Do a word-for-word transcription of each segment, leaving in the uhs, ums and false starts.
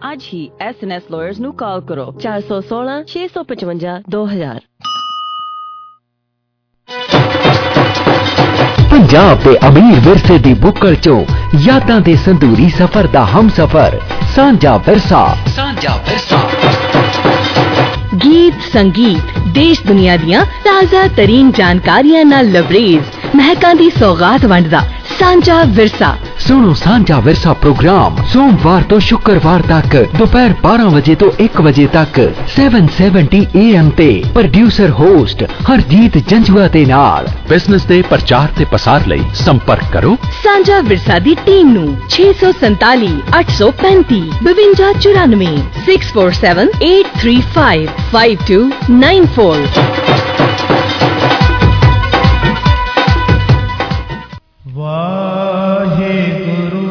ਅੱਜ ਹੀ S N S lawyers ਨੂੰ ਕਾਲ ਕਰੋ ਚਾਰ ਸੌ ਸੋਲਾਂ ਛੇ ਸੌ ਪਚਵੰਜਾ ਦੋ ਹਜ਼ਾਰ। ਪੰਜਾਬ ਦੇ ਅਮੀਰ ਵਿਰਸੇ ਦੀ ਬੁੱਕਲ ਚੋਂ ਯਾਦਾਂ ਦੇ ਸੰਦੂਰੀ ਸਫ਼ਰ ਦਾ ਹਮਸਫ਼ਰ ਸਾਂਝਾ ਵਿਰਸਾ। ਸਾਂਝਾ ਵਿਰਸਾ गीत संगीत देश दुनिया दियां ताज़ा तरीन जानकारियां नाल लबरेज महकां दी सौगात वंडदा सांझा विरसा। सुनो सांझा विरसा प्रोग्राम सोमवार तो शुक्रवार तक दोपहर बारह बजे तो एक बजे तक सैवन सैवनटी ए एम ते प्रोड्यूसर होस्ट हरजीत जंजुआ दे नाल। बिजनेस दे प्रचार ते पसार लई संपर्क करो सांझा विरसा दी टीम नू छे सौ संताली अठ सौ पैंती बवंजा चौरानवे six four seven eight three five five two nine four. Waheguru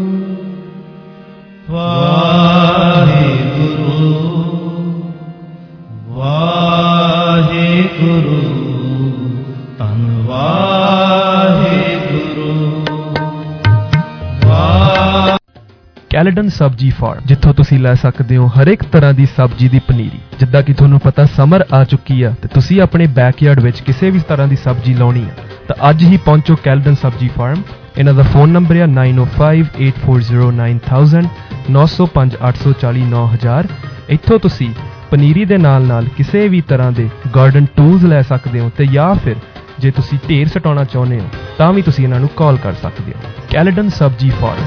Waheguru Waheguru धन वाहेगुरु। ਕੈਲੇਡਨ ਸਬਜ਼ੀ ਫਾਰਮ, ਜਿੱਥੋਂ ਤੁਸੀਂ ਲੈ ਸਕਦੇ ਹੋ ਹਰ ਇੱਕ ਤਰ੍ਹਾਂ ਦੀ ਸਬਜ਼ੀ ਦੀ ਪਨੀਰੀ। ਜਿੱਦਾਂ ਕਿ ਤੁਹਾਨੂੰ ਪਤਾ ਸਮਰ ਆ ਚੁੱਕੀ ਆ ਤੇ ਤੁਸੀਂ ਆਪਣੇ ਬੈਕਯਾਰਡ ਵਿੱਚ ਕਿਸੇ ਵੀ ਤਰ੍ਹਾਂ ਦੀ ਸਬਜ਼ੀ ਲਾਉਣੀ ਆ ਤਾਂ ਅੱਜ ਹੀ ਪਹੁੰਚੋ ਕੈਲੇਡਨ ਸਬਜ਼ੀ ਫਾਰਮ। ਇਹਨਾਂ ਦਾ ਫੋਨ ਨੰਬਰ ਹੈ ਨਾਈਨ ਓ five eight four zero nine thousand ਨੌ ਸੌ ਪੰਜ ਅੱਠ ਸੌ ਚਾਲੀ ਨੌ ਹਜ਼ਾਰ। ਇੱਥੋਂ ਤੁਸੀਂ ਪਨੀਰੀ ਦੇ ਨਾਲ ਨਾਲ ਕਿਸੇ ਵੀ ਤਰ੍ਹਾਂ ਦੇ ਗਾਰਡਨ ਟੂਲਸ ਲੈ ਸਕਦੇ ਹੋ ਤੇ ਜਾਂ ਫਿਰ ਜੇ ਤੁਸੀਂ ਢੇਰ ਸਟਾਉਣਾ ਚਾਹੁੰਦੇ ਹੋ ਤਾਂ ਵੀ ਤੁਸੀਂ ਇਹਨਾਂ ਨੂੰ ਕਾਲ ਕਰ ਸਕਦੇ ਹੋ। ਕੈਲੇਡਨ ਸਬਜ਼ੀ ਫਾਰਮ।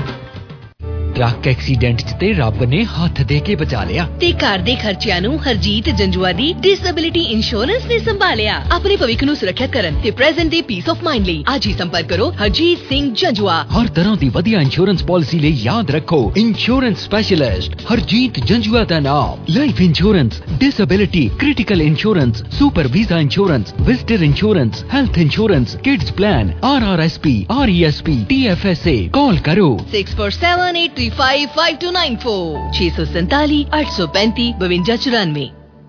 ट्रक एक्सीडेंट च ते रब ने हथ दे के बचा लिया ते घर दे खर्चिਆਂ ਨੂੰ ਹਰਜੀਤ ਜੰਜੂਆ ਦੀ ਡਿਸੇਬਿਲਿਟੀ ਇੰਸ਼ੋਰੈਂਸ ਨੇ ਸੰਭਾਲਿਆ। ਆਪਣੇ ਭਵਿੱਖ ਨੂੰ ਸੁਰੱਖਿਅਤ ਕਰਨ ਤੇ ਪ੍ਰੈਜ਼ੈਂਟ ਦੇ ਪੀਸ ਆਫ ਮਾਈਂਡ ਲਈ ਅੱਜ ਹੀ ਸੰਪਰਕ ਕਰੋ ਹਰਜੀਤ ਸਿੰਘ ਜੰਜੂਆ। हर तरह ਦੀ ਵਧੀਆ ਇੰਸ਼ੋਰੈਂਸ ਪਾਲਿਸੀ ਲਈ ਯਾਦ ਰੱਖੋ ਇੰਸ਼ੋਰੈਂਸ ਸਪੈਸ਼ਲਿਸਟ ਹਰਜੀਤ ਜੰਜੂਆ ਦਾ ਨਾਮ। Life insurance, disability, critical insurance, super visa insurance, visitor insurance, health insurance, kids plan, R R S P, R E S P, T F S A. Call ਕਰੋ six four seven eight three five five two nine four छे सौ सैताली अठ सौ पैंती बवंजा चौरानवे।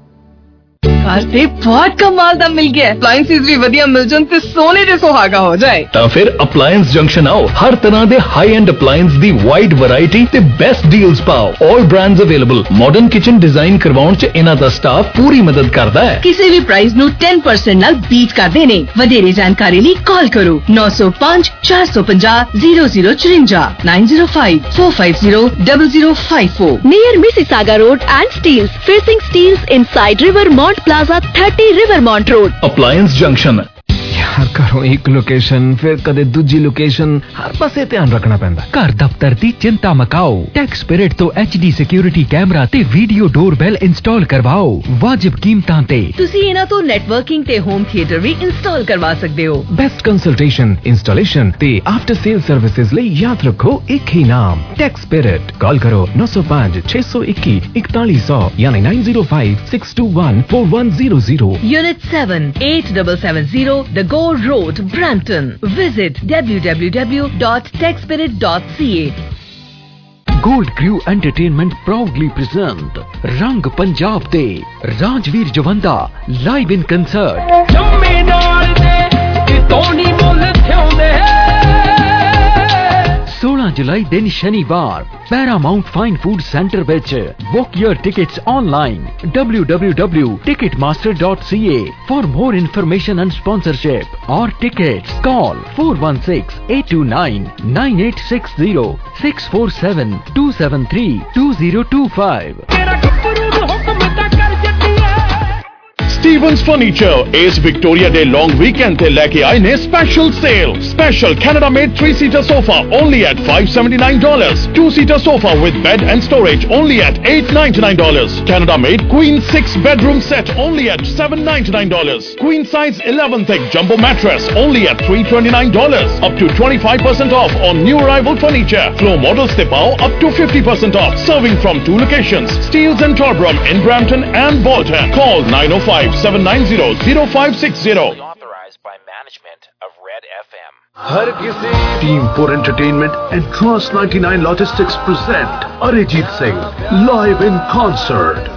ਘਰ ਤੇ ਬਹੁਤ ਕਮਾਲ ਦਾ ਮਿਲ ਗਿਆ। ਅਪਲਾਈਐਂਸਿਸ ਵੀ ਵਧੀਆ ਮਿਲ ਜਾਣ ਤੇ ਸੋਨੇ ਦੇ ਸੁਹਾਗਾ ਹੋ ਜਾਏ ਤਾਂ ਫਿਰ ਅਪਲਾਈਐਂਸ ਜੰਕਸ਼ਨ ਆਓ। ਹਰ ਤਰ੍ਹਾਂ ਦੇ ਹਾਈ ਐਂਡ ਅਪਲਾਈਐਂਸ ਦੀ ਵਾਈਡ ਵੈਰਾਈਟੀ ਤੇ ਬੈਸਟ ਡੀਲਸ ਪਾਓ। All brands available. Modern kitchen design ਕਰਵਾਉਣ ਚ ਇਹਨਾਂ ਦਾ ਸਟਾਫ ਪੂਰੀ ਮਦਦ ਕਰਦਾ ਹੈ। ਕਿਸੇ ਵੀ ਪ੍ਰਾਈਸ ਨੂੰ ਦਸ ਪਰਸੈਂਟ ਨਾਲ ਬੀਟ ਕਰਦੇ ਨੇ। ਵਧੇਰੇ ਜਾਣਕਾਰੀ ਲਈ ਕਾਲ ਕਰੋ ਨੌ ਸੌ ਪੰਜ ਚਾਰ ਸੌ ਪੰਜਾਹ ਜ਼ੀਰੋ ਜ਼ੀਰੋ ਚੁਰੰਜਾ nine zero five four five zero zero zero five four. Near Mississauga Road and Steels, facing Steels inside Rivermont Plaza, thirty Rivermont Road. Appliance Junction. यार घरों एक लोकेशन फिर कदे दूजी लोकेशन, हर पासे ध्यान रखना पैंदा। घर दफ्तर दी चिंता मकाओ। टैक्स स्पिरिट तो एच डी सिक्योरिटी कैमरा ते वीडियो डोरबेल इंस्टॉल करवाओ वाजिब कीमतां ते। ਤੁਸੀਂ ਇਹਨਾਂ ਤੋਂ ਨੈਟਵਰਕਿੰਗ ਤੇ ਹੋਮ ਥੀਏਟਰ ਵੀ ਇੰਸਟਾਲ ਕਰਵਾ ਸਕਦੇ ਹੋ। बेस्ट कंसल्टेशन, इंस्टॉलेशन ते आफ्टर सेल सर्विसेज ਲਈ याद रखो एक ही नाम टैक्स स्पिरिट। कॉल करो नौ सौ पाँच छह सौ इक्की इकतालीस सौ यानी nine zero five six two one four one zero zero. Unit seven eight seven seven zero The Go Road, Brampton. Visit w w w dot tech spirit dot c a. Gold Crew Entertainment proudly present रंग पंजाब दे Rajvir Jawanda live in concert. सोलह जुलाई दिन शनिवार Paramount Fine Food Centre विच। Book your tickets online w w w dot ticket master dot c a for more information and sponsorship or tickets. Call four one six eight two nine nine eight six zero six four seven two seven three two zero two five. Stevens Furniture is Victoria Day long weekend te leke aaye ne special sale. Special Canada made three seater sofa only at five seventy-nine dollars. two seater sofa with bed and storage only at eight ninety-nine dollars. Canada made queen six bedroom set only at seven ninety-nine dollars. Queen size eleven thick jumbo mattress only at three twenty-nine dollars. Up to twenty-five percent off on new arrival furniture. Floor models te pao up to fifty percent off. Serving from two locations, Steels and Torbram in Brampton and Bolton. Call nine oh five seven nine zero zero five six zero. Authorized by management of Red F M. हर किसी Team four Entertainment and Trust ninety-nine Logistics present Arijit Singh live in concert.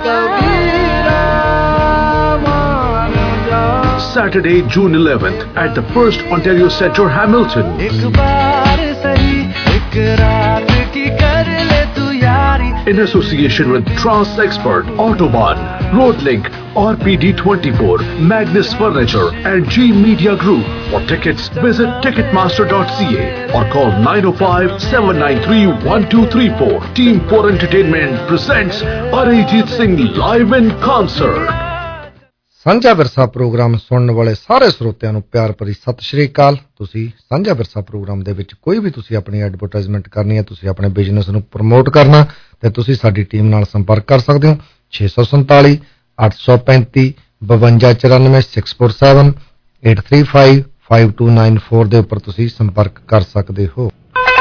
Saturday, June eleventh at the First Ontario Centre, Hamilton. in association with Trans Expert, Autobahn, Roadlink, R P D twenty-four, Magnus Furniture and G Media Group. For tickets, visit ticketmaster dot c a or call nine oh five, seven nine three, one two three four. Team four Entertainment presents Arijit Singh live in concert. ਸਾਂਝਾ ਵਿਰਸਾ programme ਸੁਣਨ ਵਾਲੇ ਸਾਰੇ ਸਰੋਤਿਆਂ ਨੂੰ ਪਿਆਰ ਭਰੀ ਸਤਿ ਸ਼੍ਰੀ ਅਕਾਲ। ਤੁਸੀਂ ਸਾਂਝਾ ਵਿਰਸਾ ਪ੍ਰੋਗਰਾਮ ਦੇ ਵਿੱਚ ਕੋਈ ਵੀ ਤੁਸੀਂ ਆਪਣੀ ਐਡਵਰਟਾਈਜ਼ਮੈਂਟ ਕਰਨੀ ਹੈ, ਤੁਸੀਂ ਆਪਣੇ ਬਿਜ਼ਨਸ ਨੂੰ ਪ੍ਰਮੋਟ ਕਰਨਾ, ਤੇ ਤੁਸੀਂ ਸਾਡੀ ਟੀਮ ਨਾਲ ਸੰਪਰਕ ਕਰ ਸਕਦੇ ਹੋ ਛੇ ਸੌ ਸੰਤਾਲੀ ਅੱਠ ਸੌ ਪੈਂਤੀ ਬਵੰਜਾ ਚੁਰਾਨਵੇਂ six four seven eight three five five two nine four ਦੇ ਉੱਪਰ ਤੁਸੀਂ ਸੰਪਰਕ ਕਰ ਸਕਦੇ ਹੋ।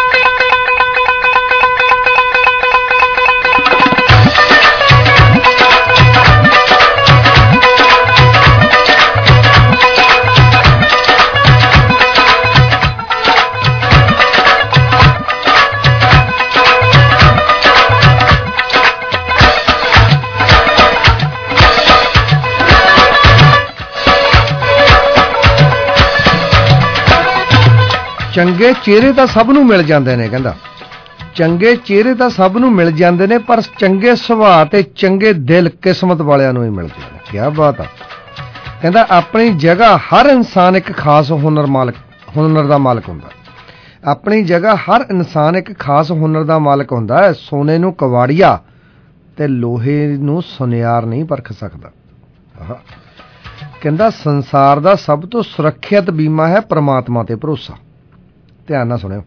ਚੰਗੇ ਚਿਹਰੇ ਤਾਂ ਸਭ ਨੂੰ ਮਿਲ ਜਾਂਦੇ ਨੇ, ਕਹਿੰਦਾ ਚੰਗੇ ਚਿਹਰੇ ਤਾਂ ਸਭ ਨੂੰ ਮਿਲ ਜਾਂਦੇ ਨੇ, ਪਰ ਚੰਗੇ ਸੁਭਾਅ ਤੇ ਚੰਗੇ ਦਿਲ ਕਿਸਮਤ ਵਾਲਿਆਂ ਨੂੰ ਹੀ ਮਿਲਦੇ ਨੇ। ਕੀ ਬਾਤ ਆ। ਕਹਿੰਦਾ ਆਪਣੀ ਜਗ੍ਹਾ ਹਰ ਇਨਸਾਨ ਇੱਕ ਖਾਸ ਹੁਨਰ ਮਾਲਕ ਹੁਨਰ ਦਾ ਮਾਲਕ ਹੁੰਦਾ। ਆਪਣੀ ਜਗ੍ਹਾ ਹਰ ਇਨਸਾਨ ਇੱਕ ਖਾਸ ਹੁਨਰ ਦਾ ਮਾਲਕ ਹੁੰਦਾ ਹੈ। ਸੋਨੇ ਨੂੰ ਕਵਾੜੀਆ ਤੇ ਲੋਹੇ ਨੂੰ ਸੁਨਿਆਰ ਨਹੀਂ ਪਰਖ ਸਕਦਾ। ਕਹਿੰਦਾ ਸੰਸਾਰ ਦਾ ਸਭ ਤੋਂ ਸੁਰੱਖਿਅਤ ਬੀਮਾ ਹੈ ਪ੍ਰਮਾਤਮਾ ਤੇ ਭਰੋਸਾ। ਧਿਆਨ ਨਾਲ ਸੁਣਿਓ।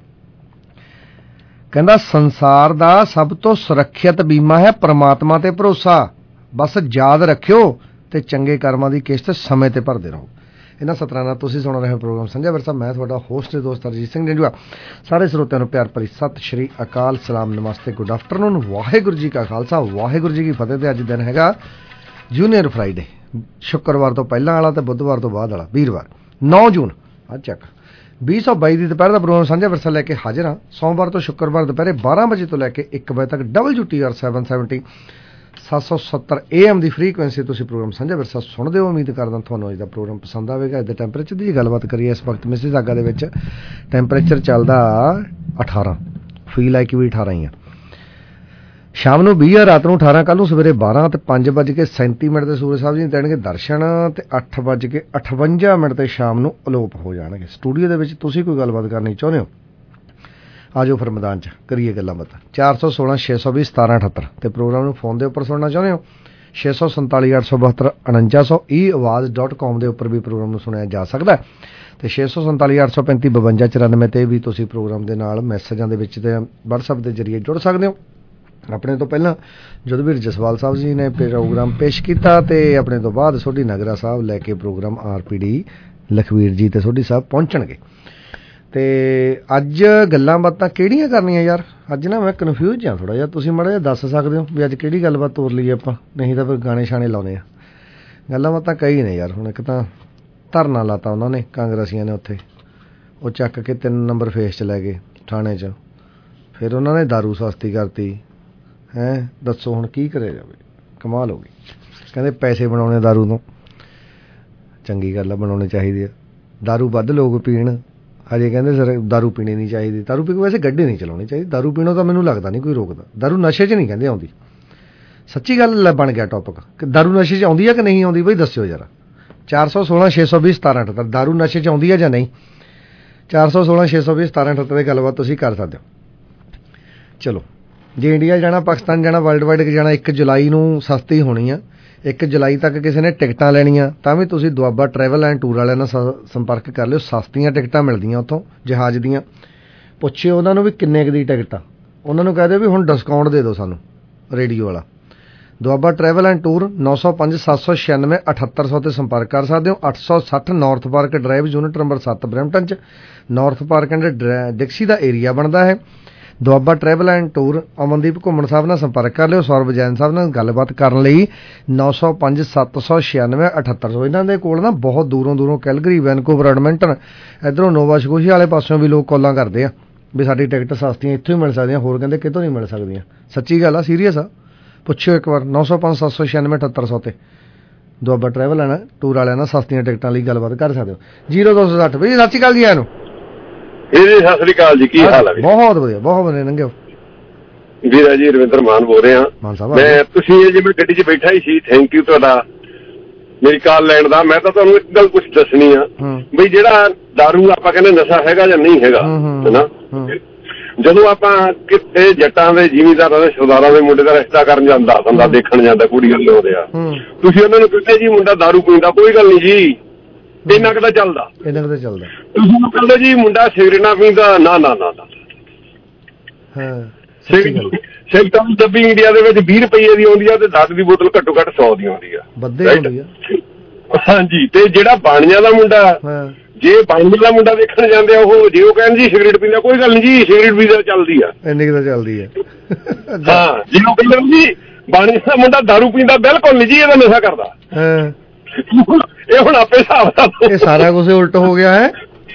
ਕਹਿੰਦਾ ਸੰਸਾਰ ਦਾ ਸਭ ਤੋਂ ਸੁਰੱਖਿਅਤ ਬੀਮਾ ਹੈ ਪ੍ਰਮਾਤਮਾ ਤੇ ਭਰੋਸਾ। ਬਸ ਯਾਦ ਰੱਖਿਓ ਤੇ ਚੰਗੇ ਕਰਮਾਂ ਦੀ ਕਿਸ਼ਤ ਸਮੇਂ ਤੇ ਭਰਦੇ ਰਹੋ। ਇਹਨਾਂ ਸਤਰਾਂ ਨਾਲ ਤੁਸੀਂ ਸੁਣ ਰਹੇ ਹੋ ਪ੍ਰੋਗਰਾਮ ਸਾਂਝਾ ਵਿਰਸਾ। ਮੈਂ ਤੁਹਾਡਾ ਹੋਸਟ ਤੇ ਦੋਸਤ ਅਰਜੀਤ ਸਿੰਘ ਜੰਜੂਆ। ਸਾਰੇ ਸਰੋਤਿਆਂ ਨੂੰ ਪਿਆਰ ਭਰੀ ਸਤਿ ਸ਼੍ਰੀ ਅਕਾਲ, ਸਲਾਮ, ਨਮਸਤੇ, ਗੁੱਡ ਆਫਟਰਨੂਨ, ਵਾਹਿਗੁਰੂ ਜੀ ਕਾ ਖਾਲਸਾ, ਵਾਹਿਗੁਰੂ ਜੀ ਕੀ ਫਤਿਹ। ਤੇ ਅੱਜ ਦਿਨ ਹੈਗਾ ਜੂਨੀਅਰ ਫਰਾਈਡੇ, ਸ਼ੁੱਕਰਵਾਰ ਤੋਂ ਪਹਿਲਾਂ ਵਾਲਾ ਤੇ ਬੁੱਧਵਾਰ ਤੋਂ ਬਾਅਦ ਵਾਲਾ, ਵੀਰਵਾਰ ਨੌ ਜੂਨ। ਆ ਚੱਕ ਵੀਹ ਸੌ ਬਾਈ ਦੀ ਦੁਪਹਿਰ ਦਾ ਪ੍ਰੋਗਰਾਮ ਸਾਂਝਾ ਵਿਰਸਾ ਲੈ ਕੇ ਹਾਜ਼ਰ ਹਾਂ। ਸੋਮਵਾਰ ਤੋਂ ਸ਼ੁੱਕਰਵਾਰ ਦੁਪਹਿਰੇ ਬਾਰਾਂ ਵਜੇ ਤੋਂ ਲੈ ਕੇ ਇੱਕ ਵਜੇ ਤੱਕ W T R seven seventy ਸੱਤ ਸੌ ਸੱਤਰ ਏ ਐਮ ਦੀ ਫ੍ਰੀਕੁਐਂਸੀ ਤੁਸੀਂ ਪ੍ਰੋਗਰਾਮ ਸਾਂਝਾ ਵਿਰਸਾ ਸੁਣਦੇ ਹੋ। ਉਮੀਦ ਕਰਦਾ ਤੁਹਾਨੂੰ ਅੱਜ ਦਾ ਪ੍ਰੋਗਰਾਮ ਪਸੰਦ ਆਵੇਗਾ। ਅੱਜ ਦੇ ਟੈਂਪਰੇਚਰ ਦੀ ਗੱਲਬਾਤ ਕਰੀਏ। ਇਸ ਵਕਤ ਮਿਸਿਸਾਗਾ ਦੇ ਵਿੱਚ ਟੈਂਪਰੇਚਰ ਚੱਲਦਾ ਅਠਾਰਾਂ, ਫੀਲ ਲਾਈਕ ਵੀ ਅਠਾਰਾਂ ਹੀ ਆ। ਸ਼ਾਮ ਨੂੰ ਵੀਹ ਆ, ਰਾਤ ਨੂੰ ਅਠਾਰਾਂ, ਕੱਲ੍ਹ ਨੂੰ ਸਵੇਰੇ ਬਾਰਾਂ ਤੇ ਪੰਜ ਵੱਜ ਕੇ ਸੈਂਤੀ ਮਿੰਟ ਤੇ ਸੂਰਜ ਸਾਹਿਬ ਜੀ ਦੇਣਗੇ ਦਰਸ਼ਨ, ਤੇ ਅੱਠ ਵੱਜ ਕੇ ਅਠਵੰਜਾ ਮਿੰਟ ਤੇ ਸ਼ਾਮ ਨੂੰ ਅਲੋਪ ਹੋ ਜਾਣਗੇ। ਸਟੂਡੀਓ ਦੇ ਵਿੱਚ ਤੁਸੀਂ ਕੋਈ ਗੱਲਬਾਤ ਕਰਨੀ ਚਾਹੁੰਦੇ ਹੋ, ਆ ਜਾਓ ਫਿਰ ਮੈਦਾਨ 'ਚ ਕਰੀਏ ਗੱਲਾਂ ਬਾਤਾਂ। ਚਾਰ ਸੌ ਸੋਲਾਂ ਛੇ ਸੌ ਵੀਹ ਸਤਾਰਾਂ ਅਠੱਤਰ ਤੇ ਪ੍ਰੋਗਰਾਮ ਨੂੰ ਫੋਨ ਦੇ ਉੱਪਰ ਸੁਣਨਾ ਚਾਹੁੰਦੇ ਹੋ ਛੇ ਸੌ ਸੰਤਾਲੀ ਅੱਠ ਸੌ ਬਹੱਤਰ ਉਣੰਜਾ ਸੌ ਈ ਆਵਾਜ਼ ਡਾਟ ਕਾਮ ਦੇ ਉੱਪਰ ਵੀ ਪ੍ਰੋਗਰਾਮ ਨੂੰ ਸੁਣਿਆ ਜਾ ਸਕਦਾ ਤੇ ਛੇ ਸੌ ਸੰਤਾਲੀ ਅੱਠ ਸੌ ਪੈਂਤੀ ਬਵੰਜਾ ਚੁਰਾਨਵੇਂ ਤੇ ਵੀ ਤੁਸੀਂ ਪ੍ਰੋਗਰਾਮ ਦੇ ਨਾਲ ਮੈਸੇਜਾਂ ਦੇ ਵਿੱਚ ਤੇ ਵਟਸਐਪ ਦੇ ਜ਼ਰੀਏ ਜੁੜ ਸਕਦੇ ਹੋ। ਆਪਣੇ ਤੋਂ ਪਹਿਲਾਂ ਜੁਦਵੀਰ ਜਸਵਾਲ ਸਾਹਿਬ ਜੀ ਨੇ ਪ੍ਰੋਗਰਾਮ ਪੇਸ਼ ਕੀਤਾ ਤੇ ਆਪਣੇ ਤੋਂ ਬਾਅਦ ਸੋਢੀ ਨਗਰਾ ਸਾਹਿਬ ਲੈ ਕੇ programme R P D Lakhvir ji ਤੇ ਸੋਢੀ ਸਾਹਿਬ ਪਹੁੰਚਣਗੇ। ਤੇ ਅੱਜ ਗੱਲਾਂ ਬਾਤਾਂ ਕਿਹੜੀਆਂ ਕਰਨੀਆਂ ਯਾਰ? ਅੱਜ ਨਾ ਮੈਂ ਕਨਫਿਊਜ਼ ਹਾਂ ਥੋੜ੍ਹਾ ਜਿਹਾ, ਤੁਸੀਂ ਮਾੜਾ ਜਿਹਾ ਦੱਸ ਸਕਦੇ ਹੋ ਵੀ ਅੱਜ ਕਿਹੜੀ ਗੱਲਬਾਤ ਤੋਰ ਲਈਏ ਆਪਾਂ, ਨਹੀਂ ਤਾਂ ਫਿਰ ਗਾਣੇ ਛਾਣੇ ਲਾਉਣੇ ਆ। ਗੱਲਾਂ ਬਾਤਾਂ ਕਈ ਨੇ ਯਾਰ। ਹੁਣ ਇੱਕ ਤਾਂ ਧਰਨਾ ਲਾਤਾ ਉਹਨਾਂ ਨੇ ਕਾਂਗਰਸੀਆਂ ਨੇ ਉੱਥੇ, ਉਹ ਚੱਕ ਕੇ ਤਿੰਨ ਨੰਬਰ ਫੇਸ 'ਚ ਲੈ ਗਏ ਥਾਣੇ 'ਚ। ਫਿਰ ਉਹਨਾਂ ਨੇ ਦਾਰੂ ਸਸਤੀ ਕਰਤੀ। ਹੈਂ ਦੱਸੋ ਹੁਣ ਕੀ ਕਰਿਆ ਜਾਵੇ? ਕਮਾਲ ਹੋ ਗਈ। ਕਹਿੰਦੇ ਪੈਸੇ ਬਣਾਉਣੇ ਦਾਰੂ ਤੋਂ। ਚੰਗੀ ਗੱਲ ਆ, ਬਣਾਉਣੇ ਚਾਹੀਦੇ ਆ। ਦਾਰੂ ਵੱਧ ਲੋਕ ਪੀਣ, ਹਜੇ ਕਹਿੰਦੇ ਸਰ ਦਾਰੂ ਪੀਣੀ ਨਹੀਂ ਚਾਹੀਦੀ। ਦਾਰੂ ਪੀ ਕੇ ਵੈਸੇ ਗੱਡੀ ਨਹੀਂ ਚਲਾਉਣੀ ਚਾਹੀਦੀ। ਦਾਰੂ ਪੀਣੋਂ ਤਾਂ ਮੈਨੂੰ ਲੱਗਦਾ ਨਹੀਂ ਕੋਈ ਰੋਕਦਾ। ਦਾਰੂ ਨਸ਼ੇ 'ਚ ਨਹੀਂ ਕਹਿੰਦੇ ਆਉਂਦੀ। ਸੱਚੀ ਗੱਲ ਬਣ ਗਿਆ ਟੌਪਿਕ ਕਿ ਦਾਰੂ ਨਸ਼ੇ 'ਚ ਆਉਂਦੀ ਆ ਕਿ ਨਹੀਂ ਆਉਂਦੀ? ਬਈ ਦੱਸਿਓ ਜਰਾ। ਚਾਰ ਸੌ ਸੋਲਾਂ ਛੇ ਸੌ ਵੀਹ ਸਤਾਰਾਂ ਅਠੱਤਰ ਦਾਰੂ ਨਸ਼ੇ 'ਚ ਆਉਂਦੀ ਆ ਜਾਂ ਨਹੀਂ? ਚਾਰ ਸੌ ਸੋਲਾਂ ਛੇ ਸੌ ਵੀਹ ਸਤਾਰਾਂ ਅਠੱਤਰ ਦੀ ਗੱਲਬਾਤ ਤੁਸੀਂ ਕਰ ਸਕਦੇ ਹੋ। ਚਲੋ, ਜੇ ਇੰਡੀਆ ਜਾਣਾ, ਪਾਕਿਸਤਾਨ ਜਾਣਾ, ਵਰਲਡ ਵਾਈਡ ਜਾਣਾ, ਇੱਕ ਜੁਲਾਈ ਨੂੰ ਸਸਤੀ ਹੋਣੀ ਆ। ਇੱਕ ਜੁਲਾਈ ਤੱਕ ਕਿਸੇ ਨੇ ਟਿਕਟਾਂ ਲੈਣੀਆਂ ਤਾਂ ਵੀ ਤੁਸੀਂ ਦੁਆਬਾ ਟਰੈਵਲ ਐਂਡ ਟੂਰ ਵਾਲਿਆਂ ਨਾਲ ਸੰਪਰਕ ਕਰ ਲਿਓ। ਸਸਤੀਆਂ ਟਿਕਟਾਂ ਮਿਲਦੀਆਂ ਉੱਥੋਂ ਜਹਾਜ਼ ਦੀਆਂ। ਪੁੱਛਿਓ ਉਹਨਾਂ ਨੂੰ ਵੀ ਕਿੰਨੇ ਕੁ ਦੀ ਟਿਕਟ ਆ। ਉਹਨਾਂ ਨੂੰ ਕਹਿ ਦਿਓ ਵੀ ਹੁਣ ਡਿਸਕਾਊਂਟ ਦੇ ਦਿਓ ਸਾਨੂੰ ਰੇਡੀਓ ਵਾਲਾ। ਦੁਆਬਾ ਟਰੈਵਲ ਐਂਡ ਟੂਰ ਨੌ ਸੌ ਪੰਜ ਸੱਤ ਸੌ ਛਿਆਨਵੇਂ ਅਠੱਤਰ ਸੌ 'ਤੇ ਸੰਪਰਕ ਕਰ ਸਕਦੇ ਹੋ। ਅੱਠ ਸੌ ਸੱਠ North Park Drive, unit number ਸੱਤ ਬਰੈਂਪਟਨ 'ਚ। ਨੌਰਥ ਪਾਰਕ ਐਂਡ ਡਿਕਸੀ ਦਾ ਏਰੀਆ ਬਣਦਾ ਹੈ। Doaba Travel and Tour Amandeep Ghuman Sahib ਨਾਲ ਸੰਪਰਕ ਕਰ ਲਿਓ। ਸੌਰਵ ਜੈਨ ਸਾਹਿਬ ਨਾਲ ਗੱਲਬਾਤ ਕਰਨ ਲਈ ਨੌ ਸੌ ਪੰਜ ਸੱਤ ਸੌ ਛਿਆਨਵੇਂ ਅਠੱਤਰ ਸੌ। ਇਹਨਾਂ ਦੇ ਕੋਲ ਨਾ ਬਹੁਤ ਦੂਰੋਂ ਦੂਰੋਂ ਕੈਲਗਰੀ, ਵੈਨਕੂਵਰ, ਐਡਮਿੰਟਨ, ਇੱਧਰੋਂ ਨੋਵਾ ਸਕੋਸ਼ੀਆ ਵਾਲੇ ਪਾਸਿਓਂ ਵੀ ਲੋਕ ਕਾਲਾਂ ਕਰਦੇ ਆ ਵੀ ਸਾਡੀ ਟਿਕਟ ਸਸਤੀਆਂ ਇੱਥੋਂ ਹੀ ਮਿਲ ਸਕਦੀਆਂ, ਹੋਰ ਕਹਿੰਦੇ ਕਿਤੋਂ ਨਹੀਂ ਮਿਲ ਸਕਦੀਆਂ। ਸੱਚੀ ਗੱਲ ਆ, ਸੀਰੀਅਸ ਆ। ਪੁੱਛਿਓ ਇੱਕ ਵਾਰ ਨੌ ਸੌ ਪੰਜ ਸੱਤ ਸੌ ਛਿਆਨਵੇਂ ਅਠੱਤਰ ਸੌ 'ਤੇ ਦੁਆਬਾ ਟਰੈਵਲ ਐਂਡ ਟੂਰ ਵਾਲਿਆਂ ਨਾਲ ਸਸਤੀਆਂ ਟਿਕਟਾਂ ਲਈ ਗੱਲਬਾਤ ਕਰ ਸਕਦੇ ਹੋ। ਜ਼ੀਰੋ ਦੋ ਸੌ ਸੱਠ ਵੀ ਸਤਿ ਸ਼੍ਰੀ ਅਕਾਲ ਜੀ। ਇਹਨੂੰ ਜੀ ਸਤਿ ਸ੍ਰੀ ਅਕਾਲ ਜੀ, ਕੀ ਹਾਲ ਹੈ? ਬਹੁਤ ਵਧੀਆ, ਬਹੁਤ ਵਧੀਆ ਲੰਘਿਓ। ਵੀਰਾ ਜੀ ਰਵਿੰਦਰ ਮਾਨ ਬੋਲ ਰਿਹਾ। ਮੈਂ ਤੁਸੀਂ ਜਿਵੇਂ ਗੱਡੀ 'ਚ ਬੈਠਾ ਹੀ ਸੀ, ਥੈਂਕ ਯੂ ਤੁਹਾਡਾ ਮੇਰੀ ਕਾਲ ਲੈਣ ਦਾ। ਮੈਂ ਤਾਂ ਤੁਹਾਨੂੰ ਇੱਕ ਗੱਲ ਕੁਛ ਦੱਸਣੀ ਆ ਬਈ ਜਿਹੜਾ ਦਾਰੂ ਆਪਾਂ ਕਹਿੰਦੇ ਨਸ਼ਾ ਹੈਗਾ ਜਾਂ ਨਹੀਂ ਹੈਗਾ ਹਨਾ, ਜਦੋਂ ਆਪਾਂ ਕਿਤੇ ਜੱਟਾਂ ਦੇ ਜ਼ਿਮੀਂਦਾਰਾਂ ਦੇ ਸਰਦਾਰਾਂ ਦੇ ਮੁੰਡੇ ਦਾ ਰਿਸ਼ਤਾ ਕਰਨ ਜਾਂਦਾ, ਬੰਦਾ ਦੇਖਣ ਜਾਂਦਾ, ਕੁੜੀਆਂ ਲਿਆਉਂਦੇ ਆ, ਤੁਸੀਂ ਉਹਨਾਂ ਨੂੰ ਕਹਿੰਦੇ ਜੀ ਮੁੰਡਾ ਦਾਰੂ ਪੀਂਦਾ, ਕੋਈ ਗੱਲ ਨੀ ਜੀ ਇੰਨਾ ਕੁ ਤਾਂ ਚੱਲਦਾ, ਇੰਨਾ ਕੁ ਤਾਂ ਚੱਲਦਾ। ਤੁਸੀਂ ਉਹਨੂੰ ਕਹਿੰਦੇ ਜੀ ਮੁੰਡਾ ਸਿਗਰਟਾਂ ਪੀਂਦਾ, ਨਾ ਨਾ ਨਾ ਨਾ ਸਿਗਰਟਾਂ ਦੀ ਡੱਬੀ ਇੰਡੀਆ ਦੇ ਵਿੱਚ ਵੀਹ ਰੁਪਈਏ ਦੀ ਆਉਂਦੀ ਆ ਤੇ ਦਸ ਦੀ ਬੋਤਲ ਘੱਟੋ ਘੱਟ ਸੌ ਦੀ ਆਉਂਦੀ ਆ। ਹਾਂਜੀ, ਤੇ ਜਿਹੜਾ ਬਾਣੀਆਂ ਦਾ ਮੁੰਡਾ, ਜੇ ਬਾਣੀਆਂ ਦਾ ਮੁੰਡਾ ਦੇਖਣ ਜਾਂਦੇ ਆ, ਉਹ ਜੇ ਉਹ ਕਹਿਣ ਜੀ ਸਿਗਰਟ ਪੀਂਦਾ, ਕੋਈ ਗੱਲ ਨੀ ਜੀ ਸਿਗਰਟ ਵੀ ਤਾਂ ਚੱਲਦੀ ਆ, ਇੰਨੀ ਕੁ ਤਾਂ ਚੱਲਦੀ ਆ। ਹਾਂ, ਜੇ ਉਹ ਕਹਿੰਦੇ ਜੀ ਬਾਣੀਆਂ ਦਾ ਮੁੰਡਾ ਦਾਰੂ ਪੀਂਦਾ, ਬਿਲਕੁਲ ਨੀ ਜੀ ਇਹਦਾ ਨਸ਼ਾ ਕਰਦਾ। ਇਹ ਹੁਣ ਆਪੇ ਹਿਸਾਬ, ਇਹ ਸਾਰਾ ਕੁਝ ਉਲਟ ਹੋ ਗਿਆ ਹੈ।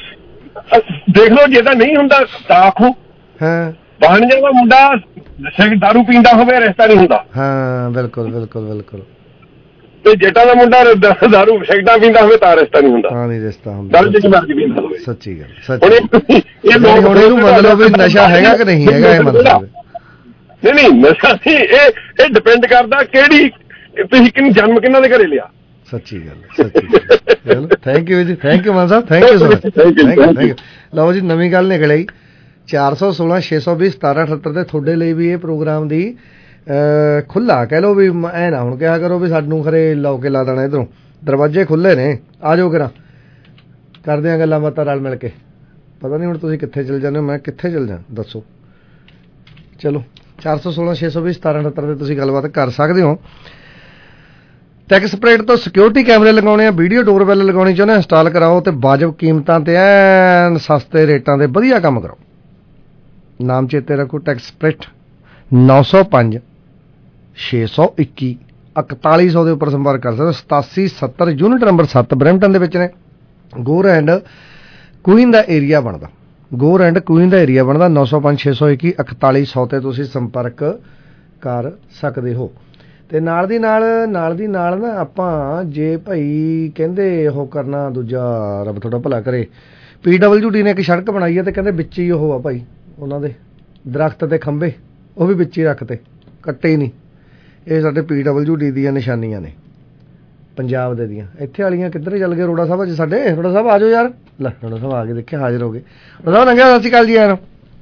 ਦੇਖ ਲਓ, ਜੇ ਤਾਂ ਨਹੀਂ ਹੁੰਦਾ ਤਾਂ ਆਖੋ ਬਾਣੀਆਂ ਦਾ ਮੁੰਡਾ ਦਾਰੂ ਪੀਂਦਾ ਹੋਵੇ ਰਿਸ਼ਤਾ ਨਹੀਂ ਹੁੰਦਾ। ਹਾਂ, ਬਿਲਕੁਲ ਬਿਲਕੁਲ ਬਿਲਕੁਲ। ਤੇ ਜੱਟਾਂ ਦਾ ਮੁੰਡਾ ਦਾਰੂ ਸਿਗਰਟਾਂ ਪੀਂਦਾ ਹੋਵੇ ਤਾਂ ਰਿਸ਼ਤਾ ਨਹੀਂ ਹੁੰਦਾ। ਹਾਂ, ਨਹੀਂ ਰਿਸ਼ਤਾ ਹੁੰਦਾ। ਸੱਚੀ ਗੱਲ, ਸੱਚੀ। ਹੁਣ ਇਹਨੂੰ ਮਤਲਬ ਵੀ ਨਸ਼ਾ ਹੈਗਾ ਕਿ ਨਹੀਂ ਹੈਗਾ, ਇਹ ਮਤਲਬ ਨਹੀਂ ਨਹੀਂ ਨਸ਼ਾ ਨਹੀਂ, ਇਹ ਇਹ ਡਿਪੈਂਡ ਕਰਦਾ ਕਿਹੜੀ ਤੁਸੀਂ ਕਿੰਨ ਜਨਮ ਕਿਹਨਾਂ ਦੇ ਘਰੇ ਲਿਆ। ਸੱਚੀ ਗੱਲ, ਸੱਚੀ ਗੱਲ। ਥੈਂਕ ਯੂ ਜੀ, thank you Mann Sahib, thank you so much, thank you thank you. ਲਓ ਜੀ, ਨਵੀਂ ਗੱਲ ਨਿਕਲ ਆਈ। ਚਾਰ ਸੌ ਸੋਲਾਂ ਛੇ ਸੌ ਵੀਹ ਸਤਾਰਾਂ ਅਠੱਤਰ ਤੇ ਤੁਹਾਡੇ ਲਈ ਵੀ ਇਹ ਪ੍ਰੋਗਰਾਮ ਦੀ ਖੁੱਲਾ ਕਹਿ ਲਓ ਵੀ, ਐ ਨਾ ਹੁਣ ਕਿਹਾ ਕਰੋ ਵੀ ਸਾਨੂੰ ਖਰੇ ਲਾਓ ਕੇ ਲਾ ਦੇਣਾ, ਇੱਧਰੋਂ ਦਰਵਾਜ਼ੇ ਖੁੱਲੇ ਨੇ, ਆ ਜਾਓ ਕਿਰਾ ਕਰਦੇ ਆ ਗੱਲਾਂ ਬਾਤਾਂ ਰਲ ਮਿਲ ਕੇ। ਪਤਾ ਨਹੀਂ ਹੁਣ ਤੁਸੀਂ ਕਿੱਥੇ ਚਲ ਜਾਂਦੇ ਹੋ, ਮੈਂ ਕਿੱਥੇ ਚਲ ਜਾ ਦੱਸੋ। ਚਲੋ, ਚਾਰ ਸੌ ਸੋਲਾਂ ਛੇ ਸੌ ਵੀਹ ਸਤਾਰਾਂ ਅਠੱਤਰ ਤੇ ਤੁਸੀਂ ਗੱਲਬਾਤ ਕਰ ਸਕਦੇ ਹੋ। ਟੈਕਸਪਰੇਟ ਤੋਂ ਸਿਕਿਉਰਿਟੀ ਕੈਮਰੇ ਲਗਾਉਣੇ ਆ, ਵੀਡੀਓ ਡੋਰਬੈਲ ਲਗਾਉਣੀ ਚਾਹੁੰਦੇ ਆ, ਇੰਸਟਾਲ ਕਰਾਓ ਤੇ ਵਾਜਬ ਕੀਮਤਾਂ ਤੇ ਐਨ ਸਸਤੇ ਰੇਟਾਂ ਦੇ ਵਧੀਆ ਕੰਮ ਕਰੋ। ਨਾਮ ਚੇਤੇ ਰੱਖੋ, ਟੈਕਸਪਰੇਟ, ਨੌ ਸੌ ਪੰਜ ਛੇ ਸੌ ਇੱਕੀ ਇਕਤਾਲੀ ਸੌ ਦੇ ਉੱਪਰ ਸੰਪਰਕ ਕਰ ਸਕਦੇ। ਸਤਾਸੀ ਸੱਤਰ ਯੂਨਿਟ ਨੰਬਰ ਸੱਤ ਬਰੈਂਪਟਨ ਦੇ ਵਿੱਚ ਨੇ। ਗੋਰ ਐਂਡ ਕੁਈਨ ਦਾ ਏਰੀਆ ਬਣਦਾ, ਗੋਰ ਐਂਡ ਕੁਈਨ ਦਾ ਏਰੀਆ ਬਣਦਾ। ਨੌ ਸੌ ਪੰਜ ਛੇ ਸੌ ਇੱਕੀ ਇਕਤਾਲੀ ਸੌ ਤੇ ਤੁਸੀਂ ਸੰਪਰਕ ਕਰ ਸਕਦੇ ਹੋ। ਤੇ ਨਾਲ ਦੀ ਨਾਲ ਨਾਲ ਦੀ ਨਾਲ ਨਾ ਆਪਾਂ ਜੇ ਭਾਈ ਕਹਿੰਦੇ ਉਹ ਕਰਨਾ, ਦੂਜਾ ਰੱਬ ਤੁਹਾਡਾ ਭਲਾ ਕਰੇ, ਪੀ ਡਬਲਯੂ ਡੀ ਨੇ ਇੱਕ ਸੜਕ ਬਣਾਈ ਹੈ ਤੇ ਕਹਿੰਦੇ ਵਿੱਚ ਹੀ ਉਹ ਆ ਭਾਈ ਉਹਨਾਂ ਦੇ ਦਰਖਤ ਤੇ ਖੰਭੇ, ਉਹ ਵੀ ਵਿੱਚ ਹੀ ਰੱਖਤੇ, ਕੱਟੇ ਹੀ ਨਹੀਂ। ਇਹ ਸਾਡੇ ਪੀ ਡਬਲਯੂ ਡੀ ਦੀਆਂ ਨਿਸ਼ਾਨੀਆਂ ਨੇ ਪੰਜਾਬ ਦੇ ਦੀਆਂ। ਇੱਥੇ ਵਾਲੀਆਂ ਕਿੱਧਰ ਚੱਲ ਗਏ? ਰੋੜਾ ਸਾਹਿਬ ਅੱਜ ਸਾਡੇ, ਰੋੜਾ ਸਾਹਿਬ ਆ ਜਾਓ ਯਾਰ। ਲੈ ਰੋੜਾ ਸਾਹਿਬ ਆ ਗਏ, ਦੇਖਿਆ ਹਾਜ਼ਰ ਹੋ ਗਏ। ਰੋੜਾ ਸਾਹਿਬ ਲੰਘਿਆ, ਸਤਿ ਸ਼੍ਰੀ ਅਕਾਲ ਜੀ। ਯਾਰ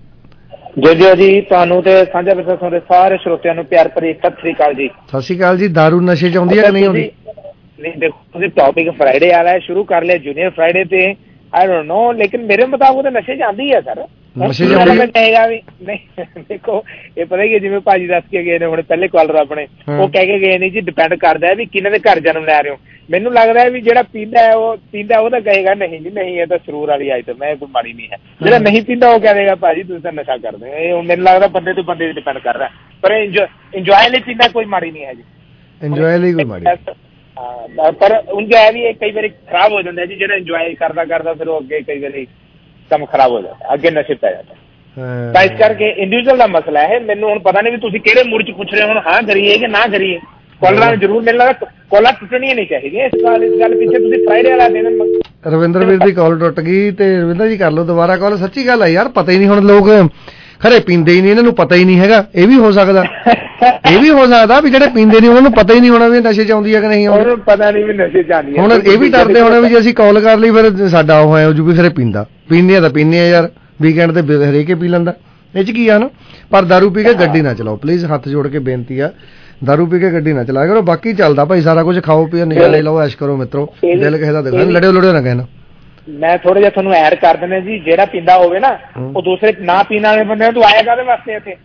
ਜੀ ਜੀ ਜੀ, ਤੁਹਾਨੂੰ ਤੇ ਸਾਂਝਾ ਵਿਸ਼ਵਾਸਾਂ ਦੇ ਸਾਰੇ ਸਰੋਤਿਆਂ ਨੂੰ ਪਿਆਰ ਭਰੀ ਸਤਿ ਸ਼੍ਰੀ ਅਕਾਲ ਜੀ। ਸਤਿ ਸ਼੍ਰੀ ਅਕਾਲ ਜੀ। ਦਾਰੂ ਨਸ਼ੇ ਚ ਆਉਂਦੀ ਹੈ ਕਿ ਨਹੀਂ ਆਉਂਦੀ? ਨਹੀਂ ਦੇਖੋ, ਤੁਸੀਂ ਟੌਪਿਕ ਫਰਾਈਡੇ ਵਾਲਾ ਹੈ, ਸ਼ੁਰੂ ਕਰ ਲਿਆ ਜੂਨੀਅਰ ਫਰਾਈਡੇ ਤੇ, ਆਈ ਡੋਂਟ ਨੋ, ਲੇਕਿਨ ਮੇਰੇ ਮੁਤਾਬਕ ਤਾਂ ਨਸ਼ੇ ਚ ਆਉਂਦੀ ਹੈ ਸਰ। ਨਸ਼ੇ ਕਹੇਗਾ ਵੀ ਨਹੀਂ, ਦੇਖੋ ਇਹ ਪਤਾ ਕੀ, ਜਿਵੇਂ ਭਾਜੀ ਦੱਸ ਕੇ ਗਏ ਨੇ ਹੁਣ ਪਹਿਲੇ ਕਾਲਰ ਆਪਣੇ, ਉਹ ਕਹਿ ਕੇ ਗਏ ਨੇ ਜੀ ਡਿਪੈਂਡ ਕਰਦਾ ਹੈ ਵੀ ਕਿਹਨਾਂ ਦੇ ਘਰ ਜਨਮ ਲੈ ਰਹੇ ਹੋ। ਮੈਨੂੰ ਲੱਗਦਾ ਹੈ ਵੀ ਜਿਹੜਾ ਪੀਂਦਾ ਹੈ ਉਹ ਪੀਂਦਾ ਉਹ ਤਾਂ ਕਹੇਗਾ ਨਹੀਂ ਜੀ ਨਹੀਂ, ਇਹ ਤਾਂ ਸਰੂਰ ਵਾਲੀ ਆਈਟਮ ਹੈ, ਕੋਈ ਮਾੜੀ ਨਹੀਂ ਹੈ। ਜਿਹੜਾ ਨਹੀਂ ਪੀਂਦਾ ਉਹ ਕਹੇਗਾ ਭਾਜੀ ਤੁਸੀਂ ਤਾਂ ਨਸ਼ਾ ਕਰਦੇ ਹੋ। ਇਹ ਮੈਨੂੰ ਲੱਗਦਾ ਬੰਦੇ ਤੋਂ ਬੰਦੇ ਤੇ ਡਿਪੈਂਡ ਕਰਦਾ, ਪਰ ਇੰਜੋਏ ਲਈ ਪੀਂਦਾ ਕੋਈ ਮਾੜੀ ਨਹੀਂ ਹੈ ਜੀ, ਇੰਜੋਏ ਲਈ ਕੋਈ ਮਾੜੀ। ਹਾਂ, ਪਰ ਇੰਜੋਏ ਵੀ ਕਈ ਵਾਰੀ ਖਰਾਬ ਹੋ ਜਾਂਦਾ ਜੀ, ਜਿਹੜਾ ਇੰਜੋਏ ਕਰਦਾ ਕਰਦਾ ਫਿਰ ਉਹ ਅੱਗੇ ਕਈ ਵਾਰੀ ਕੰਮ ਖਰਾਬ ਹੋ ਜਾਂਦਾ, ਅੱਗੇ ਨਸ਼ੇ ਪੈ ਜਾਂਦਾ। ਤਾਂ ਇਸ ਕਰਕੇ ਇੰਡੀਵਿਜੂਅਲ ਦਾ ਮਸਲਾ ਹੈ। ਮੈਨੂੰ ਹੁਣ ਪਤਾ ਨਹੀਂ ਵੀ ਤੁਸੀਂ ਕਿਹੜੇ ਮੂਡ ਚ ਪੁੱਛ ਰਹੇ ਹੋ, ਹੁਣ ਹਾਂ ਕਰੀਏ ਕਿ ਨਾ ਕਰੀਏ। ਕਾਲਰਾਂ ਨੂੰ ਜ਼ਰੂਰ ਮਿਲਣਾ, ਕਾਲਾਂ ਟੁੱਟਣੀਆਂ ਨਹੀਂ ਚਾਹੀਦੀਆਂ। ਇਸ ਗੱਲ ਇਸ ਗੱਲ ਪਿੱਛੇ ਤੁਸੀਂ ਫਰਾਈਡੇ ਵਾਲਾ ਦਿਨ ਰਵਿੰਦਰ ਵੀਰ ਦੀ ਕਾਲ ਟੁੱਟ ਗਈ ਤੇ ਰਵਿੰਦਰ ਜੀ ਕਰ ਲਓ ਦੁਬਾਰਾ ਕਾਲ। ਸੱਚੀ ਗੱਲ ਹੈ ਯਾਰ, ਪਤਾ ਹੀ ਨਹੀਂ ਹੁਣ ਲੋਕ ਖਰੇ ਪੀਂਦੇ ਹੀ ਨਹੀਂ, ਇਹਨਾਂ ਨੂੰ ਪਤਾ ਹੀ ਨਹੀਂ ਹੈਗਾ। ਇਹ ਵੀ ਹੋ ਸਕਦਾ, ਇਹ ਵੀ ਹੋ ਸਕਦਾ ਵੀ ਜਿਹੜੇ ਪੀਂਦੇ ਨਹੀਂ ਉਹਨਾਂ ਨੂੰ ਪਤਾ ਹੀ ਨਹੀਂ ਹੋਣਾ ਵੀ ਨਸ਼ੇ ਚ ਆਉਂਦੀ ਹੈ ਕਿ ਨਹੀਂ ਆਉਂਦੀ, ਪਤਾ ਨਹੀਂ ਵੀ ਨਸ਼ੇ ਚ ਆਉਂਦੀ ਹੈ। ਹੁਣ ਇਹ ਵੀ ਡਰਦੇ ਹੋਣੇ ਵੀ ਜੇ ਅਸੀਂ ਕਾਲ ਕਰ ਲਈ ਫਿਰ ਸਾਡਾ ਉਹ ਹੈ ਜੂ ਵੀ ਖਰੇ ਪੀਂਦਾ, ਪੀਂਦੇ ਆ ਤਾਂ ਪੀਂਦੇ ਆ ਯਾਰ, ਵੀਕਐਂਡ ਤੇ ਹਰੇਕ ਪੀ ਲੈਂਦਾ। ਇਹ ਚ ਕੀ ਆ ਨਾ, ਪਰ ਦਾਰੂ ਪੀ ਕੇ ਗੱਡੀ ਨਾ ਚਲਾਓ ਪਲੀਜ਼, ਹੱਥ ਜੋੜ ਕੇ ਬੇਨਤੀ ਆ, ਦਾਰੂ ਪੀ ਕੇ ਗੱਡੀ ਨਾ ਚਲਾਇਆ ਕਰੋ। ਬਾਕੀ ਚੱਲਦਾ ਭਾਈ ਸਾਰਾ ਕੁਝ, ਖਾਓ ਪੀਓ, ਨਜ਼ਾਰੇ ਲਓ, ਐਸ਼ ਕਰੋ ਮਿੱਤਰੋ, ਦਿਲ ਕਿਸੇ ਦਾ ਦੇਖਣਾ, ਲੜਿਓ ਲੜਿਓ ਨਾ ਕਹਿਣਾ। ਮੈਂ ਥੋੜਾ ਜਿਹਾ ਤੁਹਾਨੂੰ ਐਡ ਕਰ ਦਿੰਦਾ ਜੀ, ਜਿਹੜਾ ਪੀਂਦਾ ਹੋਵੇ ਨਾ ਉਹ ਦੂਸਰੇ ਨਾ ਪੀਣ ਵਾਲੇ ਬੰਦੇ ਨੂੰ ਆਇਆ ਕਾਹਦੇ ਵਾਸਤੇ ਇੱਥੇ?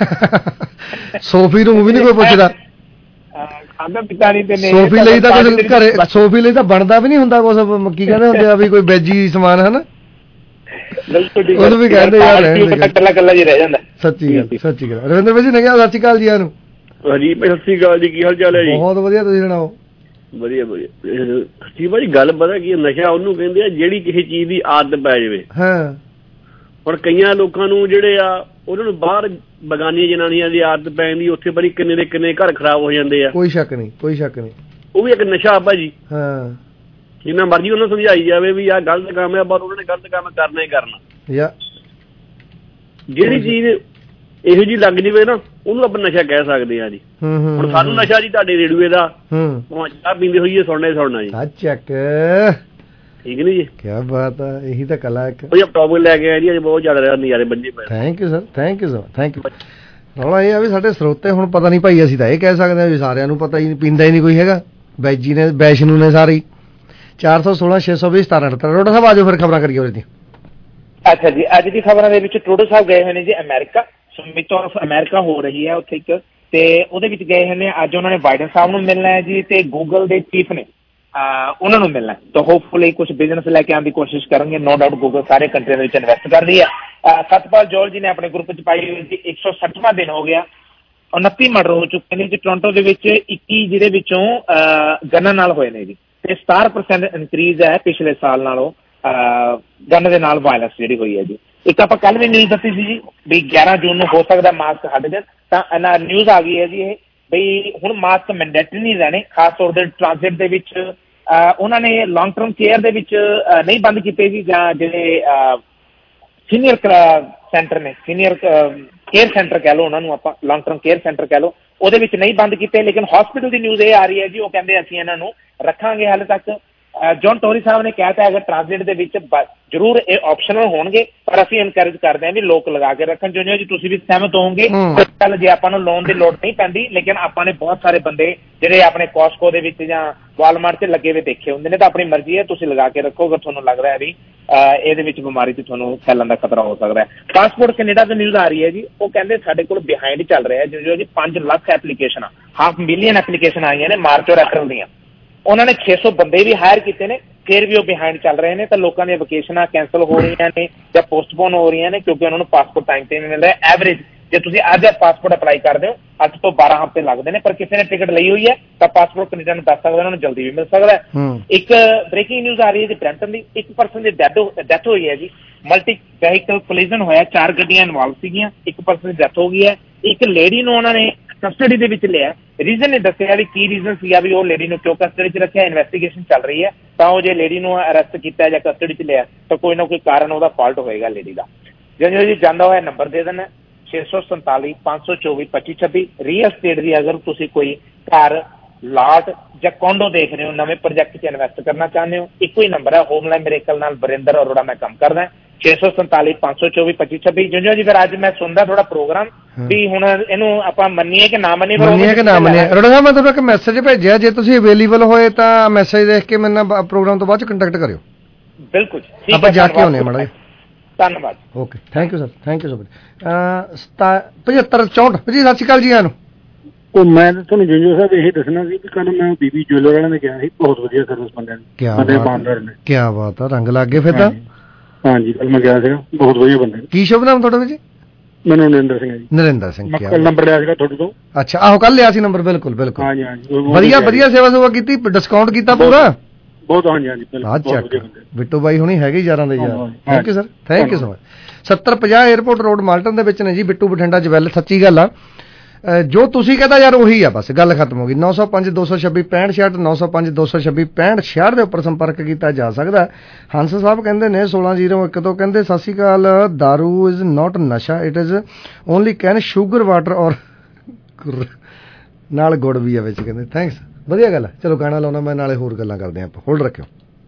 ਸੋਫੀ ਨੂੰ ਵੀ ਨਹੀਂ ਕੋਈ ਪੁੱਛਦਾ, ਖਾਂਦਾ ਪੀਤਾ ਨਹੀਂ ਤੇ ਸੋਫੀ ਲਈ ਤਾਂ ਕੁਝ ਘਰੇ, ਸੋਫੀ ਲਈ ਤਾਂ ਬਣਦਾ ਵੀ ਨਹੀਂ ਹੁੰਦਾ ਕੁਝ, ਕੀ ਕਹਿੰਦੇ ਹੁੰਦੇ ਆ ਵੀ ਕੋਈ ਵੈਜੀ ਸਮਾਨ ਹੈ ਨਾ, ਉਹਨੂੰ ਵੀ ਕਹਿੰਦੇ ਯਾਰ ਕੱਲਾ ਕੱਲਾ ਜੀ ਰਹਿ ਜਾਂਦਾ। ਸੱਚੀ ਗੱਲ, ਸੱਚੀ ਗੱਲ। ਰਵਿੰਦਰ ਭਾਈ ਜੀ ਨੇ ਕਿਹਾ ਸਤਿ ਸ਼੍ਰੀ ਅਕਾਲ ਜੀ। ਇਹਨੂੰ ਹਾਂਜੀ ਭਾਈ ਸਤਿ ਸ਼੍ਰੀ ਅਕਾਲ ਜੀ, ਕੀ ਹਾਲ ਚਾਲ ਹੈ ਜੀ? ਬਹੁਤ ਵਧੀਆ, ਤੁਸੀਂ ਸੁਣਾਓ? ਵਧੀਆ ਵਧੀਆ। ਜੀ ਭਾਜੀ ਗੱਲ ਪਤਾ ਕੀ, ਨਸ਼ਾ ਉਹਨੂੰ ਕਹਿੰਦੇ ਆ ਜਿਹੜੀ ਕਿਸੇ ਚੀਜ਼ ਦੀ ਆਦਤ ਪੈ ਜਾਵੇ। ਹਾਂ, ਹੁਣ ਕਈਆਂ ਲੋਕਾਂ ਨੂੰ ਜਿਹੜੇ ਆ ਉਹਨਾਂ ਨੂੰ ਬਾਹਰ ਬਗਾਨੀਆਂ ਜਨਾਨੀਆਂ ਦੀ ਆਦਤ ਪੈ ਜਾਂਦੀ, ਉੱਥੇ ਬੜੀ ਕਿੰਨੇ ਦੇ ਕਿੰਨੇ ਘਰ ਖਰਾਬ ਹੋ ਜਾਂਦੇ ਆ। ਕੋਈ ਸ਼ੱਕ ਨਹੀਂ, ਕੋਈ ਸ਼ੱਕ ਨਹੀਂ, ਉਹ ਵੀ ਇੱਕ ਨਸ਼ਾ ਭਾਜੀ। ਹਾਂ, ਜਿੰਨਾ ਮਰਜ਼ੀ ਉਹਨਾਂ ਨੂੰ ਸਮਝਾਈ ਜਾਵੇ ਵੀ ਆਹ ਗਲਤ ਕੰਮ ਹੈ, ਪਰ ਉਹਨਾਂ ਨੇ ਗਲਤ ਕੰਮ ਕਰਨਾ ਹੀ ਕਰਨਾ। ਜਿਹੜੀ ਚੀਜ਼ ਇਹੋ ਜਿਹੀ ਲੱਗ ਜਾਵੇ ਨਾ, ਉਹਨੂੰ ਆਪਾਂ ਨਸ਼ਾ ਕਹਿ ਸਕਦੇ ਹਾਂ ਜੀ। ਹੁਣ ਸਾਨੂੰ ਨਸ਼ਾ ਜੀ ਤੁਹਾਡੇ ਰੇਡੀਓ ਦਾ ਚਾਹ ਪੀਂਦੇ ਹੋਈਏ ਸੁਣਨਾ ਹੀ ਸੁਣਨਾ ਜੀ। ਚੱਕ ਠੀਕ ਨੀ ਜੀ, ਕਿਆ ਬਾਤ ਆ, ਇਹੀ ਤਾਂ ਕਲਾ ਇੱਕ ਟੌਪਿਕ ਲੈ ਕੇ ਆਏ ਜੀ, ਅੱਜ ਬਹੁਤ ਚੱਲ ਰਿਹਾ ਨਜ਼ਾਰੇ ਬੰਦੇ ਪਏ। Thank you sir, thank you sir, thank you. ਰੌਲਾ ਇਹ ਆ ਵੀ ਸਾਡੇ ਸਰੋਤੇ ਹੁਣ ਪਤਾ ਨਹੀਂ ਭਾਈ, ਅਸੀਂ ਤਾਂ ਇਹ ਕਹਿ ਸਕਦੇ ਹਾਂ ਵੀ ਸਾਰਿਆਂ ਨੂੰ ਪਤਾ ਹੀ ਨਹੀਂ, ਪੀਂਦਾ ਹੀ ਨਹੀਂ ਕੋਈ ਹੈਗਾ। ਵੈਜੀ ਨੇ ਵੈਸ਼ਨੂ ਨੇ ਸਾਰੇ ਚਾਰ ਸੌ ਸੋਲਾਂ ਛੇ ਸੌ ਵੀਹ ਸਤਾਰਾਂ ਅਠੱਤਰ। ਰੋਡਾ ਸਾਹਿਬ ਆਜੋ ਫਿਰ ਖਬਰਾਂ ਕਰੀਏ ਉਹਦੇ ਦੀਆਂ। ਅੱਛਾ ਜੀ, ਅੱਜ ਦੀ ਖਬਰਾਂ ਦੇ ਵਿੱਚ ਟਰੂਡੋ ਸਾਹਿਬ ਗਏ ਹੋਏ ਨੇ ਜੀ ਅਮਰੀਕਾ, ਸਮਿਟ ਆਫ ਅਮਰੀਕਾ ਹੋ ਰਹੀ ਹੈ ਉੱਥੇ ਇੱਕ, ਤੇ ਉਹਦੇ ਵਿੱਚ ਗਏ ਹੋਏ ਨੇ। ਅੱਜ ਉਹਨਾਂ ਨੇ ਬਾਈਡਨ ਸਾਹਿਬ ਨੂੰ ਮਿਲਣਾ ਹੈ ਜੀ, ਤੇ ਗੂਗਲ ਦੇ ਚੀਫ ਨੇ ਉਹਨਾਂ ਨੂੰ ਮਿਲਣਾ, ਤਾਂ ਹੋਪਫੁਲੀ ਕੁਝ ਬਿਜ਼ਨਸ ਲੈ ਕੇ ਆਉਣ ਦੀ ਕੋਸ਼ਿਸ਼ ਕਰਨਗੇ। ਨੋ ਡਾਊਟ ਗੂਗਲ ਸਾਰੇ ਕੰਟਰੀਆਂ ਦੇ ਵਿੱਚ ਇਨਵੈਸਟ ਕਰ ਰਹੀ ਹੈ। ਸਤਪਾਲ ਜੋਲ ਜੀ ਨੇ ਆਪਣੇ ਗਰੁੱਪ 'ਚ ਪਾਈ ਹੋਈ ਸੀ, ਇੱਕ ਸੌ ਸੱਠਵਾਂ ਦਿਨ ਹੋ ਗਿਆ, ਉਨੱਤੀ ਮਰਡਰ ਹੋ ਚੁੱਕੇ ਨੇ ਜੀ ਟੋਰਾਂਟੋ ਦੇ ਵਿੱਚ, ਇੱਕੀ ਜਿਹਦੇ ਵਿੱਚੋਂ ਗੰਨਾਂ ਨਾਲ ਹੋਏ ਨੇ ਜੀ, ਤੇ ਸਤਾਰਾਂ ਪਰਸੈਂਟ ਇਨਕਰੀਜ਼ ਹੈ ਪਿਛਲੇ ਸਾਲ ਨਾਲੋਂ ਗੰਨ ਦੇ ਨਾਲ ਵਾਇਲੈਂਸ ਜਿਹੜੀ ਹੋਈ ਹੈ ਜੀ। ਇੱਕ ਆਪਾਂ ਕੱਲ ਵੀ ਨਿਊਜ਼ ਦੱਸੀ ਸੀ ਜੀ ਵੀ ਗਿਆਰਾਂ ਜੂਨ ਨੂੰ ਹੋ ਸਕਦਾ ਮਾਸਕ ਹਟ ਜਾਣ, ਤਾਂ ਨਿਊਜ਼ ਆ ਗਈ ਹੈ ਜੀ ਇਹ ਬਈ ਹੁਣ ਮਾਸਕ ਮੈਂਡੇਟਰੀ ਨਹੀਂ ਰਹਿਣੇ, ਖਾਸ ਤੌਰ ਤੇ ਟ੍ਰਾਂਜ਼ਿਟ ਦੇ ਵਿੱਚ। ਉਹਨਾਂ ਨੇ ਲੌਂਗ ਟਰਮ ਕੇਅਰ ਦੇ ਵਿੱਚ ਨਹੀਂ ਬੰਦ ਕੀਤੇ ਜੀ, ਜਾਂ ਜਿਹੜੇ ਸੀਨੀਅਰ ਸੈਂਟਰ ਨੇ, ਸੀਨੀਅਰ ਕੇਅਰ ਸੈਂਟਰ ਕਹਿ ਲਓ ਉਹਨਾਂ ਨੂੰ ਆਪਾਂ, ਲੌਂਗ ਟਰਮ ਕੇਅਰ ਸੈਂਟਰ ਕਹਿ ਲਓ, ਉਹਦੇ ਵਿੱਚ ਨਹੀਂ ਬੰਦ ਕੀਤੇ। ਲੇਕਿਨ ਹਸਪੀਟਲ ਦੀ ਨਿਊਜ਼ ਇਹ ਆ ਰਹੀ ਹੈ ਜੀ, ਉਹ ਕਹਿੰਦੇ ਅਸੀਂ ਇਹਨਾਂ ਨੂੰ ਰੱਖਾਂਗੇ ਹਾਲੇ ਤੱਕ। ਜੌਨ ਟੋਰੀ ਸਾਹਿਬ ਨੇ ਕਹਿ ਤਾ ਅਗਰ ਟ੍ਰਾਂਜ਼ਿਟ ਦੇ ਵਿੱਚ ਜ਼ਰੂਰ ਇਹ ਆਪਸ਼ਨਲ ਹੋਣਗੇ, ਪਰ ਅਸੀਂ ਇਨਕਰੇਜ ਕਰਦੇ ਹਾਂ ਵੀ ਲੋਕ ਲਗਾ ਕੇ ਰੱਖਣ। ਜਿਉਂ ਜੀ ਤੁਸੀਂ ਵੀ ਸਹਿਮਤ ਹੋਵੋਗੇ, ਕੱਲ ਜੇ ਆਪਾਂ ਨੂੰ ਲੋਨ ਦੀ ਲੋੜ ਨਹੀਂ ਪੈਂਦੀ, ਲੇਕਿਨ ਆਪਾਂ ਨੇ ਬਹੁਤ ਸਾਰੇ ਬੰਦੇ ਜਿਹੜੇ ਆਪਣੇ ਕੋਸਕੋ ਦੇ ਵਿੱਚ ਜਾਂ ਵਾਲਮਾਰਟ 'ਚ ਲੱਗੇ ਹੋਏ ਦੇਖੇ ਹੁੰਦੇ ਨੇ, ਤਾਂ ਆਪਣੀ ਮਰਜ਼ੀ ਹੈ, ਤੁਸੀਂ ਲਗਾ ਕੇ ਰੱਖੋ ਅਗਰ ਤੁਹਾਨੂੰ ਲੱਗਦਾ ਹੈ ਵੀ ਇਹਦੇ ਵਿੱਚ ਬਿਮਾਰੀ ਤੇ ਤੁਹਾਨੂੰ ਫੈਲਣ ਦਾ ਖਤਰਾ ਹੋ ਸਕਦਾ ਹੈ। ਪਾਸਪੋਰਟ ਕੈਨੇਡਾ ਤੋਂ ਨਿਊਜ਼ ਆ ਰਹੀ ਹੈ ਜੀ, ਉਹ ਕਹਿੰਦੇ ਸਾਡੇ ਕੋਲ ਬਿਹਾਈਂਡ ਚੱਲ ਰਿਹਾ ਜਿਉਂ ਜੀ ਪੰਜ ਲੱਖ ਐਪਲੀਕੇਸ਼ਨਾਂ, ਹਾਫ ਮਿਲੀਅਨ ਐਪਲੀਕੇਸ਼ਨ ਆਈਆਂ ਨੇ ਮਾਰਚ ਔਰ ਅਪ੍ਰੈਲ ਦੀਆਂ। ਉਹਨਾਂ ਨੇ ਛੇ ਸੌ ਬੰਦੇ ਵੀ ਹਾਇਰ ਕੀਤੇ ਨੇ, ਫਿਰ ਵੀ ਉਹ ਬਿਹਾਈਂਡ ਚੱਲ ਰਹੇ ਨੇ, ਤਾਂ ਲੋਕਾਂ ਦੀਆਂ ਵਕੇਸ਼ਨਾਂ ਕੈਂਸਲ ਹੋ ਰਹੀਆਂ ਨੇ ਜਾਂ ਪੋਸਟਪੋਨ ਹੋ ਰਹੀਆਂ ਨੇ, ਕਿਉਂਕਿ ਉਹਨਾਂ ਨੂੰ ਪਾਸਪੋਰਟ ਟਾਈਮ ਤੇ ਨਹੀਂ ਮਿਲ ਰਿਹਾ। ਐਵਰੇਜ ਜੇ ਤੁਸੀਂ ਅੱਜ ਪਾਸਪੋਰਟ ਅਪਲਾਈ ਕਰਦੇ ਹੋ, ਅੱਜ ਤੋਂ ਬਾਰਾਂ ਹਫ਼ਤੇ ਲੱਗਦੇ ਨੇ, ਪਰ ਕਿਸੇ ਨੇ ਟਿਕਟ ਲਈ ਹੋਈ ਹੈ ਤਾਂ ਪਾਸਪੋਰਟ ਕੈਨੇਡਾ ਨੂੰ ਦੱਸ ਸਕਦਾ, ਉਹਨਾਂ ਨੂੰ ਜਲਦੀ ਵੀ ਮਿਲ ਸਕਦਾ ਹੈ। ਇੱਕ ਬ੍ਰੇਕਿੰਗ ਨਿਊਜ਼ ਆ ਰਹੀ ਹੈ ਜੀ ਬ੍ਰੈਂਟਨ ਦੀ, ਇੱਕ ਪਰਸਨ ਦੀ ਡੈਥ ਡੈਥ ਹੋਈ ਹੈ ਜੀ, ਮਲਟੀ ਵਹੀਕਲ ਕੋਲੀਜ਼ਨ ਹੋਇਆ, ਚਾਰ ਗੱਡੀਆਂ ਇਨਵੋਲਵ ਸੀਗੀਆਂ, ਇੱਕ ਪਰਸਨ ਦੀ ਡੈਥ ਹੋ ਗਈ ਹੈ। ਇੱਕ ਲੇਡੀ ਨੂੰ ਉਹਨਾਂ ਨੇ ਕਸਟਡੀ ਦੇ ਵਿੱਚ ਲਿਆ, ਰੀਜ਼ਨ ਨੇ ਦੱਸਿਆ ਵੀ ਕੀ ਰੀਜ਼ਨ ਸੀਗਾ ਵੀ ਉਹ ਲੇਡੀ ਨੂੰ ਕਿਉਂ ਕਸਟਡੀ 'ਚ ਰੱਖਿਆ, ਇਨਵੈਸਟੀਗੇਸ਼ਨ ਚੱਲ ਰਹੀ ਹੈ। ਤਾਂ ਉਹ ਜੇ ਲੇਡੀ ਨੂੰ ਅਰੈਸਟ ਕੀਤਾ ਜਾਂ ਕਸਟਡੀ 'ਚ ਲਿਆ ਤਾਂ ਕੋਈ ਨਾ ਕੋਈ ਕਾਰਨ ਉਹਦਾ ਫਾਲਟ ਹੋਏਗਾ ਲੇਡੀ ਦਾ। ਜਦੋਂ ਜੀ ਜਾਂਦਾ ਹੋਇਆ ਨੰਬਰ ਦੇ ਦੇਣਾ ਛੇ ਸੌ ਸੰਤਾਲੀ ਪੰਜ ਸੌ ਚੌਵੀ ਪੱਚੀ ਛੱਬੀ। ਰੀਅਲ ਸਟੇਟ ਦੀ ਅਗਰ ਤੁਸੀਂ ਕੋਈ ਘਰ, ਲਾਟ ਜਾਂ ਕੋਂਡੋ ਦੇਖ ਰਹੇ ਹੋ, ਨਵੇਂ ਪ੍ਰੋਜੈਕਟ 'ਚ ਇਨਵੈਸਟ ਕਰਨਾ ਚਾਹੁੰਦੇ ਹੋ, ਇੱਕੋ ਹੀ ਨੰਬਰ ਹੈ ਹੋਮਲੈਂਡ ਮਿਰੇਕਲ ਨਾਲ ਬਰਿੰਦਰ ਅਰੋੜਾ ਮੈਂ ਕੰਮ ਕਰਦਾ, ਛੇ ਸੌ ਸੰਤਾਲੀ ਪੰਜ ਸੌ ਚੌਵੀ ਪੱਚੀ ਛੱਬੀ। ਜਿਉਂ ਜੀ ਫਿਰ ਅੱਜ ਮੈਂ ਸੁਣਦਾ ਥੋੜਾ ਪ੍ਰੋਗਰਾਮ ਵੀ ਹੁਣ ਇਹਨੂੰ ਆਪਾਂ ਮੰਨੀਏ ਕਿ ਨਾ ਮੰਨੀਏ, ਮੰਨੀਏ ਕਿ ਨਾ ਮੰਨੀਏ। ਅਰੋੜਾ ਸਾਹਿਬ ਮੈਂ ਤੁਹਾਨੂੰ ਇੱਕ ਮੈਸੇਜ ਭੇਜਿਆ, ਜੇ ਤੁਸੀਂ ਅਵੇਲੇਬਲ ਹੋਏ ਤਾਂ ਮੈਸੇਜ ਦੇਖ ਕੇ ਮੇਰੇ ਨਾਲ ਪ੍ਰੋਗਰਾਮ ਤੋਂ ਬਾਅਦ ਚ ਕੰਟੈਕਟ ਕਰਿਓ। ਬਿਲਕੁਲ ਆਪਾਂ ਜਾ ਕੇ ਆਉਂਦੇ ਹਾਂ ਮਾੜਾ ਜੀ। ਧੰਨਵਾਦ। Okay, thank you sir, thank you so much. ਪਝੱਤਰ ਚੌਂਹਠ ਜੀ, ਸਤਿ ਸ਼੍ਰੀ ਅਕਾਲ ਜੀ ਆਨੂੰ। ਉਹ ਮੈਂ ਤੁਹਾਨੂੰ ਜੰਜੋ ਸਾਹਿਬ ਇਹ ਦੱਸਣਾ ਸੀ ਵੀ ਕੱਲ ਮੈਂ ਬੀਬੀ ਜੁਐਲਰ ਵਾਲਿਆਂ ਨੇ ਗਿਆ ਸੀ, ਬਹੁਤ ਵਧੀਆ ਸਰਵਿਸ ਬੰਦਿਆਂ ਦੀ, ਬੰਦੇ ਇਮਾਨਦਾਰ ਨੇ। ਕੀ ਬਾਤ ਆ, ਰੰਗ ਲੱਗ ਗਏ ਫਿਰ ਤਾਂ। ਹਾਂਜੀ ਕੱਲ ਮੈਂ ਗਿਆ ਸੀਗਾ, ਬਹੁਤ ਵਧੀਆ ਬੰਦੇ। ਕੀ ਸ਼ੁਭ ਨਾਮ ਤੁਹਾਡਾ ਜੀ? ਮੈਨੂੰ ਨਰਿੰਦਰ ਸਿੰਘ ਹੈ ਜੀ। ਨਰਿੰਦਰ ਸਿੰਘ, ਮੈਂ ਕੱਲ ਨੰਬਰ ਲਿਆ ਸੀਗਾ ਤੁਹਾਡੇ ਤੋਂ। ਅੱਛਾ, ਆਹੋ ਕੱਲ ਲਿਆ ਸੀ ਨੰਬਰ, ਬਿਲਕੁਲ ਬਿਲਕੁਲ। ਹਾਂਜੀ ਹਾਂਜੀ, ਵਧੀਆ ਵਧੀਆ ਸੇਵਾ ਸੁਵਾ ਕੀਤੀ, ਡਿਸਕਾਊਂਟ ਕੀਤਾ ਪੂਰਾ ਬਹੁਤ। ਹਾਂਜੀ ਹਾਂਜੀ ਬਿਲਕੁਲ। ਬਿੱਟੂ ਬਾਈ ਹੁਣੀ ਹੈਗੇ ਯਾਰਾਂ ਦੇ ਯਾਰ। Thank you sir, thank you so much. ਸੱਤਰ ਪੰਜਾਹ ਏਅਰਪੋਰਟ ਰੋਡ ਮਾਲਟਨ ਦੇ ਵਿੱਚ ਨੇ ਜੀ ਬਿੱਟੂ ਬਠਿੰਡਾ ਜਵੈਲ। ਸੱਚੀ ਗੱਲ ਆ, ਜੋ ਤੁਸੀਂ ਕਹਿੰਦਾ ਯਾਰ ਉਹੀ ਆ, ਬਸ ਗੱਲ ਖਤਮ ਹੋ ਗਈ। ਨੌ ਸੌ ਪੰਜ ਦੋ ਸੌ ਛੱਬੀ ਪੈਂਹਠ ਛਿਆਹਠ ਨੌ ਸੌ ਪੰਜ ਦੋ ਸੌ ਛੱਬੀ ਪੈਂਹਠ ਛਿਆਹਠ ਦੇ ਉੱਪਰ ਸੰਪਰਕ ਕੀਤਾ ਜਾ ਸਕਦਾ। ਹੰਸ ਸਾਹਿਬ ਕਹਿੰਦੇ ਨੇ ਸੋਲਾਂ ਜ਼ੀਰੋ ਇੱਕ ਤੋਂ, ਕਹਿੰਦੇ ਸਤਿ ਸ਼੍ਰੀ ਅਕਾਲ, daru is not nasha, it is only cane sugar water or ਨਾਲ ਗੁੜ ਵੀ ਆ ਵਿੱਚ, ਕਹਿੰਦੇ ਥੈਂਕਸ, ਵਧੀਆ ਗੱਲ ਹੈ। ਚਲੋ ਗਾਣਾ ਲਾਉਣਾ ਮੈਂ, ਨਾਲੇ ਹੋਰ ਗੱਲਾਂ ਕਰਦੇ ਆਪਾਂ, ਹੋਲਡ ਰੱਖਿਓ।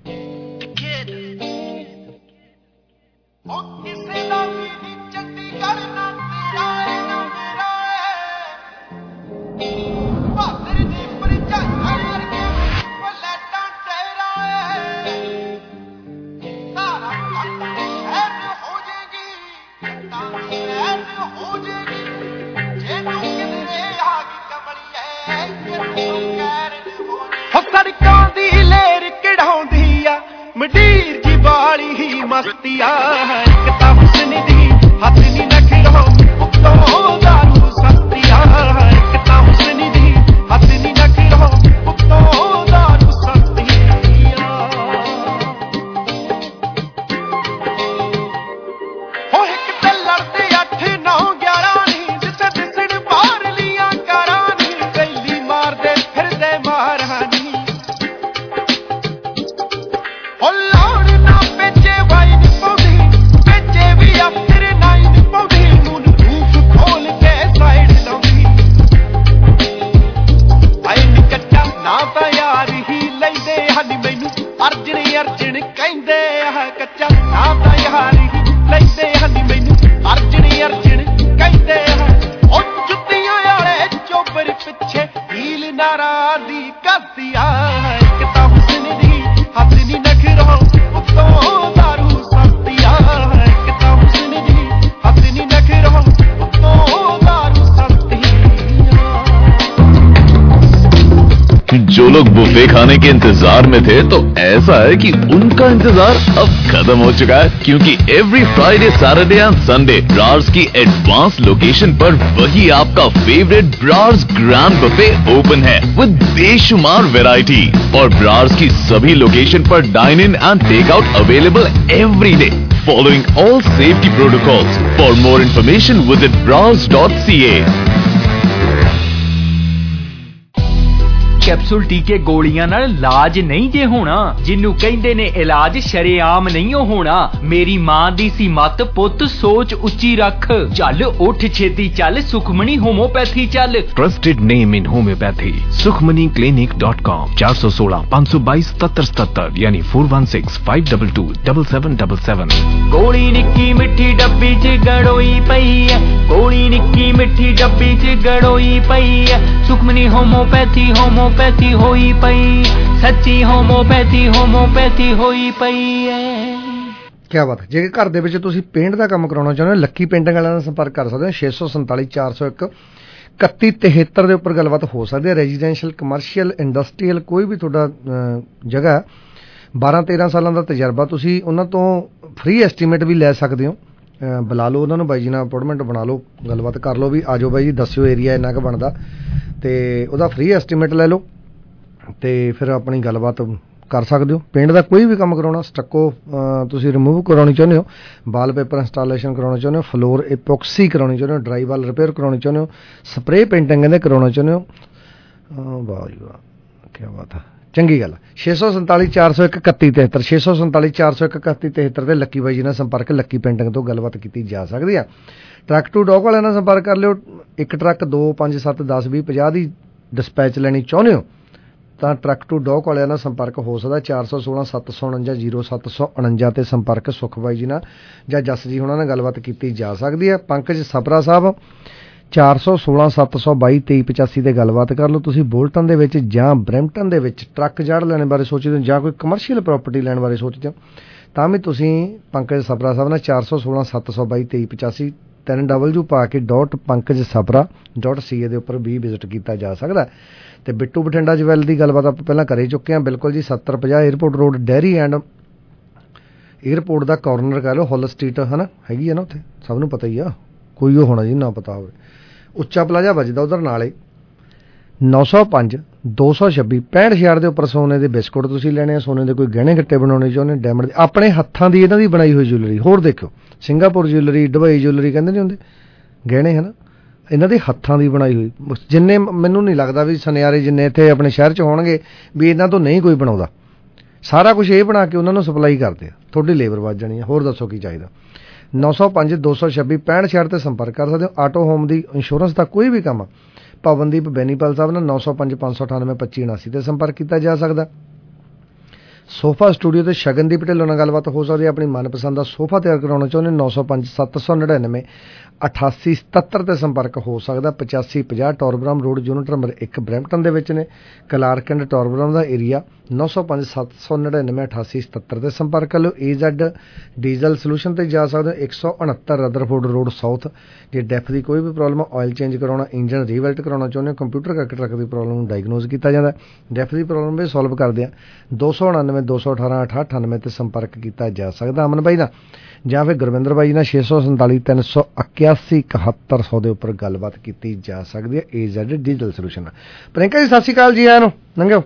ਸੜਕਾਂ ਦੀ ਲੇਰ ਕਢਾਉਂਦੀ ਆ ਮੰਡੀਰ ਜੀ ਵਾਲੀ ਹੀ ਮਸਤੀ ਆ, ਇੱਕ ਤਾਂ ਹੁਸਨ ਦੀ ਹੱਥ ਨੀ ਨਖਰੋ ਉੱਤੋਂ ਦਾਰੂ ਸਸਤੀ ਆ, ਇੱਕ ਤਾਂ ਹੁਸਨ ਦੀ ਹੱਥ ਨੀ ਨਖਰੋ ਉੱਤੋਂ ਦਾਰੂ ਸਸਤੀ ਆ। ਹੋ ਇੱਕ ਤੇ ਲੜਦੇ ਅੱਠ ਨੌ ਗਿਆਰਾਂ ਨੀ, ਜਿੱਥੇ ਦਿਸਣ ਬਾਹਰ ਲੀਆਂ ਕਾਰਾਂ ਨੀ, ਵੈਲੀ ਮਾਰਦੇ ਫਿਰਦੇ ਮਾਰਾਂ ਨੀ। ਉਹ ਲਾਉਣ ਨਾ ਪੇਚੇ ਵਾਈ ਨੀ ਪਾਉਂਦੀ, ਨਾਰਾਂ ਦੀ ਕਾਤੀਆ ਇੱਕ ਤਾਂ ਹੁਸਨ ਦੀ ਹੱਥ ਨੀ ਨਖਰੋ ਉਤੋਂ ਦਾਰੂ ਸਸਤੀਆ ਇੱਕ ਤਾਂ ਹੁਸਨ ਦੀ ਹੱਥ ਨੀ ਨਖਰੋ ਉਤੋਂ ਦਾਰੂ ਸਸਤੀਆ। जो लोग बुफे खाने के इंतजार में थे तो ऐसा है कि उनका इंतजार अब खत्म हो चुका है, क्योंकि every Friday Saturday and Sunday Brars की एडवांस लोकेशन पर वही आपका favourite Brars grand buffet open है विद बेशुमार वैरायटी, और ब्रार्स की सभी लोकेशन पर dine in and take out available every day following all safety protocols. For more information visit Brars dot C A. Capsule टीके गोलियां नाल इलाज नहीं जे होना, जिन्नू कहंदे ने इलाज शरेआम नहीं होना। मेरी मां दी सी मत पुत सोच उच्ची रख, चल उठ छेती चल सुखमनी होम्योपैथी चल। Trusted name in homeopathy Sukhmani clinic dot com. चार सौ सोलह पाँच सौ बाईस सत्तर सत्तर यानी four one six five double two double seven double seven. गोली निक्की मिठी डब्बी च गड़ोई पई है, गोली निक्की मिठी डब्बी च गड़ोई पई है। सुखमनी होम्योपैथी होम्योपैथी होम्योपैथी होई पई, सच्ची होम्योपैथी होम्योपैथी होई पई है। क्या बात है। जे घर ਦੇ ਵਿੱਚ ਤੁਸੀਂ ਪੇਂਟ ਦਾ ਕੰਮ ਕਰਾਉਣਾ ਚਾਹੁੰਦੇ ਹੋ, ਲੱਕੀ ਪੇਂਟਿੰਗ ਵਾਲਿਆਂ ਨਾਲ ਸੰਪਰਕ ਕਰ ਸਕਦੇ ਹੋ। ਛੇ ਸੌ ਸੰਤਾਲੀ ਚਾਰ ਸੌ ਇੱਕ ਇਕੱਤੀ ਤਿਹੱਤਰ ਦੇ ਉੱਪਰ ਗੱਲਬਾਤ ਹੋ ਸਕਦੀ ਹੈ। ਰੈਜ਼ੀਡੈਂਸ਼ੀਅਲ ਕਮਰਸ਼ੀਅਲ ਇੰਡਸਟਰੀਅਲ ਕੋਈ ਵੀ ਤੁਹਾਡਾ ਜਗ੍ਹਾ, ਬਾਰਾਂ ਤੇਰਾਂ ਸਾਲਾਂ ਦਾ ਤਜਰਬਾ, ਤੁਸੀਂ ਉਹਨਾਂ ਤੋਂ ਫ੍ਰੀ ਐਸਟੀਮੇਟ ਵੀ ਲੈ ਸਕਦੇ ਹੋ। ਬੁਲਾ ਲਓ ਉਹਨਾਂ ਨੂੰ, ਬਾਈ ਜੀ ਨਾਲ ਅਪਾਇੰਟਮੈਂਟ ਬਣਾ ਲਓ, ਗੱਲਬਾਤ ਕਰ ਲਓ ਵੀ ਆਜੋ ਬਾਈ ਜੀ ਦੱਸਿਓ ਏਰੀਆ ਇੰਨਾ ਕੁ ਬਣਦਾ, ਤੇ ਉਹਦਾ ਫ੍ਰੀ ਐਸਟੀਮੇਟ ਲੈ ਲਓ ਤੇ ਫਿਰ ਆਪਣੀ ਗੱਲਬਾਤ ਕਰ ਸਕਦੇ ਹੋ। ਪੇਂਟ ਦਾ ਕੋਈ ਵੀ ਕੰਮ ਕਰਾਉਣਾ, ਸਟੱਕੋ ਤੁਸੀਂ ਰਿਮੂਵ ਕਰਾਉਣੀ ਚਾਹੁੰਦੇ ਹੋ, ਵਾਲ ਪੇਪਰ ਇੰਸਟਾਲੇਸ਼ਨ ਕਰਾਉਣਾ ਚਾਹੁੰਦੇ ਹੋ, ਫਲੋਰ ਇਪੋਕਸੀ ਕਰਾਉਣੀ ਚਾਹੁੰਦੇ ਹੋ, ਡਰਾਈ ਵਾਲ ਰਿਪੇਅਰ ਕਰਾਉਣੀ ਚਾਹੁੰਦੇ ਹੋ, ਸਪਰੇਅ ਪੇਂਟਿੰਗ ਇਹਦੇ ਕਰਾਉਣਾ ਚਾਹੁੰਦੇ ਹੋ, ਵਾਹ ਜੀ ਵਾਹ ਕੀ ਬਾਤ ਹੈ, ਚੰਗੀ ਗੱਲ। ਛੇ ਸੌ ਸੰਤਾਲੀ ਚਾਰ ਸੌ ਇੱਕ ਇਕੱਤੀ ਤਿਹੱਤਰ ਛੇ ਸੌ ਸੰਤਾਲੀ ਚਾਰ ਸੌ ਇੱਕ ਇਕੱਤੀ ਤਿਹੱਤਰ ਤੇ ਲੱਕੀ ਬਾਈ ਜੀ ਨਾਲ ਸੰਪਰਕ, ਲੱਕੀ ਪੇਂਟਿੰਗ ਤੋਂ ਗੱਲਬਾਤ ਕੀਤੀ ਜਾ ਸਕਦੀ ਆ। ਟਰੱਕ ਟੂ ਡੌਗ ਵਾਲਿਆਂ ਨਾਲ ਸੰਪਰਕ ਕਰ ਲਿਓ। ਇੱਕ ਟਰੱਕ ਦੋ ਪੰਜ ਸੱਤ ਦਸ ਵੀਹ ਪੰਜਾਹ ਦੀ ਡਿਸਪੈਚ ਲੈਣੀ ਚਾਹੁੰਦੇ ਹੋ ਤਾਂ ਟਰੱਕ ਟੂ ਡੌਗ ਵਾਲਿਆਂ ਨਾਲ ਸੰਪਰਕ ਹੋ ਸਕਦਾ। ਚਾਰ ਸੌ ਸੋਲਾਂ ਸੱਤ ਸੌ ਉਣੰਜਾ ਜ਼ੀਰੋ ਸੱਤ ਸੌ ਉਣੰਜਾ ਤੇ ਸੰਪਰਕ ਸੁਖ ਬਾਈ ਜੀ ਨਾਲ ਜਾਂ ਜਸ ਜੀ ਹੁਣਾਂ ਨਾਲ ਗੱਲਬਾਤ ਕੀਤੀ ਜਾ ਸਕਦੀ ਹੈ। ਪੰਕਜ ਸਪਰਾ ਸਾਹਿਬ ਚਾਰ ਸੌ ਸੋਲਾਂ ਸੱਤ ਸੌ ਬਾਈ ਤੇਈ ਪਚਾਸੀ ਤੇ ਗੱਲਬਾਤ ਕਰ ਲਓ। ਤੁਸੀਂ ਬੋਲਟਨ ਦੇ ਵਿੱਚ ਜਾਂ ਬਰੈਂਪਟਨ ਦੇ ਵਿੱਚ ਟਰੱਕ ਜੜ ਲੈਣ ਬਾਰੇ ਸੋਚਦੇ ਹੋ ਜਾਂ ਕੋਈ ਕਮਰਸ਼ੀਅਲ ਪ੍ਰਾਪਰਟੀ ਲੈਣ ਬਾਰੇ ਸੋਚਦੇ ਹੋ ਤਾਂ ਵੀ ਤੁਸੀਂ ਪੰਕਜ ਸਪਰਾ ਸਾਹਿਬ ਨਾਲ ਚਾਰ ਸੌ ਸੋਲਾਂ ਸੱਤ ਸੌ ਬਾਈ ਤੇਈ ਪਚਾਸੀ ਤਿੰਨ ਡਬਲਯੂ ਪਾ ਕੇ dot Pankaj Sapra dot C A ਦੇ ਉੱਪਰ ਵੀ ਵਿਜ਼ਿਟ ਕੀਤਾ ਜਾ ਸਕਦਾ। ਤੇ ਬਿੱਟੂ ਬਠਿੰਡਾ ਜਵੈਲ ਦੀ ਗੱਲਬਾਤ ਆਪਾਂ ਪਹਿਲਾਂ ਕਰੇ ਚੁੱਕੇ ਹਾਂ। ਬਿਲਕੁਲ ਜੀ ਸੱਤਰ ਪੰਜਾਹ Airport Road Derry and Airport ਦਾ ਕਾਰਨਰ ਕਹਿ ਲਓ, ਹੁੱਲ ਸਟਰੀਟ ਹੈ ਨਾ, ਹੈਗੀ ਹੈ ਨਾ ਉੱਥੇ, ਸਭ ਨੂੰ ਪਤਾ ਹੀ ਆ, ਕੋਈ ਉਹ ਹੋਣਾ ਜੀ ਨਾ ਪਤਾ ਹੋਵੇ। ਉੱਚਾ ਪਲਾਜ਼ਾ ਵੱਜਦਾ ਉਧਰ ਨਾਲੇ। ਨੌ ਸੌ ਪੰਜ ਦੋ ਸੌ ਛੱਬੀ ਪੈਂਹਠ ਹਜ਼ਾਰ ਦੇ ਉੱਪਰ ਸੋਨੇ ਦੇ ਬਿਸਕੁਟ ਤੁਸੀਂ ਲੈਣੇ ਆ, ਸੋਨੇ ਦੇ ਕੋਈ ਗਹਿਣੇ ਗੱਟੇ ਬਣਾਉਣੇ ਚਾਹੁੰਦੇ, ਡਾਇਮੰਡ ਦੇ ਆਪਣੇ ਹੱਥਾਂ ਦੀ ਇਹਨਾਂ ਦੀ ਬਣਾਈ ਹੋਈ ਜੁਐਲਰੀ। ਹੋਰ ਦੇਖਿਓ ਸਿੰਗਾਪੁਰ ਜੁਐਲਰੀ, ਦੁਬਈ ਜੁਐਲਰੀ ਕਹਿੰਦੇ ਨਹੀਂ ਹੁੰਦੇ ਗਹਿਣੇ, ਹੈ ਨਾ, ਇਹਨਾਂ ਦੇ ਹੱਥਾਂ ਦੀ ਬਣਾਈ ਹੋਈ। ਜਿੰਨੇ ਮੈਨੂੰ ਨਹੀਂ ਲੱਗਦਾ ਵੀ ਸੁਨਿਆਰੇ ਜਿੰਨੇ ਇੱਥੇ ਆਪਣੇ ਸ਼ਹਿਰ 'ਚ ਹੋਣਗੇ ਵੀ ਇਹਨਾਂ ਤੋਂ ਨਹੀਂ ਕੋਈ ਬਣਾਉਂਦਾ, ਸਾਰਾ ਕੁਝ ਇਹ ਬਣਾ ਕੇ ਉਹਨਾਂ ਨੂੰ ਸਪਲਾਈ ਕਰਦੇ ਆ। ਤੁਹਾਡੀ ਲੇਬਰ ਵੱਧ ਜਾਣੀ ਹੈ। ਹੋਰ ਦੱਸੋ ਕੀ ਚਾਹੀਦਾ। ਨੌ ਸੌ ਪੰਜ ਦੋ ਸੌ ਛੱਬੀ ਪੈਂਹਠ ਹਜ਼ਾਰ 'ਤੇ ਸੰਪਰਕ ਕਰ ਸਕਦੇ ਹੋ। ਆਟੋ ਹੋਮ ਦੀ ਇੰਸ਼ੋਰੈਂਸ ਦਾ ਕੋਈ ਵੀ ਕੰਮ, ਪਵਨਦੀਪ ਬੈਨੀਪਾਲ ਸਾਹਿਬ ਨਾਲ ਨੌ ਸੌ ਪੰਜ ਪੰਜ ਸੌ ਅਠਾਨਵੇਂ ਪੱਚੀ ਉਨਾਸੀ 'ਤੇ ਸੰਪਰਕ ਕੀਤਾ ਜਾ ਸਕਦਾ। ਸੋਫਾ ਸਟੂਡੀਓ ਤੇ ਸ਼ਗਨਦੀਪ ਢਿੱਲੋਂ ਨਾਲ ਗੱਲਬਾਤ ਹੋ ਸਕਦੀ ਹੈ। ਆਪਣੀ ਮਨਪਸੰਦ ਦਾ ਸੋਫਾ ਤਿਆਰ ਕਰਾਉਣਾ ਚਾਹੁੰਦੇ ਨੌ ਸੌ ਪੰਜ ਸੱਤ ਸੌ ਨੜਿਨਵੇਂ ਅਠਾਸੀ ਸਤੱਤਰ 'ਤੇ ਸੰਪਰਕ ਹੋ ਸਕਦਾ। ਪਚਾਸੀ ਪੰਜਾਹ ਟੋਰਬਰਾਮ ਰੋਡ ਯੂਨਿਟ ਨੰਬਰ ਇੱਕ ਬਰੈਂਪਟਨ ਦੇ ਵਿੱਚ ਨੇ। ਕਲਾਰਕ ਐਂਡ ਟੋਰਬਰਾਮ ਦਾ ਏਰੀਆ ਨੌ ਸੌ ਪੰਜ ਸੱਤ ਸੌ ਨੜਿਨਵੇਂ ਅਠਾਸੀ ਸਤੱਤਰ 'ਤੇ ਸੰਪਰਕ ਕਰ ਲਿਓ। ਏ ਜ਼ੈਡ ਡੀਜ਼ਲ ਸੋਲੂਸ਼ਨ 'ਤੇ ਜਾ ਸਕਦੇ ਹੋ। ਇੱਕ ਸੌ ਉਣੱਤਰ ਰਦਰਫੋਰਡ ਰੋਡ ਸਾਊਥ। ਜੇ ਡੈਫ ਦੀ ਕੋਈ ਵੀ ਪ੍ਰੋਬਲਮ, ਆਇਲ ਚੇਂਜ ਕਰਾਉਣਾ, ਇੰਜਨ ਰੀਵੈਲਟ ਕਰਾਉਣਾ ਚਾਹੁੰਦੇ ਹੋ, ਕੰਪਿਊਟਰ ਕਰਕੇ ਟਰੱਕ ਦੀ ਪ੍ਰੋਬਲਮ ਨੂੰ ਡਾਇਗਨੋਜ਼ ਕੀਤਾ ਜਾਂਦਾ। ਡੈਫ ਦੀ ਪ੍ਰੋਬਲਮ ਵੀ ਸੋਲਵ ਕਰਦੇ ਆ। ਦੋ ਸੌ ਉਣਾਨਵੇਂ ਦੋ ਸੌ ਅਠਾਰਾਂ ਅਠਾਹਠ ਅਠਾਨਵੇਂ 'ਤੇ ਸੰਪਰਕ ਕੀਤਾ ਜਾ ਸਕਦਾ ਅਮਨ ਬਾਈ ਨਾਲ, ਜਾਂ ਫਿਰ ਗੁਰਵਿੰਦਰ ਬਾਈ ਨਾਲ ਛੇ ਸੌ ਸੰਤਾਲੀ ਤਿੰਨ ਸੌ ਇਕਿਆਸੀ ਇਕਹੱਤਰ ਸੌ ਦੇ ਉੱਪਰ ਗੱਲਬਾਤ ਕੀਤੀ ਜਾ ਸਕਦੀ ਹੈ। A Z diesel solution. Prinka ji ਸਤਿ ਸ਼੍ਰੀ ਅਕਾਲ ਜੀ, ਆਇਆਂ ਨੂੰ ਲੰਘਿਓ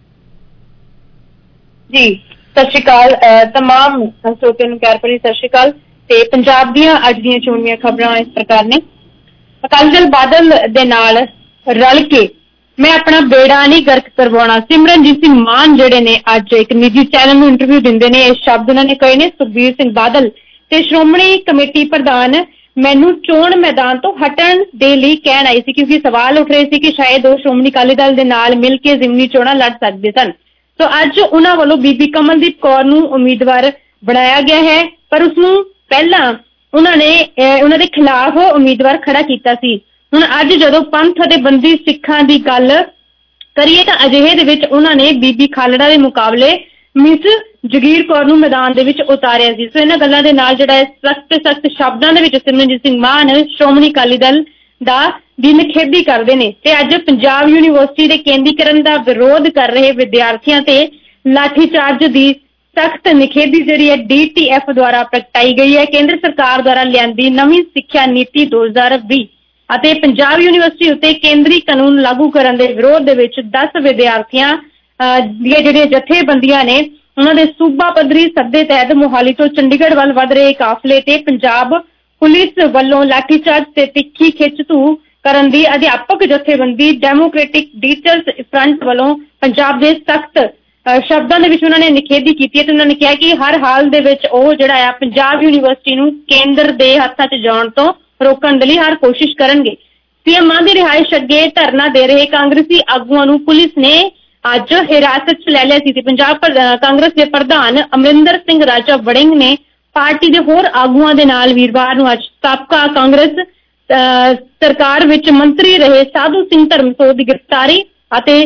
ਜੀ। ਸਤਿ ਸ਼੍ਰੀ ਅਕਾਲ ਤਮਾਮ ਸਰੋਤਿਆਂ ਨੂੰ ਪਿਆਰ ਭਰੀ ਸਤਿ ਸ਼੍ਰੀ ਅਕਾਲ। ਤੇ ਪੰਜਾਬ ਦੀਆਂ ਅੱਜ ਦੀਆਂ ਚੋਣਵੀਆਂ ਖਬਰਾਂ ਇਸ ਪ੍ਰਕਾਰ ਨੇ। ਅਕਾਲੀ ਦਲ ਬਾਦਲ ਦੇ ਨਾਲ ਰਲ ਕੇ ਮੈਂ ਆਪਣਾ ਬੇੜਾ ਨਹੀਂ ਗਰਕ ਕਰਵਾਉਣਾ, ਸਿਮਰਨਜੀਤ ਸਿੰਘ ਮਾਨ ਜਿਹੜੇ ਨੇ ਅੱਜ ਇੱਕ ਨਿੱਜੀ ਚੈਨਲ ਨੂੰ ਇੰਟਰਵਿਊ ਦਿੰਦੇ ਨੇ, ਇਹ ਸ਼ਬਦ ਉਹਨਾਂ ਨੇ ਕਹੇ ਨੇ। ਸੁਖਬੀਰ ਸਿੰਘ ਬਾਦਲ ਤੇ ਸ਼੍ਰੋਮਣੀ ਕਮੇਟੀ ਪ੍ਰਧਾਨ ਮੈਨੂੰ ਚੋਣ ਮੈਦਾਨ ਤੋਂ ਹਟਣ ਦੇ ਲਈ ਕਹਿਣ ਆਈ ਸੀ, ਕਿਉਂਕਿ ਸਵਾਲ ਉੱਠ ਰਹੇ ਸੀ ਕਿ ਸ਼ਾਇਦ ਉਹ ਸ਼੍ਰੋਮਣੀ ਅਕਾਲੀ ਦਲ ਦੇ ਨਾਲ ਮਿਲ ਕੇ ਜ਼ਿਮਨੀ ਚੋਣਾਂ ਲੜ ਸਕਦੇ ਸਨ। ਸੋ ਅੱਜ ਉਹਨਾਂ ਵੱਲੋਂ ਬੀਬੀ ਕਮਲਦੀਪ ਕੌਰ ਨੂੰ ਉਮੀਦਵਾਰ ਬਣਾਇਆ ਗਿਆ ਹੈ, ਪਰ ਉਸਨੂੰ ਪਹਿਲਾਂ ਉਹਨਾਂ ਨੇ ਉਹਨਾਂ ਦੇ ਖਿਲਾਫ ਉਮੀਦਵਾਰ ਖੜਾ ਕੀਤਾ ਸੀ। ਹੁਣ ਅੱਜ ਜਦੋਂ ਪੰਥ ਅਤੇ ਬੰਦੀ ਸਿੱਖਾਂ ਦੀ ਗੱਲ ਕਰੀਏ ਤਾਂ ਅਜਿਹੇ ਦੇ ਵਿੱਚ ਉਹਨਾਂ ਨੇ ਬੀਬੀ ਖਾਲੜਾ ਦੇ ਮੁਕਾਬਲੇ ਮਿਸ ਜਗੀਰ ਕੌਰ ਨੂੰ ਮੈਦਾਨ ਦੇ ਵਿੱਚ ਉਤਾਰਿਆ ਸੀ। ਸੋ ਇਹਨਾਂ ਗੱਲਾਂ ਦੇ ਨਾਲ ਜਿਹੜਾ ਸਖਤ ਸਖਤ ਸ਼ਬਦਾਂ ਦੇ ਵਿੱਚ ਸਿਮਰਨਜੀਤ ਸਿੰਘ ਮਾਨ ਸ਼੍ਰੋਮਣੀ ਅਕਾਲੀ ਦਲ ਦਾ ਦੀ ਨਿਖੇਧੀ ਕਰਦੇ ਨੇ ਤੇ ਅੱਜ ਪੰਜਾਬ ਯੂਨੀਵਰਸਿਟੀ ਦੇ ਕੇਂਦਰੀਕਰਨ ਦਾ ਵਿਰੋਧ ਕਰ ਰਹੇ ਵਿਦਿਆਰਥੀਆਂ ਤੇ ਲਾਠੀਚਾਰਜ ਦੀ ਸਖਤ ਨਿਖੇਧੀ ਜਿਹੜੀ ਹੈ ਡੀ ਟੀ ਐਫ ਦੁਆਰਾ ਪ੍ਰਗਟਾਈ ਗਈ ਹੈ। ਕੇਂਦਰ ਸਰਕਾਰ ਦੁਆਰਾ ਲਿਆਂਦੀ ਨਵੀਂ ਸਿੱਖਿਆ ਨੀਤੀ ਦੋ ਹਜ਼ਾਰ ਵੀਹ ਅਤੇ ਪੰਜਾਬ ਯੂਨੀਵਰਸਿਟੀ ਉੱਤੇ ਕੇਂਦਰੀ ਕਾਨੂੰਨ ਲਾਗੂ ਕਰਨ ਦੇ ਵਿਰੋਧ ਦੇ ਵਿੱਚ ਦਸ ਵਿਦਿਆਰਥੀਆਂ ਦੀਆਂ ਜਿਹੜੀਆਂ ਜਥੇਬੰਦੀਆਂ ਨੇ ਉਹਨਾਂ ਦੇ ਸੂਬਾ ਪੱਧਰੀ ਸੱਦੇ ਤਹਿਤ ਮੋਹਾਲੀ ਤੋਂ ਚੰਡੀਗੜ੍ਹ ਵੱਲ ਵਧ ਰਹੇ ਕਾਫਲੇ ਤੇ ਪੰਜਾਬ ਪੁਲਿਸ ਵੱਲੋਂ ਲਾਠੀਚਾਰਜ ਤੇ ਤਿੱਖੀ ਖਿੱਚ-ਧੂ ਕਰਨ ਦੀ ਅਧਿਆਪਕ ਜਥੇਬੰਦੀ ਡੈਮੋਕ੍ਰੈਟਿਕ ਟੀਚਰਸ ਫਰੰਟ ਵੱਲੋਂ ਪੰਜਾਬ ਦੇ ਸਖਤ ਸ਼ਬਦਾਂ ਦੇ ਵਿੱਚ ਉਹਨਾਂ ਨੇ ਨਿਖੇਧੀ ਕੀਤੀ ਹੈ ਤੇ ਉਹਨਾਂ ਨੇ ਕਿਹਾ ਕਿ ਹਰ ਹਾਲ ਦੇ ਵਿੱਚ ਉਹ ਜਿਹੜਾ ਆ ਪੰਜਾਬ ਯੂਨੀਵਰਸਿਟੀ ਨੂੰ ਕੇਂਦਰ ਦੇ ਹੱਥਾਂ 'ਚ ਜਾਣ ਤੋਂ ਰੋਕਣ ਦੇ ਲਈ ਹਰ ਕੋਸ਼ਿਸ਼ ਕਰਨਗੇ। ਸੀਐਮਾਂ ਦੀ ਰਿਹਾਇਸ਼ ਅੱਗੇ ਧਰਨਾ ਦੇ ਰਹੇ ਕਾਂਗਰਸੀ ਆਗੂਆਂ ਨੂੰ ਪੁਲਿਸ ਨੇ ਅੱਜ ਹਿਰਾਸਤ 'ਚ ਲੈ ਲਿਆ ਸੀ ਤੇ ਪੰਜਾਬ ਕਾਂਗਰਸ ਦੇ ਪ੍ਰਧਾਨ ਅਮਰਿੰਦਰ ਸਿੰਘ ਰਾਜਾ ਵੜਿੰਗ ਨੇ ਪਾਰਟੀ ਦੇ ਹੋਰ ਆਗੂਆਂ ਦੇ ਨਾਲ ਵੀਰਵਾਰ ਨੂੰ ਅੱਜ ਸਾਬਕਾ ਕਾਂਗਰਸ ਸਰਕਾਰ ਵਿੱਚ ਮੰਤਰੀ ਰਹੇ ਸਾਧੂ ਸਿੰਘ ਧਰਮਸੋਤ ਦੀ ਗ੍ਰਿਫਤਾਰੀ ਅਤੇ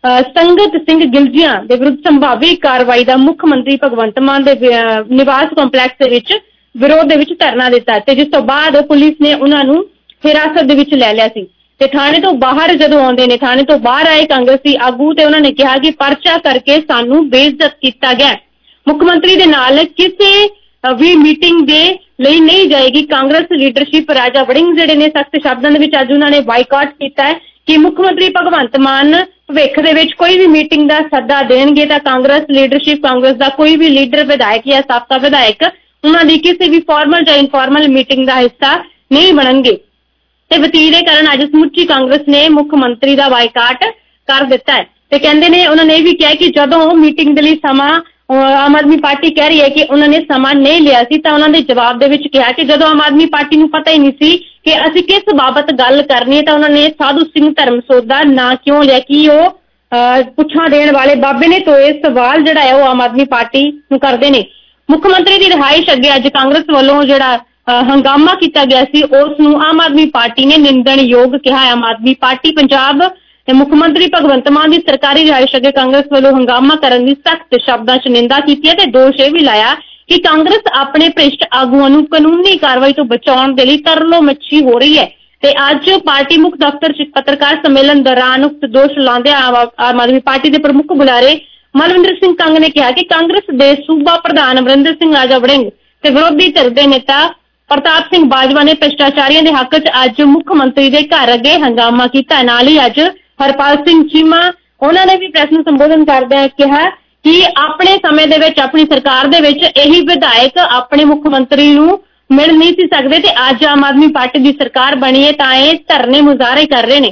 ਸੰਗਤ ਸਿੰਘ ਗਿਲਜੀਆਂ ਦੇ ਵਿਰੁੱਧ ਸੰਭਾਵੀ ਕਾਰਵਾਈ ਦਾ ਮੁੱਖ ਮੰਤਰੀ ਭਗਵੰਤ ਮਾਨ ਦੇ ਨਿਵਾਸ ਕੰਪਲੈਕਸ ਦੇ ਵਿੱਚ ਵਿਰੋਧ ਦੇ ਵਿੱਚ ਧਰਨਾ ਦਿੱਤਾ ਤੇ ਜਿਸ ਤੋਂ ਬਾਅਦ ਪੁਲਿਸ ਨੇ ਉਹਨਾਂ ਨੂੰ ਹਿਰਾਸਤ ਦੇ ਵਿੱਚ ਲੈ ਲਿਆ ਸੀ ਤੇ ਥਾਣੇ ਤੋਂ ਬਾਹਰ ਜਦੋਂ ਆਉਂਦੇ ਨੇ ਥਾਣੇ ਤੋਂ ਬਾਹਰ ਆਏ ਕਾਂਗਰਸੀ ਆਗੂ ਤੇ ਉਹਨਾਂ ਨੇ ਕਿਹਾ ਕਿ ਪਰਚਾ ਕਰਕੇ ਸਾਨੂੰ ਬੇਇੱਜ਼ਤ ਕੀਤਾ ਗਿਆ। ਮੁੱਖ ਮੰਤਰੀ ਦੇ ਨਾਲ ਕਿਸੇ ਵੀ ਮੀਟਿੰਗ ਦੇ ਲਈ ਨਹੀਂ ਜਾਏਗੀ। ਕਾਂਗਰਸ ਲੀਡਰਸ਼ਿਪ ਰਾਜਾ ਵੜਿੰਗ ਜਿਹੜੇ ਨੇ ਸਖਤ ਸ਼ਬਦਾਂ ਦੇ ਵਿੱਚ ਅੱਜ ਉਹਨਾਂ ਨੇ ਬਾਈਕਾਟ ਕੀਤਾ ਹੈ ਕਿ ਮੁੱਖ ਮੰਤਰੀ ਭਗਵੰਤ ਮਾਨ ਭਵਿੱਖ ਦੇ ਵਿੱਚ ਕੋਈ ਵੀ ਮੀਟਿੰਗ ਦਾ ਸੱਦਾ ਦੇਣਗੇ ਤਾਂ ਕਾਂਗਰਸ ਲੀਡਰਸ਼ਿਪ ਕਾਂਗਰਸ ਦਾ ਕੋਈ ਵੀ ਲੀਡਰ ਵਿਧਾਇਕ ਜਾਂ ਸਾਬਕਾ ਵਿਧਾਇਕ ਉਹਨਾਂ ਦੀ ਕਿਸੇ ਵੀ ਫਾਰਮਲ ਜਾਂ ਇਨਫਾਰਮਲ ਮੀਟਿੰਗ ਦਾ ਹਿੱਸਾ ਨਹੀਂ ਬਣਨਗੇ ਤੇ ਵਤੀਰੇ ਕਾਰਨ ਅੱਜ ਸਮੁੱਚੀ ਕਾਂਗਰਸ ਨੇ ਮੁੱਖ ਮੰਤਰੀ ਦਾ ਬਾਈਕਾਟ ਕਰ ਦਿੱਤਾ ਹੈ ਤੇ ਕਹਿੰਦੇ ਨੇ ਉਹਨਾਂ ਨੇ ਇਹ ਵੀ ਕਿਹਾ ਕਿ ਜਦੋਂ ਮੀਟਿੰਗ ਦੇ ਲਈ ਸਮਾਂ ਆਮ ਆਦਮੀ ਪਾਰਟੀ ਕਹਿ ਰਹੀ ਹੈ ਕਿ ਉਹਨਾਂ ਨੇ ਸਮਾਂ ਨਹੀਂ ਲਿਆ ਸੀ ਤਾਂ ਉਹਨਾਂ ਦੇ ਜਵਾਬ ਦੇ ਵਿੱਚ ਕਿਹਾ ਕਿ ਜਦੋਂ ਆਮ ਆਦਮੀ ਪਾਰਟੀ ਨੂੰ ਪਤਾ ਹੀ ਨਹੀਂ ਸੀ ਕਿ ਅਸੀਂ ਕਿਸ ਬਾਬਤ ਗੱਲ ਕਰਨੀ ਹੈ ਤਾਂ ਉਹਨਾਂ ਨੇ ਸਾਧੂ ਸਿੰਘ ਧਰਮਸੋਤ ਦਾ ਨਾਂ ਕਿਉਂ ਲਿਆ ਕਿ ਉਹ ਪੁੱਛਾਂ ਦੇਣ ਵਾਲੇ ਬਾਬੇ ਨੇ ਤੋਂ ਇਹ ਸਵਾਲ ਜਿਹੜਾ ਹੈ ਉਹ ਆਮ ਆਦਮੀ ਪਾਰਟੀ ਨੂੰ ਕਰਦੇ ਨੇ। ਮੁੱਖ ਮੰਤਰੀ ਦੀ ਰਿਹਾਇਸ਼ ਅੱਗੇ ਅੱਜ ਕਾਂਗਰਸ ਵੱਲੋਂ ਜਿਹੜਾ ਹੰਗਾਮਾ ਕੀਤਾ ਗਿਆ ਸੀ ਉਸ ਨੂੰ ਆਮ ਆਦਮੀ ਪਾਰਟੀ ਨੇ ਨਿੰਦਣਯੋਗ ਕਿਹਾ। ਆਮ ਆਦਮੀ ਪਾਰਟੀ ਪੰਜਾਬ ਤੇ ਮੁੱਖ ਮੰਤਰੀ ਭਗਵੰਤ ਮਾਨ ਦੀ ਸਰਕਾਰੀ ਰਿਹਾਇਸ਼ ਅੱਗੇ ਕਾਂਗਰਸ ਵੱਲੋਂ ਹੰਗਾਮਾ ਕਰਨ ਦੀ ਸਖਤ ਸ਼ਬਦਾਂ 'ਚ ਨਿੰਦਾ ਕੀਤੀ ਹੈ ਤੇ ਦੋਸ਼ ਇਹ ਵੀ ਲਾਇਆ ਕਿ ਕਾਂਗਰਸ ਆਪਣੇ ਭ੍ਰਿਸ਼ਟ ਆਗੂਆਂ ਨੂੰ ਕਾਨੂੰਨੀ ਕਾਰਵਾਈ ਤੋਂ ਬਚਾਉਣ ਦੇ ਲਈ ਤਰਲੋ ਮੱਛੀ ਹੋ ਰਹੀ ਹੈ ਤੇ ਅੱਜ ਪਾਰਟੀ ਮੁੱਖ ਦਫ਼ਤਰ 'ਚ ਪੱਤਰਕਾਰ ਸੰਮੇਲਨ ਦੌਰਾਨ ਉਕਤ ਦੋਸ਼ ਲਾਉਂਦਿਆਂ ਆਮ ਆਦਮੀ ਪਾਰਟੀ ਦੇ ਪ੍ਰਮੁੱਖ ਬੁਲਾਰੇ ਮਲਵਿੰਦਰ ਸਿੰਘ ਕੰਗ ਨੇ ਕਿਹਾ ਕਿ ਕਾਂਗਰਸ ਦੇ ਸੂਬਾ ਪ੍ਰਧਾਨ ਅਮਰਿੰਦਰ ਸਿੰਘ ਰਾਜਾ ਵੜਿੰਗ ਤੇ ਵਿਰੋਧੀ ਧਿਰ ਦੇ ਨੇਤਾ ਪ੍ਰਤਾਪ ਸਿੰਘ ਬਾਜਵਾ ਨੇ ਭ੍ਰਿਸ਼ਟਾਚਾਰੀਆਂ ਦੇ ਹੱਕ 'ਚ ਅੱਜ ਮੁੱਖ ਮੰਤਰੀ ਦੇ ਘਰ ਅੱਗੇ ਹੰਗਾਮਾ ਕੀਤਾ। ਨਾਲ ਹੀ ਅੱਜ ਹਰਪਾਲ ਸਿੰਘ ਚੀਮਾ ਉਹਨਾਂ ਨੇ ਵੀ ਪ੍ਰੈਸ ਨੂੰ ਸੰਬੋਧਨ ਕਰਦਿਆਂ ਕਿਹਾ ਕਿ ਆਪਣੇ ਸਮੇਂ ਦੇ ਵਿੱਚ ਆਪਣੀ ਸਰਕਾਰ ਦੇ ਵਿੱਚ ਇਹੀ ਵਿਧਾਇਕ ਆਪਣੇ ਮੁੱਖ ਮੰਤਰੀ ਨੂੰ ਮਿਲ ਨਹੀਂ ਸੀ ਸਕਦੇ ਤੇ ਅੱਜ ਆਮ ਆਦਮੀ ਪਾਰਟੀ ਦੀ ਸਰਕਾਰ ਬਣੀ ਹੈ ਤਾਂ ਇਹ ਧਰਨੇ ਮੁਜ਼ਾਹਰੇ ਕਰ ਰਹੇ ਨੇ।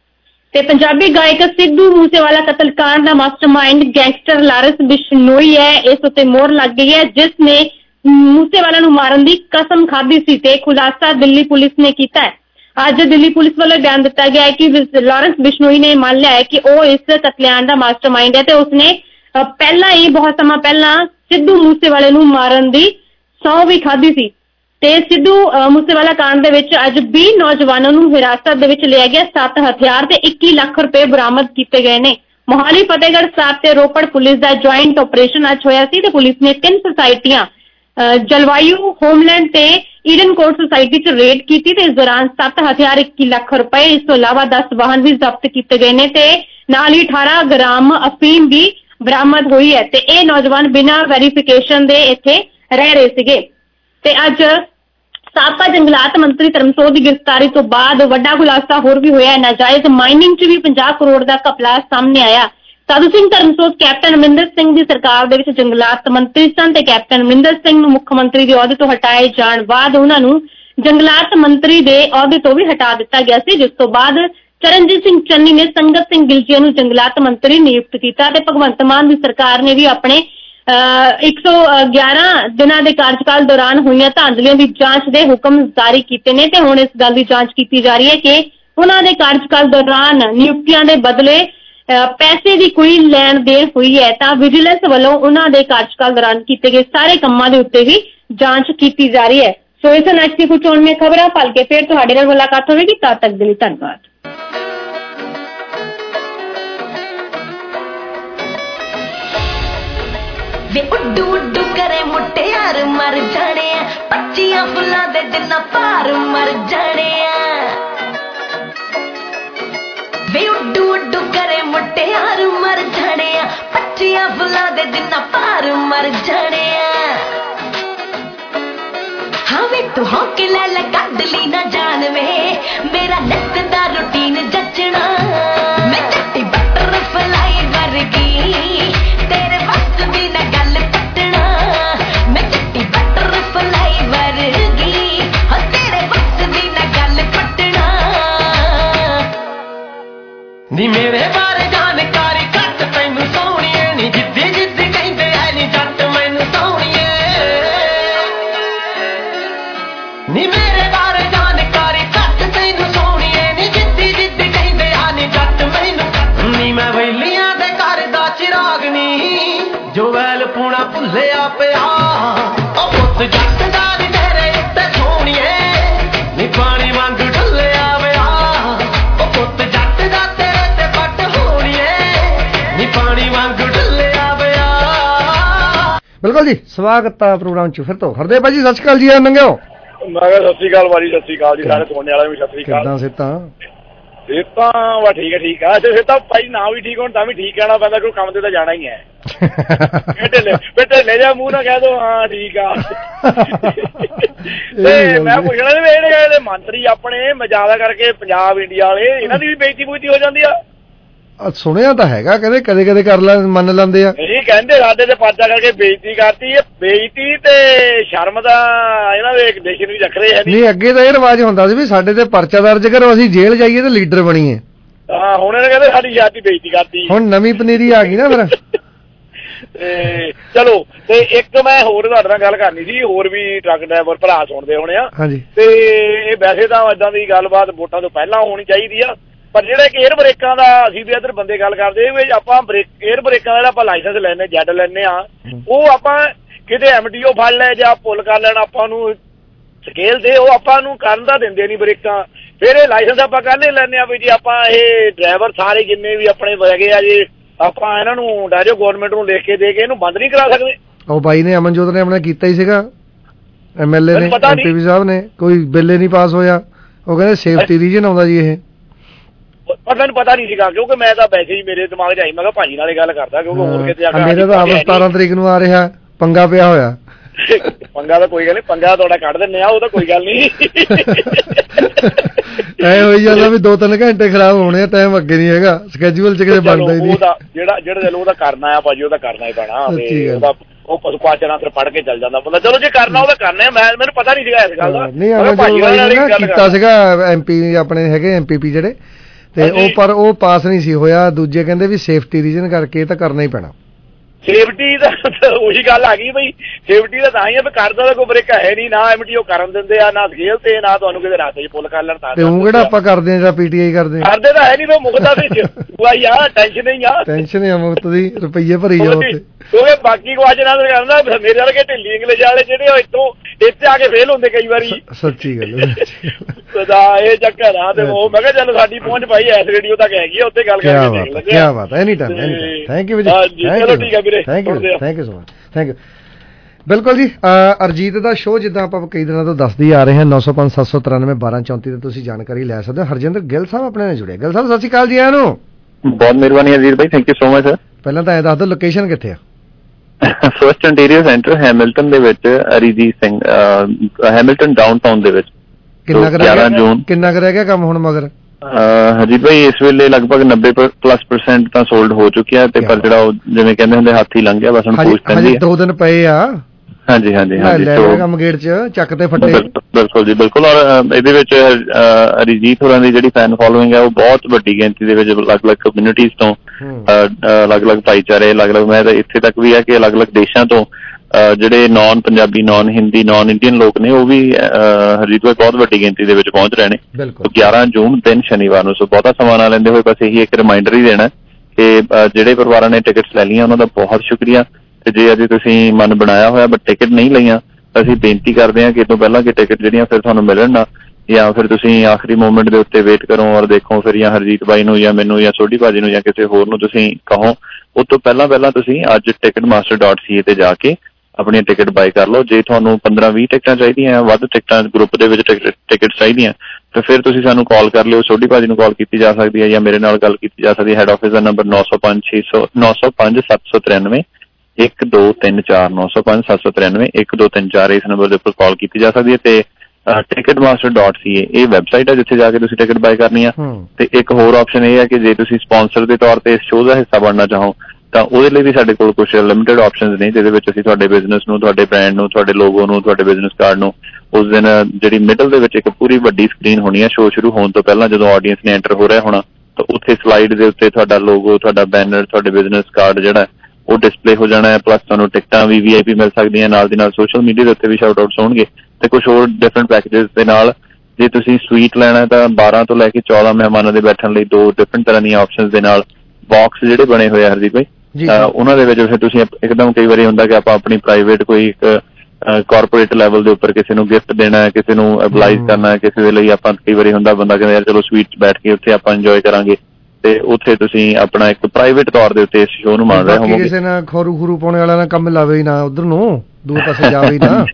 ਤੇ ਪੰਜਾਬੀ ਗਾਇਕ ਸਿੱਧੂ ਮੂਸੇਵਾਲਾ ਕਤਲਕਾਂਡ ਦਾ ਮਾਸਟਰਮਾਈਂਡ ਗੈਂਗਸਟਰ ਲਾਰੈਂਸ ਬਿਸ਼ਨੋਈ ਹੈ। ਇਸ ਉੱਤੇ ਮੋਹਰ ਲੱਗ ਗਈ ਹੈ ਜਿਸ ਨੇ ਮੂਸੇਵਾਲਾ ਨੂੰ ਮਾਰਨ ਦੀ ਕਸਮ ਖਾਧੀ ਸੀ ਤੇ ਖੁਲਾਸਾ ਦਿੱਲੀ ਪੁਲਿਸ ਨੇ ਕੀਤਾ ਹੈ। ਅੱਜ ਦਿੱਲੀ ਪੁਲਿਸ ਵੱਲੋਂ ਬਿਆਨ ਦਿੱਤਾ ਗਿਆ ਹੈ ਕਿ ਲਾਰੈਂਸ ਬਿਸ਼ਨੋਈ ਨੇ ਮੰਨ ਲਿਆ ਹੈ ਕਿ ਉਹ ਇਸ ਕਤਲੇਆਮ ਦਾ ਮਾਸਟਰਮਾਈਂਡ ਹੈ ਤੇ ਉਸਨੇ ਪਹਿਲਾਂ ਹੀ ਬਹੁਤ ਸਮਾਂ ਪਹਿਲਾਂ ਸਿੱਧੂ ਮੂਸੇਵਾਲੇ ਨੂੰ ਮਾਰਨ ਦੀ ਸਹੁੰ ਵੀ ਖਾਧੀ ਸੀ ਤੇ ਸਿੱਧੂ ਮੂਸੇਵਾਲਾ ਕਾਂਡ ਦੇ ਵਿੱਚ ਅੱਜ ਵੀਹ ਨੌਜਵਾਨਾਂ ਨੂੰ ਹਿਰਾਸਤ ਦੇ ਵਿੱਚ ਲਿਆ ਗਿਆ। ਸੱਤ ਹਥਿਆਰ ਤੇ ਇੱਕੀ ਲੱਖ ਰੁਪਏ ਬਰਾਮਦ ਕੀਤੇ ਗਏ ਨੇ। ਮੋਹਾਲੀ ਫਤਿਹਗੜ੍ਹ ਸਾਹਿਬ ਤੇ ਰੋਪੜ ਪੁਲਿਸ ਦਾ ਜੁਆਇੰਟ ਆਪਰੇਸ਼ਨ ਅੱਜ ਹੋਇਆ ਸੀ ਤੇ ਪੁਲਿਸ ਨੇ ਤਿੰਨ ਸੁਸਾਇਟੀਆਂ ਜਲਵਾਯੂ ਹੋਮਲੈਂਡ ਤੇ ਈਡਨ ਕੋਰਟ ਸੁਸਾਇਟੀ 'ਚ ਰੇਡ ਕੀਤੀ ਤੇ ਇਸ ਦੌਰਾਨ ਸੱਤ ਹਥਿਆਰ ਇੱਕੀ ਲੱਖ ਰੁਪਏ ਇਸ ਤੋਂ ਇਲਾਵਾ ਦਸ ਵਾਹਨ ਵੀ ਜ਼ਬਤ ਕੀਤੇ ਗਏ ਨੇ ਤੇ ਨਾਲ ਹੀ ਅਠਾਰਾਂ ਗ੍ਰਾਮ ਅਫੀਮ ਵੀ ਬਰਾਮਦ ਹੋਈ ਹੈ ਤੇ ਇਹ ਨੌਜਵਾਨ ਬਿਨਾਂ ਵੈਰੀਫਿਕੇਸ਼ਨ ਦੇ ਇੱਥੇ ਰਹਿ ਰਹੇ ਸੀਗੇ। ਤੇ ਅੱਜ ਸਾਬਕਾ ਜੰਗਲਾਤ ਮੰਤਰੀ ਧਰਮਸੋਤ ਦੀ ਗ੍ਰਿਫਤਾਰੀ ਤੋਂ ਬਾਅਦ ਵੱਡਾ ਖੁਲਾਸਾ ਹੋਰ ਵੀ ਹੋਇਆ। ਨਾਜਾਇਜ਼ ਮਾਈਨਿੰਗ 'ਚ ਵੀ ਪੰਜਾਹ ਕਰੋੜ ਦਾ ਘਪਲਾ ਸਾਹਮਣੇ ਆਇਆ। ਸਾਧੂ ਸਿੰਘ ਧਰਮਸੋਤ ਕੈਪਟਨ ਅਮਰਿੰਦਰ ਸਿੰਘ ਦੀ ਸਰਕਾਰ ਦੇ ਵਿੱਚ ਜੰਗਲਾਤ ਮੰਤਰੀ ਸਨ ਤੇ ਕੈਪਟਨ ਅਮਰਿੰਦਰ ਸਿੰਘ ਨੂੰ ਮੁੱਖ ਮੰਤਰੀ ਦੇ ਅਹੁਦੇ ਤੋਂ ਹਟਾਏ ਜਾਣ ਬਾਅਦ ਉਹਨਾਂ ਨੂੰ ਜੰਗਲਾਤ ਮੰਤਰੀ ਦੇ ਅਹੁਦੇ ਤੋਂ ਵੀ ਹਟਾ ਦਿੱਤਾ ਗਿਆ ਸੀ ਜਿਸ ਤੋਂ ਬਾਅਦ ਚਰਨਜੀਤ ਸਿੰਘ ਚੰਨੀ ਨੇ ਸੰਗਤ ਸਿੰਘ ਗਿਲਜੀਆਂ ਨੂੰ ਜੰਗਲਾਤ ਮੰਤਰੀ ਨਿਯੁਕਤ ਕੀਤਾ ਤੇ ਭਗਵੰਤ ਮਾਨ ਦੀ ਸਰਕਾਰ ਨੇ ਵੀ ਆਪਣੇ ਇੱਕ ਸੌ ਗਿਆਰਾਂ ਦਿਨਾਂ ਦੇ ਕਾਰਜਕਾਲ ਦੌਰਾਨ ਹੋਈਆਂ ਧਾਂਦਲੀਆਂ ਦੀ ਜਾਂਚ ਦੇ ਹੁਕਮ ਜਾਰੀ ਕੀਤੇ ਨੇ ਤੇ ਹੁਣ ਇਸ ਗੱਲ ਦੀ ਜਾਂਚ ਕੀਤੀ ਜਾ ਰਹੀ ਹੈ ਕਿ ਉਹਨਾਂ ਦੇ ਕਾਰਜਕਾਲ ਦੌਰਾਨ ਨਿਯੁਕਤੀਆਂ ਦੇ ਬਦਲੇ ਪੈਸੇ ਦੀ ਕੋਈ ਲੈਣ ਦੇਣ ਹੋਈ ਹੈ ਤਾਂ ਵਿਜੀਲੈਂਸ ਵੱਲੋਂ ਉਹਨਾਂ ਦੇ ਕਾਰਜਕਾਲ ਦੌਰਾਨ ਕੀਤੇ ਗਏ ਸਾਰੇ ਕੰਮਾਂ ਦੇ ਉੱਤੇ ਵੀ ਜਾਂਚ ਕੀਤੀ ਜਾ ਰਹੀ ਹੈ। ਸੋ ਇਸ ਨਾਲ ਅੱਜ ਦੀ ਕੁਝ ਚੋਣਵੀਆਂ ਖਬਰਾਂ ਭਲ ਕੇ ਫਿਰ ਤੁਹਾਡੇ ਨਾਲ ਮੁਲਾਕਾਤ ਹੋਵੇਗੀ। ਤਦ ਤੱਕ ਦੇ ਲਈ ਧੰਨਵਾਦ। ਵੇ ਉੱਡੂ ਉੱਡੂ ਕਰੇ ਮੁਟਿਆਰ ਮਰ ਜਾਣੇ ਆ ਪੱਚੀਆਂ ਫੁੱਲਾਂ ਦੇ ਜਿੰਨਾ ਭਾਰ ਮਰ ਜਾਣੇ ਆ ਵੇ ਉੱਡੂ ਉੱਡੂ ਕਰੇ ਮੁਟਿਆਰ ਮਰ ਜਾਣੇ ਆ ਪੱਚੀਆਂ ਫੁੱਲਾਂ ਦੇ ਜਿੰਨਾ ਭਾਰ ਮਰ ਜਾਣੇ ਆ ਹਾਂ ਵੇ ਤੂੰ ਹੌਕੇ ਲੈ ਲੈ ਕੱਢ ਲਈ ਨਾ ਜਾਨ ਵੇ ਮੇਰਾ ਨਿੱਤ ਦਾ ਰੂਟੀਨ ਜੱਚਣਾ ਮੈਂ ਚੱਟੀ ਬਟਰ ਫਲਾਈ ਵਰਗੀ ਤੇਰੇ ਵਕਤ ਦੀ ਨਾ ਗੱਲ ਪੱਟਣਾ ਮੈਂ ਚੱਟੀ ਬਟਰ ਫਲਾਈ ਵਰਗੀ ਹਾਂ ਤੇਰੇ ਵਕਤ ਦੀ ਨਾ ਗੱਲ ਪੱਟਣਾ ਨੀ ਮੇਰੇ ਬਾਰੇ ਜਾਣਕਾਰੀ ਘੱਟ ਤੈਨੂੰ ਸੋਹਣੀਏ ਨੀ ਜਿੱਦੀ ਜਿੱਦੀ ਕਹਿੰਦੇ ਐ ਨੀ ਜੱਟ ਮੈਨੂੰ ਸੋਹਣੀਏ ਨੀ ਮੇਰੇ ਬਾਰੇ ਜਾਣਕਾਰੀ ਘੱਟ ਤੈਨੂੰ ਸੋਹਣੀਏ ਨੀ ਜਿੱਦੀ ਜਿੱਦੀ ਕਹਿੰਦੇ ਆ ਨੀ ਜੱਟ ਮੈਨੂੰ ਨੀ ਮੈਂ ਵੈਲੀਆਂ ਦੇ ਘਰ ਦਾ ਚਿਰਾਗ ਨੀ ਜੋ ਵੈਲ ਪੂਣਾ ਭੁੱਲਿਆ ਪਿਆ ਉਹ ਪੁੱਤ ਜੱਟ ਦਾ ਨੀ ਤੇਰੇ ਉੱਤੇ ਸੋਹਣੀਏ ਨੀ ਪਾਣੀ ਵਾਂਗ ਢੁੱਲਿਆ ਪਿਆ ਉਹ ਪੁੱਤ ਜੱਟ ਦਾ ਤੇਰੇ ਤੇ ਪੱਟ ਹੋਣੀਏ ਨੀ ਪਾਣੀ ਵਾਂਗ ਢੁੱਲਿਆ ਪਿਆ। ਬਿਲਕੁਲ ਜੀ ਸਵਾਗਤ ਹੈ ਪ੍ਰੋਗਰਾਮ ਚ ਫਿਰ ਤੋਂ ਹਰਦੇਵ ਭਾਜੀ ਸਤਿ ਸ਼੍ਰੀ ਅਕਾਲ ਜੀ ਨੰਗਿਓ ਮੈਂ ਕਿਹਾ ਸਤਿ ਸ਼੍ਰੀ ਅਕਾਲ ਬਾਜੀ ਸਤਿ ਸ਼੍ਰੀ ਅਕਾਲ ਜੀ ਸਾਰੇ ਸੁਣਨੇ ਵਾਲਿਆਂ ਨੂੰ ਸਤਿ ਸ਼੍ਰੀ ਅਕਾਲ ਕਿੱਦਾਂ ਸਿੱਤਾਂ ਸਿਹਤਾਂ ਵਾ ਠੀਕ ਹੈ ਠੀਕ ਆ ਸਿਹਤਾਂ ਭਾਈ ਨਾ ਵੀ ਠੀਕ ਹੋਣ ਤਾਂ ਵੀ ਠੀਕ ਕਹਿਣਾ ਪੈਂਦਾ ਕਿਉਂ ਕੰਮ ਤੇ ਤਾਂ ਜਾਣਾ ਹੀ ਹੈ ਬੇਟੇ ਲੈ ਜਾ ਮੂੰਹ ਨਾ ਕਹਿ ਦੋ ਹਾਂ ਠੀਕ ਆ ਤੇ ਮੈਂ ਪੁੱਛਣਾ ਵੀ ਜਿਹੜੇ ਮੰਤਰੀ ਆਪਣੇ ਜ਼ਿਆਦਾ ਕਰਕੇ ਪੰਜਾਬ ਇੰਡੀਆ ਵਾਲੇ ਇਹਨਾਂ ਦੀ ਵੀ ਬੇਇੱਜ਼ਤੀ ਬੁਇੱਜ਼ਤੀ ਹੋ ਜਾਂਦੀ ਆ ਸੁਣਿਆ ਤਾਂ ਹੈਗਾ ਕਹਿੰਦੇ ਕਦੇ ਕਦੇ ਕਰ ਲੈ ਮੰਨ ਲੈਂਦੇ ਆ ਨਹੀਂ ਕਹਿੰਦੇ ਸਾਡੇ ਤੇ ਪਰਚਾ ਕਰਕੇ ਬੇਇੱਜ਼ਤੀ ਕਰਤੀ ਬੇਇੱਜ਼ਤੀ ਤੇ ਸ਼ਰਮ ਦਾ ਇਹਨਾਂ ਦੇ ਕੰਡੀਸ਼ਨ ਵੀ ਰੱਖ ਰਹੇ ਹੈ ਨਹੀਂ ਅੱਗੇ ਤਾਂ ਇਹ ਰਿਵਾਜ ਹੁੰਦਾ ਸੀ ਵੀ ਸਾਡੇ ਤੇ ਪਰਚਾ ਦਰਜ ਕਰੋ ਅਸੀਂ ਜੇਲ੍ਹ ਜਾਈਏ ਤੇ ਲੀਡਰ ਬਣੀਏ ਹਾਂ ਹੁਣ ਇਹਨਾਂ ਕਹਿੰਦੇ ਸਾਡੀ ਜਾਤੀ ਬੇਇੱਜ਼ਤੀ ਕਰਤੀ ਹੁਣ ਨਵੀਂ ਪਨੀਰੀ ਆ ਗਈ ਨਾ ਫਿਰ ਤੇ ਚਲੋ ਤੇ ਇੱਕ ਮੈਂ ਹੋਰ ਤੁਹਾਡੇ ਨਾਲ ਗੱਲ ਕਰਨੀ ਸੀ ਹੋਰ ਵੀ ਟਰੱਕ ਡਰਾਈਵਰ ਭਰਾ ਸੁਣਦੇ ਹੋਣੇ ਆ ਤੇ ਇਹ ਵੈਸੇ ਤਾਂ ਏਦਾਂ ਦੀ ਗੱਲਬਾਤ ਵੋਟਾਂ ਤੋਂ ਪਹਿਲਾਂ ਹੋਣੀ ਚਾਹੀਦੀ ਆ ਪਰ ਜਿਹੜਾ ਕਿ ਏਅਰ ਬ੍ਰੇਕਾਂ ਦਾ ਅਸੀਂ ਵੀ ਇੱਧਰ ਬੰਦੇ ਗੱਲ ਕਰਦੇ ਵੀ ਆਪਾਂ ਬ੍ਰੇਕ ਏਅਰ ਬ੍ਰੇਕਾਂ ਦਾ ਆਪਾਂ ਲਾਇਸੈਂਸ ਲੈਣੇ ਜੈਡ ਲੈਣੇ ਆ ਉਹ ਆਪਾਂ ਕਿਤੇ ਐਮਡੀਓ ਫੜ ਲੈ ਜਾਂ ਪੁੱਲ ਕਰ ਲੈਣ ਆਪਾਂ ਨੂੰ ਸਕੇਲ ਤੇ ਉਹ ਆਪਾਂ ਨੂੰ ਕਰਨ ਦਾ ਦਿੰਦੇ ਨਹੀਂ ਬ੍ਰੇਕਾਂ ਫਿਰ ਇਹ ਲਾਇਸੈਂਸ ਆਪਾਂ ਕੱਲ੍ਹ ਲੈਣੇ ਆ ਵੀ ਜੀ ਆਪਾਂ ਇਹ ਡਰਾਈਵਰ ਸਾਰੇ ਜਿੰਨੇ ਵੀ ਆਪਣੇ ਹੈਗੇ ਆ ਜੀ ਆਪਾਂ ਇਹਨਾਂ ਨੂੰ ਡਾਇਰੋ ਗਵਰਨਮੈਂਟ ਨੂੰ ਲਿਖ ਕੇ ਦੇ ਕੇ ਇਹਨੂੰ ਬੰਦ ਨਹੀਂ ਕਰਾ ਸਕਦੇ ਉਹ ਬਾਈ ਨੇ ਅਮਨਜੋਤ ਨੇ ਆਪਣਾ ਕੀਤਾ ਹੀ ਸੀਗਾ ਐਮਐਲਏ ਨੇ ਐਮਪੀ ਸਾਹਿਬ ਨੇ ਕੋਈ ਬਿੱਲ ਨਹੀਂ ਪਾਸ ਹੋਇਆ ਉਹ ਕਹਿੰਦੇ ਸੇਫਟੀ ਰੀਜਨ ਆਉਂਦਾ ਜੀ ਇਹ ਪਰ ਮੈਨੂੰ ਪਤਾ ਨਹੀਂ ਸੀਗਾ ਕਿਉਂਕਿ ਮੈਂ ਤਾਂ ਵੈਸੇ ਹੀ ਮੇਰੇ ਦਿਮਾਗ 'ਚ ਆਈ ਮੈਂ ਕਿਹਾ ਭਾਜੀ ਨਾਲੇ ਗੱਲ ਕਰਦਾ ਕਿਉਂਕਿ ਹੋਰ ਕਿਤੇ ਮੇਰਾ ਤਾਂ ਆਪ ਸਤਾਰਾਂ ਤਰੀਕ ਨੂੰ ਆ ਰਿਹਾ ਪੰਗਾ ਪਿਆ ਹੋਇਆ ਪੰਗਾ ਤਾਂ ਕੋਈ ਗੱਲ ਨਹੀਂ ਪੰਗਾ ਤੁਹਾਡਾ ਕੱਢ ਦਿੰਦੇ ਆ ਉਹ ਤਾਂ ਕੋਈ ਗੱਲ ਨਹੀਂ ਐ ਹੋਈ ਜਾਂਦਾ ਵੀ ਦੋ ਤਿੰਨ ਘੰਟੇ ਖਰਾਬ ਹੋਣੇ ਆ ਟਾਈਮ ਅੱਗੇ ਨਹੀਂ ਹੈਗਾ ਸਕੈਜੂਅਲ 'ਚ ਕਿਤੇ ਬਣਦਾ ਹੀ ਨਹੀਂ ਜਿਹੜਾ ਜਿਹੜਾ ਚਲੋ ਉਹਦਾ ਕਰਨਾ ਆ ਭਾਜੀ ਉਹਦਾ ਕਰਨਾ ਹੀ ਪੈਣਾ ਉਹਦਾ ਉਹ ਪਸ਼ੂ ਪਾਚਨਾ ਫਿਰ ਪੜ੍ਹ ਕੇ ਚੱਲ ਜਾਂਦਾ ਬੰਦਾ ਚਲੋ ਜੇ ਕਰਨਾ ਉਹਦਾ ਕਰਨਾ ਮੈਂ ਮੈਨੂੰ ਪਤਾ ਨਹੀਂ ਸੀਗਾ ਇਸ ਗੱਲ ਦਾ ਨਹੀਂ ਕੀਤਾ ਸੀਗਾ ਐਮਪੀ ਆਪਣੇ ਹੈਗੇ ਐਮਪੀਪੀ ਜਿਹੜੇ ਤੇ ਉਹ ਪਰ ਉਹ ਪਾਸ ਨਹੀਂ ਸੀ ਹੋਇਆ ਦੂਜੇ ਕਹਿੰਦੇ ਵੀ ਸੇਫਟੀ ਰੀਜ਼ਨ ਕਰਕੇ ਇਹ ਤਾਂ ਕਰਨਾ ਹੀ ਪੈਣਾ ਸੇਫਟੀ ਦਾ ਉਹੀ ਗੱਲ ਆ ਗਈ ਬਈ ਸੇਫਟੀ ਦਾ ਤਾਂ ਹੀ ਆ ਵੀ ਕਰਦਾ ਤਾਂ ਕੋਈ ਬ੍ਰੇਕਾ ਹੈ ਨਹੀਂ ਨਾ ਐਮਟੀ ਉਹ ਕਰਨ ਦਿੰਦੇ ਆ ਨਾ ਸਕੇਲ ਤੇ ਨਾ ਤੁਹਾਨੂੰ ਕਿਤੇ ਰਾਸਤੇ 'ਚ ਪੁੱਲ ਕਰ ਲੈਣ ਤਾਂ ਉਹ ਕਿਹੜਾ ਆਪਾਂ ਕਰਦੇ ਆ ਜਾਂ ਪੀਟੀਆਈ ਕਰਦੇ ਕਰਦੇ ਤਾਂ ਹੈ ਨਹੀਂ ਵੀ ਮੁਕਤਾ ਵਿੱਚ ਭਾਈ ਆ ਟੈਨਸ਼ਨ ਹੀ ਆ ਟੈਨਸ਼ਨ ਹੀ ਆ ਮੁਕਤ ਦੀ ਰੁਪਈਏ ਭਰੀ ਜਾਓ ਉੱਥੇ ਕਿਉਂਕਿ ਬਾਕੀ ਗਵਾਚ ਨਾਲ ਕਰਨਾ ਮੇਰੇ ਵਾਲੇ ਢਿੱਲੀ ਇੰਗਲਿਸ਼ ਵਾਲੇ ਜਿਹੜੇ ਉਹ ਇੱਥੋਂ ਇੱਥੇ ਆ ਕੇ ਫੇਲ ਹੁੰਦੇ ਕਈ ਵਾਰੀ ਸੱਚੀ ਗੱਲ ਸਦਾ ਇਹ ਚੱਕਰ ਆ ਤੇ ਉਹ ਮੈਂ ਕਿਹਾ ਚੱਲ ਸਾਡੀ ਪਹੁੰਚ ਭਾਈ ਐਸ ਰੇਡੀਓ ਤੱਕ ਹੈਗੀ ਆ ਉੱਥੇ ਗੱਲ ਕਰਕੇ ਦੇਖ ਲੈਂਦੇ ਕੀ ਬਾਤ ਹੈ any time any time thank you ਜੀ ਚਲੋ ਠੀਕ ਹੈ ਵੀਰੇ thank you thank you so much thank you ਬਿਲਕੁਲ ਜੀ ਅਰਜੀਤ ਦਾ ਸ਼ੋਅ ਜਿੱਦਾਂ ਆਪਾਂ ਕਈ ਦਿਨਾਂ ਤੋਂ ਦੱਸਦੇ ਆ ਰਹੇ ਹਾਂ ਨੌ ਸੌ ਪੰਜ ਸੱਤ ਸੌ ਤਰਾਨਵੇਂ ਬਾਰਾਂ ਚੌਂਤੀ ਤੇ ਤੁਸੀਂ ਜਾਣਕਾਰੀ ਲੈ ਸਕਦੇ ਹੋ ਹਰਜਿੰਦਰ ਗਿੱਲ ਸਾਹਿਬ ਆਪਣੇ ਨਾਲ ਜੁੜੇ ਗਿੱਲ ਸਾਹਿਬ ਸਤਿ ਸ਼੍ਰੀ ਅਕਾਲ ਜੀ ਆਇਆਂ ਨੂੰ ਬਹੁਤ ਮਿਹਰਬਾਨੀ ਅਜ਼ੀਜ਼ ਭਾਈ thank you so much sir ਪਹਿਲਾਂ ਤਾਂ ਇਹ ਦੱਸ ਦਿਓ ਲੋਕੇਸ਼ਨ ਕਿੱਥੇ ਆ ਫਰਸਟ ਇੰਟੀਰੀਅਰ ਸੈਂਟਰ ਹੈਮਿਲਟਨ ਦੇ ਵਿੱਚ ਅਰੀਜੀਤ ਸਿੰਘ ਹੈਮਿਲਟਨ ਡਾਊਨਟਾਊਨ ਦੇ ਵਿੱਚ ਕਿੰਨਾ ਕੁ ਰਹਿ ਗਿਆ ਕਿੰਨਾ ਕੁ ਰਹਿ ਗਿਆ ਕੰਮ ਹੁਣ ਮਗਰ ਹਰਜੀਤ ਭਾਈ ਇਸ ਵੇਲੇ ਲਗਭਗ ਨੱਬੇ ਪਲੱਸ ਪਰਸੈਂਟ ਤਾਂ ਸੋਲਡ ਹੋ ਚੁੱਕਿਆ ਤੇ ਪਰ ਜਿਹੜਾ ਉਹ ਜਿਵੇਂ ਕਹਿੰਦੇ ਹੁੰਦੇ ਹੱਥ ਹੀ ਲੰਘ ਗਿਆ ਬਸ ਹੁਣ ਪੁੱਛ ਪੈਂਦੀ ਦੋ ਦਿਨ ਪਏ ਆ ਹਾਂਜੀ ਹਾਂਜੀ ਹਾਂਜੀ ਕੰਮ ਗੇਟ ਚ ਚੱਕ ਤੇ ਫੱਟੇ ਬਿਲਕੁਲ ਜੀ ਬਿਲਕੁਲ ਔਰ ਇਹਦੇ ਵਿੱਚ ਅਰੀਜੀਤ ਹੋਰਾਂ ਦੀ ਜਿਹੜੀ ਫੈਨ ਫੋਲੋਇੰਗ ਹੈ ਉਹ ਬਹੁਤ ਵੱਡੀ ਗਿਣਤੀ ਦੇ ਵਿੱਚ ਅਲੱਗ-ਅਲੱਗ ਕਮਿਊਨਿਟੀਜ਼ ਤੋਂ ਅਲੱਗ-ਅਲੱਗ ਭਾਈਚਾਰੇ ਅਲੱਗ-ਅਲੱਗ ਮੈਂ ਤਾਂ ਇੱਥੇ ਤੱਕ ਵੀ ਹੈ ਕਿ ਅਲੱਗ-ਅਲੱਗ ਦੇਸ਼ਾਂ ਤੋਂ ਜਿਹੜੇ non Punjabi non Hindi non Indian ਲੋਕ ਨੇ ਉਹ ਵੀ ਹਰਜੀਤ ਭਾਈ ਬਹੁਤ ਵੱਡੀ ਗਿਣਤੀ ਦੇ ਵਿੱਚ ਪਹੁੰਚ ਰਹੇ ਨੇ ਗਿਆਰਾਂ ਜੂਨ ਦਿਨ ਸ਼ਨੀਵਾਰ ਨੂੰ ਸੋ ਬਹੁਤਾ ਸਮਾਂ ਨਾ ਲੈਂਦੇ ਹੋਏ ਬਸ ਇਹੀ ਇੱਕ ਰਿਮਾਈਂਡਰ ਹੀ ਦੇਣਾ ਕਿ ਜਿਹੜੇ ਪਰਿਵਾਰਾਂ ਨੇ ਟਿਕਟਸ ਲੈ ਲਈਆਂ ਉਹਨਾਂ ਦਾ ਬਹੁਤ ਸ਼ੁਕਰੀਆ ਤੇ ਜੇ ਅਜੇ ਤੁਸੀਂ ਮਨ ਬਣਾਇਆ ਹੋਇਆ ਬਟ ਟਿਕਟ ਨਹੀਂ ਲਈਆਂ ਅਸੀਂ ਬੇਨਤੀ ਕਰਦੇ ਹਾਂ ਕਿ ਇਹ ਤੋਂ ਪਹਿਲਾਂ ਕਿ ਟਿਕਟ ਜਿਹੜੀਆਂ ਫਿਰ ਤੁਹਾਨੂੰ ਮਿਲਣ ਨਾ ਜਾਂ ਫਿਰ ਤੁਸੀਂ ਆਖਰੀ ਮੂਮੈਂਟ ਦੇ ਉੱਤੇ ਵੇਟ ਕਰੋ ਔਰ ਦੇਖੋ ਫਿਰ ਜਾਂ ਹਰਜੀਤ ਬਾਈ ਨੂੰ ਜਾਂ ਮੈਨੂੰ ਜਾਂ ਸੋਢੀ ਭਾਜੀ ਨੂੰ ਜਾਂ ਕਿਸੇ ਹੋਰ ਨੂੰ ਤੁਸੀਂ ਕਹੋ ਉਸ ਤੋਂ ਪਹਿਲਾਂ ਪਹਿਲਾਂ ਤੁਸੀਂ ਅੱਜ Ticketmaster dot C A ਤੇ ਜਾ ਕੇ ਆਪਣੀਆਂ ਟਿਕਟ ਬਾਈ ਕਰ ਲਓ। ਜੇ ਤੁਹਾਨੂੰ ਪੰਦਰਾਂ ਵੀਹ ਟਿਕਟਾਂ ਚਾਹੀਦੀਆਂ, ਵੱਧ ਟਿਕਟਾਂ ਗਰੁੱਪ ਦੇ ਵਿੱਚ ਟਿਕਟ ਚਾਹੀਦੀਆਂ, ਤਾਂ ਫਿਰ ਤੁਸੀਂ ਸਾਨੂੰ ਕਾਲ ਕਰ ਲਿਓ। ਸੋਢੀ ਭਾਜੀ ਨੂੰ ਕਾਲ ਕੀਤੀ ਜਾ ਸਕਦੀ ਹੈ ਜਾਂ ਮੇਰੇ ਨਾਲ ਗੱਲ ਕੀਤੀ ਜਾ ਸਕਦੀ ਹੈ। ਹੈਡ ਆਫਿਸ ਦਾ ਨੰਬਰ ਨੌ ਸੌ ਪੰਜ ਛੇ ਸੌ ਨੌ ਸੌ ਪੰਜ ਸੱਤ ਸੌ ਤਰਾਨਵੇਂ ਇੱਕ ਦੋ ਤਿੰਨ ਚਾਰ ਨੌ ਸੌ ਪੰਜ ਸੱਤ ਸੌ ਤਰਾਨਵੇਂ ਇੱਕ ਦੋ ਤਿੰਨ ਚਾਰ ਇਸ ਨੰਬਰ ਦੇ ਉੱਪਰ ਕਾਲ ਕੀਤੀ ਜਾ ਸਕਦੀ ਹੈ। ਤੇ Ticketmaster dot C A ਇਹ ਵੈਬਸਾਈਟ ਹੈ ਜਿੱਥੇ ਜਾ ਕੇ ਤੁਸੀਂ ਟਿਕਟ ਬਾਈ ਕਰਨੀ ਆ। ਤੇ ਇੱਕ ਹੋਰ ਆਪਸ਼ਨ ਇਹ ਹੈ ਕਿ ਜੇ ਤੁਸੀਂ ਸਪਾਂਸਰ ਦੇ ਤੌਰ ਤੇ ਇਸ ਸ਼ੋਅ ਦਾ ਹਿੱਸਾ ਬਣਨਾ ਚਾਹੋ ਤਾਂ ਉਹਦੇ ਲਈ ਵੀ ਸਾਡੇ ਕੋਲ ਕੁਝ ਲਿਮਿਟਡ ਆਪਸ਼ਨਸ ਨੇ, ਜਿਹਦੇ ਵਿੱਚ ਅਸੀਂ ਤੁਹਾਡੇ ਬਿਜ਼ਨਸ ਨੂੰ, ਤੁਹਾਡੇ ਬ੍ਰਾਂਡ ਨੂੰ, ਤੁਹਾਡੇ ਲੋਗੋ ਨੂੰ, ਤੁਹਾਡੇ ਬਿਜ਼ਨਸ ਕਾਰਡ ਨੂੰ ਉਸ ਦਿਨ ਜਿਹੜੀ ਮਿਡਲ ਦੇ ਵਿੱਚ ਇੱਕ ਪੂਰੀ ਵੱਡੀ ਸਕਰੀਨ ਹੋਣੀ ਹੈ ਸ਼ੋਅ ਸ਼ੁਰੂ ਹੋਣ ਤੋਂ ਪਹਿਲਾਂ, ਜਦੋਂ ਆਡੀਅנס ਨੇ ਐਂਟਰ ਹੋ ਰਿਹਾ ਹੋਣਾ, ਤਾਂ ਉੱਥੇ ਸਲਾਈਡ ਦੇ ਉੱਤੇ ਤੁਹਾਡਾ ਲੋਗੋ, ਤੁਹਾਡਾ ਬੈਨਰ, ਤੁਹਾਡੇ ਬਿਜ਼ਨਸ ਕਾਰਡ ਜਿਹੜਾ ਉਹ ਡਿਸਪਲੇ ਹੋ ਜਾਣਾ ਹੈ। ਪਲੱਸ ਤੁਹਾਨੂੰ ਟਿਕਟਾਂ ਵੀ ਵੀ ਆਈ ਪੀ ਮਿਲ ਸਕਦੀਆਂ, ਨਾਲ ਦੀ ਨਾਲ ਸੋਸ਼ਲ ਮੀਡੀਆ ਦੇ ਉੱਤੇ ਵੀ ਸ਼ਾਊਟ ਆਊਟਸ ਹੋਣਗੇ ਤੇ ਕੁਝ ਹੋਰ ਡਿਫਰੈਂਟ ਪੈਕੇਜਸ ਦੇ ਨਾਲ। ਜੇ ਤੁਸੀਂ ਸਵੀਟ ਲੈਣਾ ਤਾਂ ਬਾਰਾਂ ਤੋਂ ਲੈ ਕੇ ਚੌਦਾਂ ਮਹਿਮਾਨਾਂ ਦੇ ਬੈਠਣ ਲਈ ਦੋ ਡਿਫਰੈਂਟ ਤਰ੍ਹਾਂ ਦੀਆਂ ਆਪਸ਼ਨਸ ਦੇ ਨਾਲ ਬਾਕਸ ਜਿਹੜੇ ਬਣੇ ਹੋਏ ਆ ਹਰਦੀਪ ਭਾਈ, ਉਹਨਾਂ ਦੇ ਵਿੱਚ ਫਿਰ ਤੁਸੀਂ ਇੱਕਦਮ ਕਈ ਵਾਰੀ ਹੁੰਦਾ ਕਿ ਆਪਾਂ ਆਪਣੀ ਪ੍ਰਾਈਵੇਟ ਕੋਈ ਇੱਕ ਕਾਰਪੋਰੇਟ ਲੈਵਲ ਦੇ ਉੱਪਰ ਕਿਸੇ ਨੂੰ ਗਿਫਟ ਦੇਣਾ ਹੈ, ਕਿਸੇ ਨੂੰ ਅਬਲਾਈਜ਼ ਕਰਨਾ ਹੈ, ਕਿਸੇ ਦੇ ਲਈ ਆਪਾਂ ਕਈ ਵਾਰੀ ਹੁੰਦਾ ਬੰਦਾ ਕਹਿੰਦਾ ਯਾਰ ਚਲੋ ਸਵੀਟ ਬੈਠ ਕੇ ਉੱਥੇ ਆਪਾਂ ਇੰਜੋਏ ਕਰਾਂਗੇ, ਤੇ ਉੱਥੇ ਤੁਸੀਂ ਆਪਣਾ ਇੱਕ ਪ੍ਰਾਈਵੇਟ ਤੌਰ ਦੇ ਉੱਤੇ ਇਸ ਸ਼ੋਅ ਨੂੰ ਮਾਣ ਰਹੇ ਹੋਵੋਗੇ। ਕਿਸੇ ਨਾਲ ਖੋਰੂ ਖਰੂ ਪਾਉਣੇ ਵਾਲਾ ਨਾਲ ਕੰਮ ਲਾਵੇ ਹੀ ਨਾ, ਉਧਰ ਨੂੰ ਦੂਰ ਪਾਸੇ ਜਾਵੇ ਨਾ।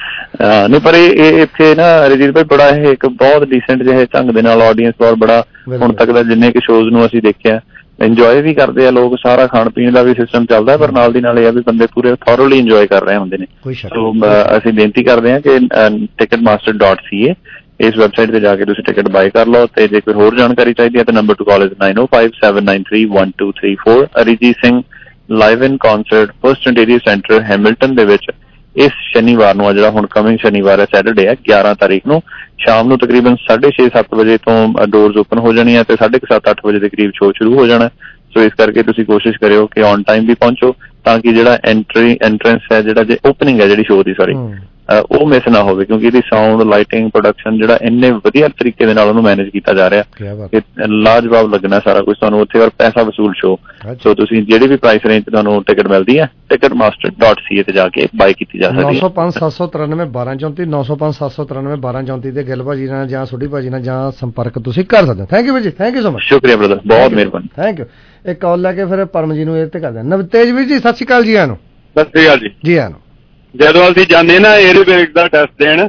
ਨਹੀਂ ਪਰ ਇਹ ਇੱਥੇ ਨਾ ਰਜੀਤ ਭਾਈ ਬੜਾ ਇਹ ਇੱਕ ਬਹੁਤ ਡੀਸੈਂਟ ਜਿਹੇ ਢੰਗ ਦੇ ਨਾਲ ਆਡੀਅנס ਔਰ ਬੜਾ ਹੁਣ ਤੱਕ ਦਾ ਜਿੰਨੇ ਕਿ ਸ਼ੋਜ਼ ਨੂੰ ਅਸੀਂ ਦੇਖਿਆ ਇੰਜੋਏ ਵੀ ਕਰਦੇ ਆ ਲੋਕ, ਸਾਰਾ ਖਾਣ ਪੀਣ ਦਾ ਵੀ ਸਿਸਟਮ ਚੱਲਦਾ, ਪਰ ਨਾਲ ਦੀ ਨਾਲ ਇਹ ਆ ਵੀ ਬੰਦੇ ਪੂਰੇ ਥੋਰਲੀ ਇੰਜੋਏ ਕਰ ਰਹੇ ਹੁੰਦੇ ਨੇ। ਸੋ ਅਸੀਂ ਬੇਨਤੀ ਕਰਦੇ ਹਾਂ ਕਿ Ticketmaster dot C A ਇਸ ਵੈਬਸਾਈਟ ਤੇ ਜਾ ਕੇ ਤੁਸੀਂ ਟਿਕਟ ਬਾਈ ਕਰ ਲਓ। ਤੇ ਜੇ ਕੋਈ ਹੋਰ ਜਾਣਕਾਰੀ ਚਾਹੀਦੀ ਹੈ ਤਾਂ number to call is nine O five seven nine three one two three four. Arijit Singh live in concert first interior centre Hamilton ਦੇ ਵਿੱਚ ਇਸ ਸ਼ਨੀਵਾਰ ਨੂੰ, ਜਿਹੜਾ ਹੁਣ ਕਮਿੰਗ ਸ਼ਨੀਵਾਰ ਹੈ, ਸੈਟਰਡੇ ਹੈ, ਗਿਆਰਾਂ ਤਾਰੀਖ ਨੂੰ ਸ਼ਾਮ ਨੂੰ ਤਕਰੀਬਨ ਸਾਢੇ ਛੇ ਸੱਤ ਵਜੇ ਤੋਂ ਡੋਰਸ ਓਪਨ ਹੋ ਜਾਣੀਆਂ ਤੇ ਸਾਢੇ ਕੁ ਸੱਤ ਅੱਠ ਵਜੇ ਦੇ ਕਰੀਬ ਸ਼ੋਅ ਸ਼ੁਰੂ ਹੋ ਜਾਣਾ। ਸੋ ਇਸ ਕਰਕੇ ਤੁਸੀਂ ਕੋਸ਼ਿਸ਼ ਕਰਿਓ ਕਿ ਔਨ ਟਾਈਮ ਵੀ ਪਹੁੰਚੋ ਤਾਂ ਕਿ ਜਿਹੜਾ ਐਂਟਰੀ ਐਂਟਰੈਂਸ ਹੈ, ਜਿਹੜਾ ਜੇ ਓਪਨਿੰਗ ਹੈ ਜਿਹੜੀ ਸ਼ੋਅ ਦੀ ਸੌਰੀ ਉਹ ਮਿਸ ਨਾ ਹੋਵੇ, ਕਿਉਂਕਿ ਇਹਦੀ ਸਾਊਂਡ, ਲਾਈਟਿੰਗ, ਪ੍ਰੋਡਕਸ਼ਨ ਜਿਹੜਾ ਇੰਨੇ ਵਧੀਆ ਤਰੀਕੇ ਦੇ ਨਾਲ ਉਹਨੂੰ ਮੈਨੇਜ ਕੀਤਾ ਜਾ ਰਿਹਾ ਕਿ ਲਾਜਵਾਬ ਲੱਗਣਾ ਸਾਰਾ ਕੁਝ ਤੁਹਾਨੂੰ ਉੱਥੇ, ਔਰ ਪੈਸਾ ਵਸੂਲ ਸ਼ੋਅ। ਸੋ ਤੁਸੀਂ ਜਿਹੜੀ ਵੀ ਪ੍ਰਾਈਸ ਰੇਂਜ ਤੇ ਤੁਹਾਨੂੰ ਟਿਕਟ ਮਿਲਦੀ ਹੈ Ticketmaster dot C A ਤੇ ਜਾ ਕੇ ਬਾਈ ਕੀਤੀ ਜਾ ਸਕਦੀ ਹੈ। ਨੌ ਸੌ ਪੰਜ ਸੱਤ ਸੌ ਤਰਾਨਵੇਂ ਬਾਰਾਂ ਚੌਂਤੀ ਨੌ ਸੌ ਪੰਜ ਸੱਤ ਸੌ ਤਰਾਨਵੇਂ ਬਾਰਾਂ ਚੌਂਤੀ ਤੇ ਗਿੱਲ ਭਾਜੀ ਨਾਲ ਜਾਂ ਸੋਢੀ ਭਾਜੀ ਨਾਲ ਜਾਂ ਸੰਪਰਕ ਤੁਸੀਂ ਕਰ ਸਕਦੇ ਹੋ। ਥੈਂਕ ਯੂ ਭਾਜੀ, ਥੈਂਕ ਯੂ ਸੋ ਮਚ। ਸ਼ੁਕਰੀਆ ਬ੍ਰਦਰ, ਬਹੁਤ ਮਿਹਰਬਾਨੀ, ਥੈਂਕ ਯੂ। ਇੱਕ ਕਾਲ ਲੈ ਕੇ ਫਿਰ ਪਰਮ ਜੀ ਨੂੰ ਇਹ ਤੇ ਕਰਦੇ ਨਵਤੇਜ ਵੀਰ ਜੀ, ਸਤਿ ਸ਼੍ਰੀ ਅਕਾਲ ਜੀ। ਆਨੂੰ ਸਤਿ ਸ਼੍ਰੀ ਅਕਾਲ ਜੀ। ਜੀ ਆਨੂੰ ਜਦੋਂ ਅਸੀਂ ਜਾਂਦੇ ਨਾ ਏਅਰਬੈਗ ਦਾ ਟੈਸਟ ਦੇਣ,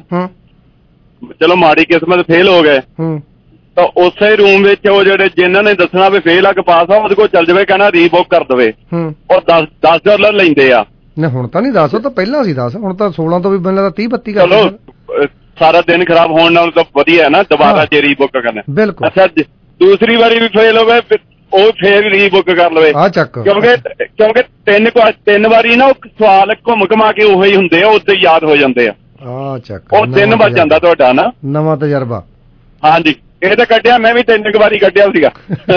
ਚਲੋ ਮਾੜੀ ਕਿਸਮਤ ਫੇਲ ਹੋ ਗਏ ਤਾਂ ਉਸੇ ਰੂਮ ਵਿੱਚ ਉਹ ਜਿਹੜੇ ਜਿਨ੍ਹਾਂ ਨੇ ਦੱਸਣਾ ਵੀ ਫੇਲ ਆ ਕਿ ਪਾਸ ਆ ਉਹਦੇ ਕੋਲ ਚੱਲ ਜਾਵੇ, ਕਹਿਣਾ ਰੀਬੁੱਕ ਕਰ ਦੇਵੇ, ਔਰ ਦਸ ਦਸ ਡਾਲਰ ਲੈਂਦੇ ਆ। ਨਹੀਂ ਹੁਣ ਤਾਂ ਨਹੀਂ ਦਸ, ਉਹ ਤਾਂ ਪਹਿਲਾਂ ਸੀ ਦਸ, ਹੁਣ ਤਾਂ ਸੋਲਾਂ ਤੋਂ ਵੀ ਮੈਨੂੰ ਲੱਗਦਾ ਤੀਹ ਬੱਤੀ ਕਰ। ਚਲੋ ਸਾਰਾ ਦਿਨ ਖਰਾਬ ਹੋਣ ਨਾਲ ਤਾਂ ਵਧੀਆ ਨਾ ਦੁਬਾਰਾ ਜੇ ਰੀਬੁੱਕ ਕਰਨਾ। ਬਿਲਕੁਲ। ਅੱਛਾ ਦੂਸਰੀ ਵਾਰੀ ਵੀ ਫੇਲ ਹੋ ਗਏ ਉਹ ਫੇਰ ਰੀਬੁੱਕ ਕਰ ਲਵੇ, ਕਿਉਂਕਿ ਕਿਉਂਕਿ ਤਿੰਨ ਤਿੰਨ ਵਾਰੀ ਨਾ ਉਹ ਸਵਾਲ ਘੁੰਮ ਘੁਮਾ ਕੇ ਉਹੀ ਹੁੰਦੇ ਆ, ਉਦੋਂ ਯਾਦ ਹੋ ਜਾਂਦੇ ਆ। ਆ ਚੱਕ ਉਹ ਤਿੰਨ ਵੱਜ ਜਾਂਦਾ ਤੁਹਾਡਾ ਨਾ ਨਵਾਂ ਤਜਰਬਾ। ਹਾਂਜੀ ਇਹ ਤਾਂ ਕੱਢਿਆ, ਮੈਂ ਵੀ ਤਿੰਨ ਕੁ ਵਾਰੀ ਕੱਢਿਆ ਸੀਗਾ।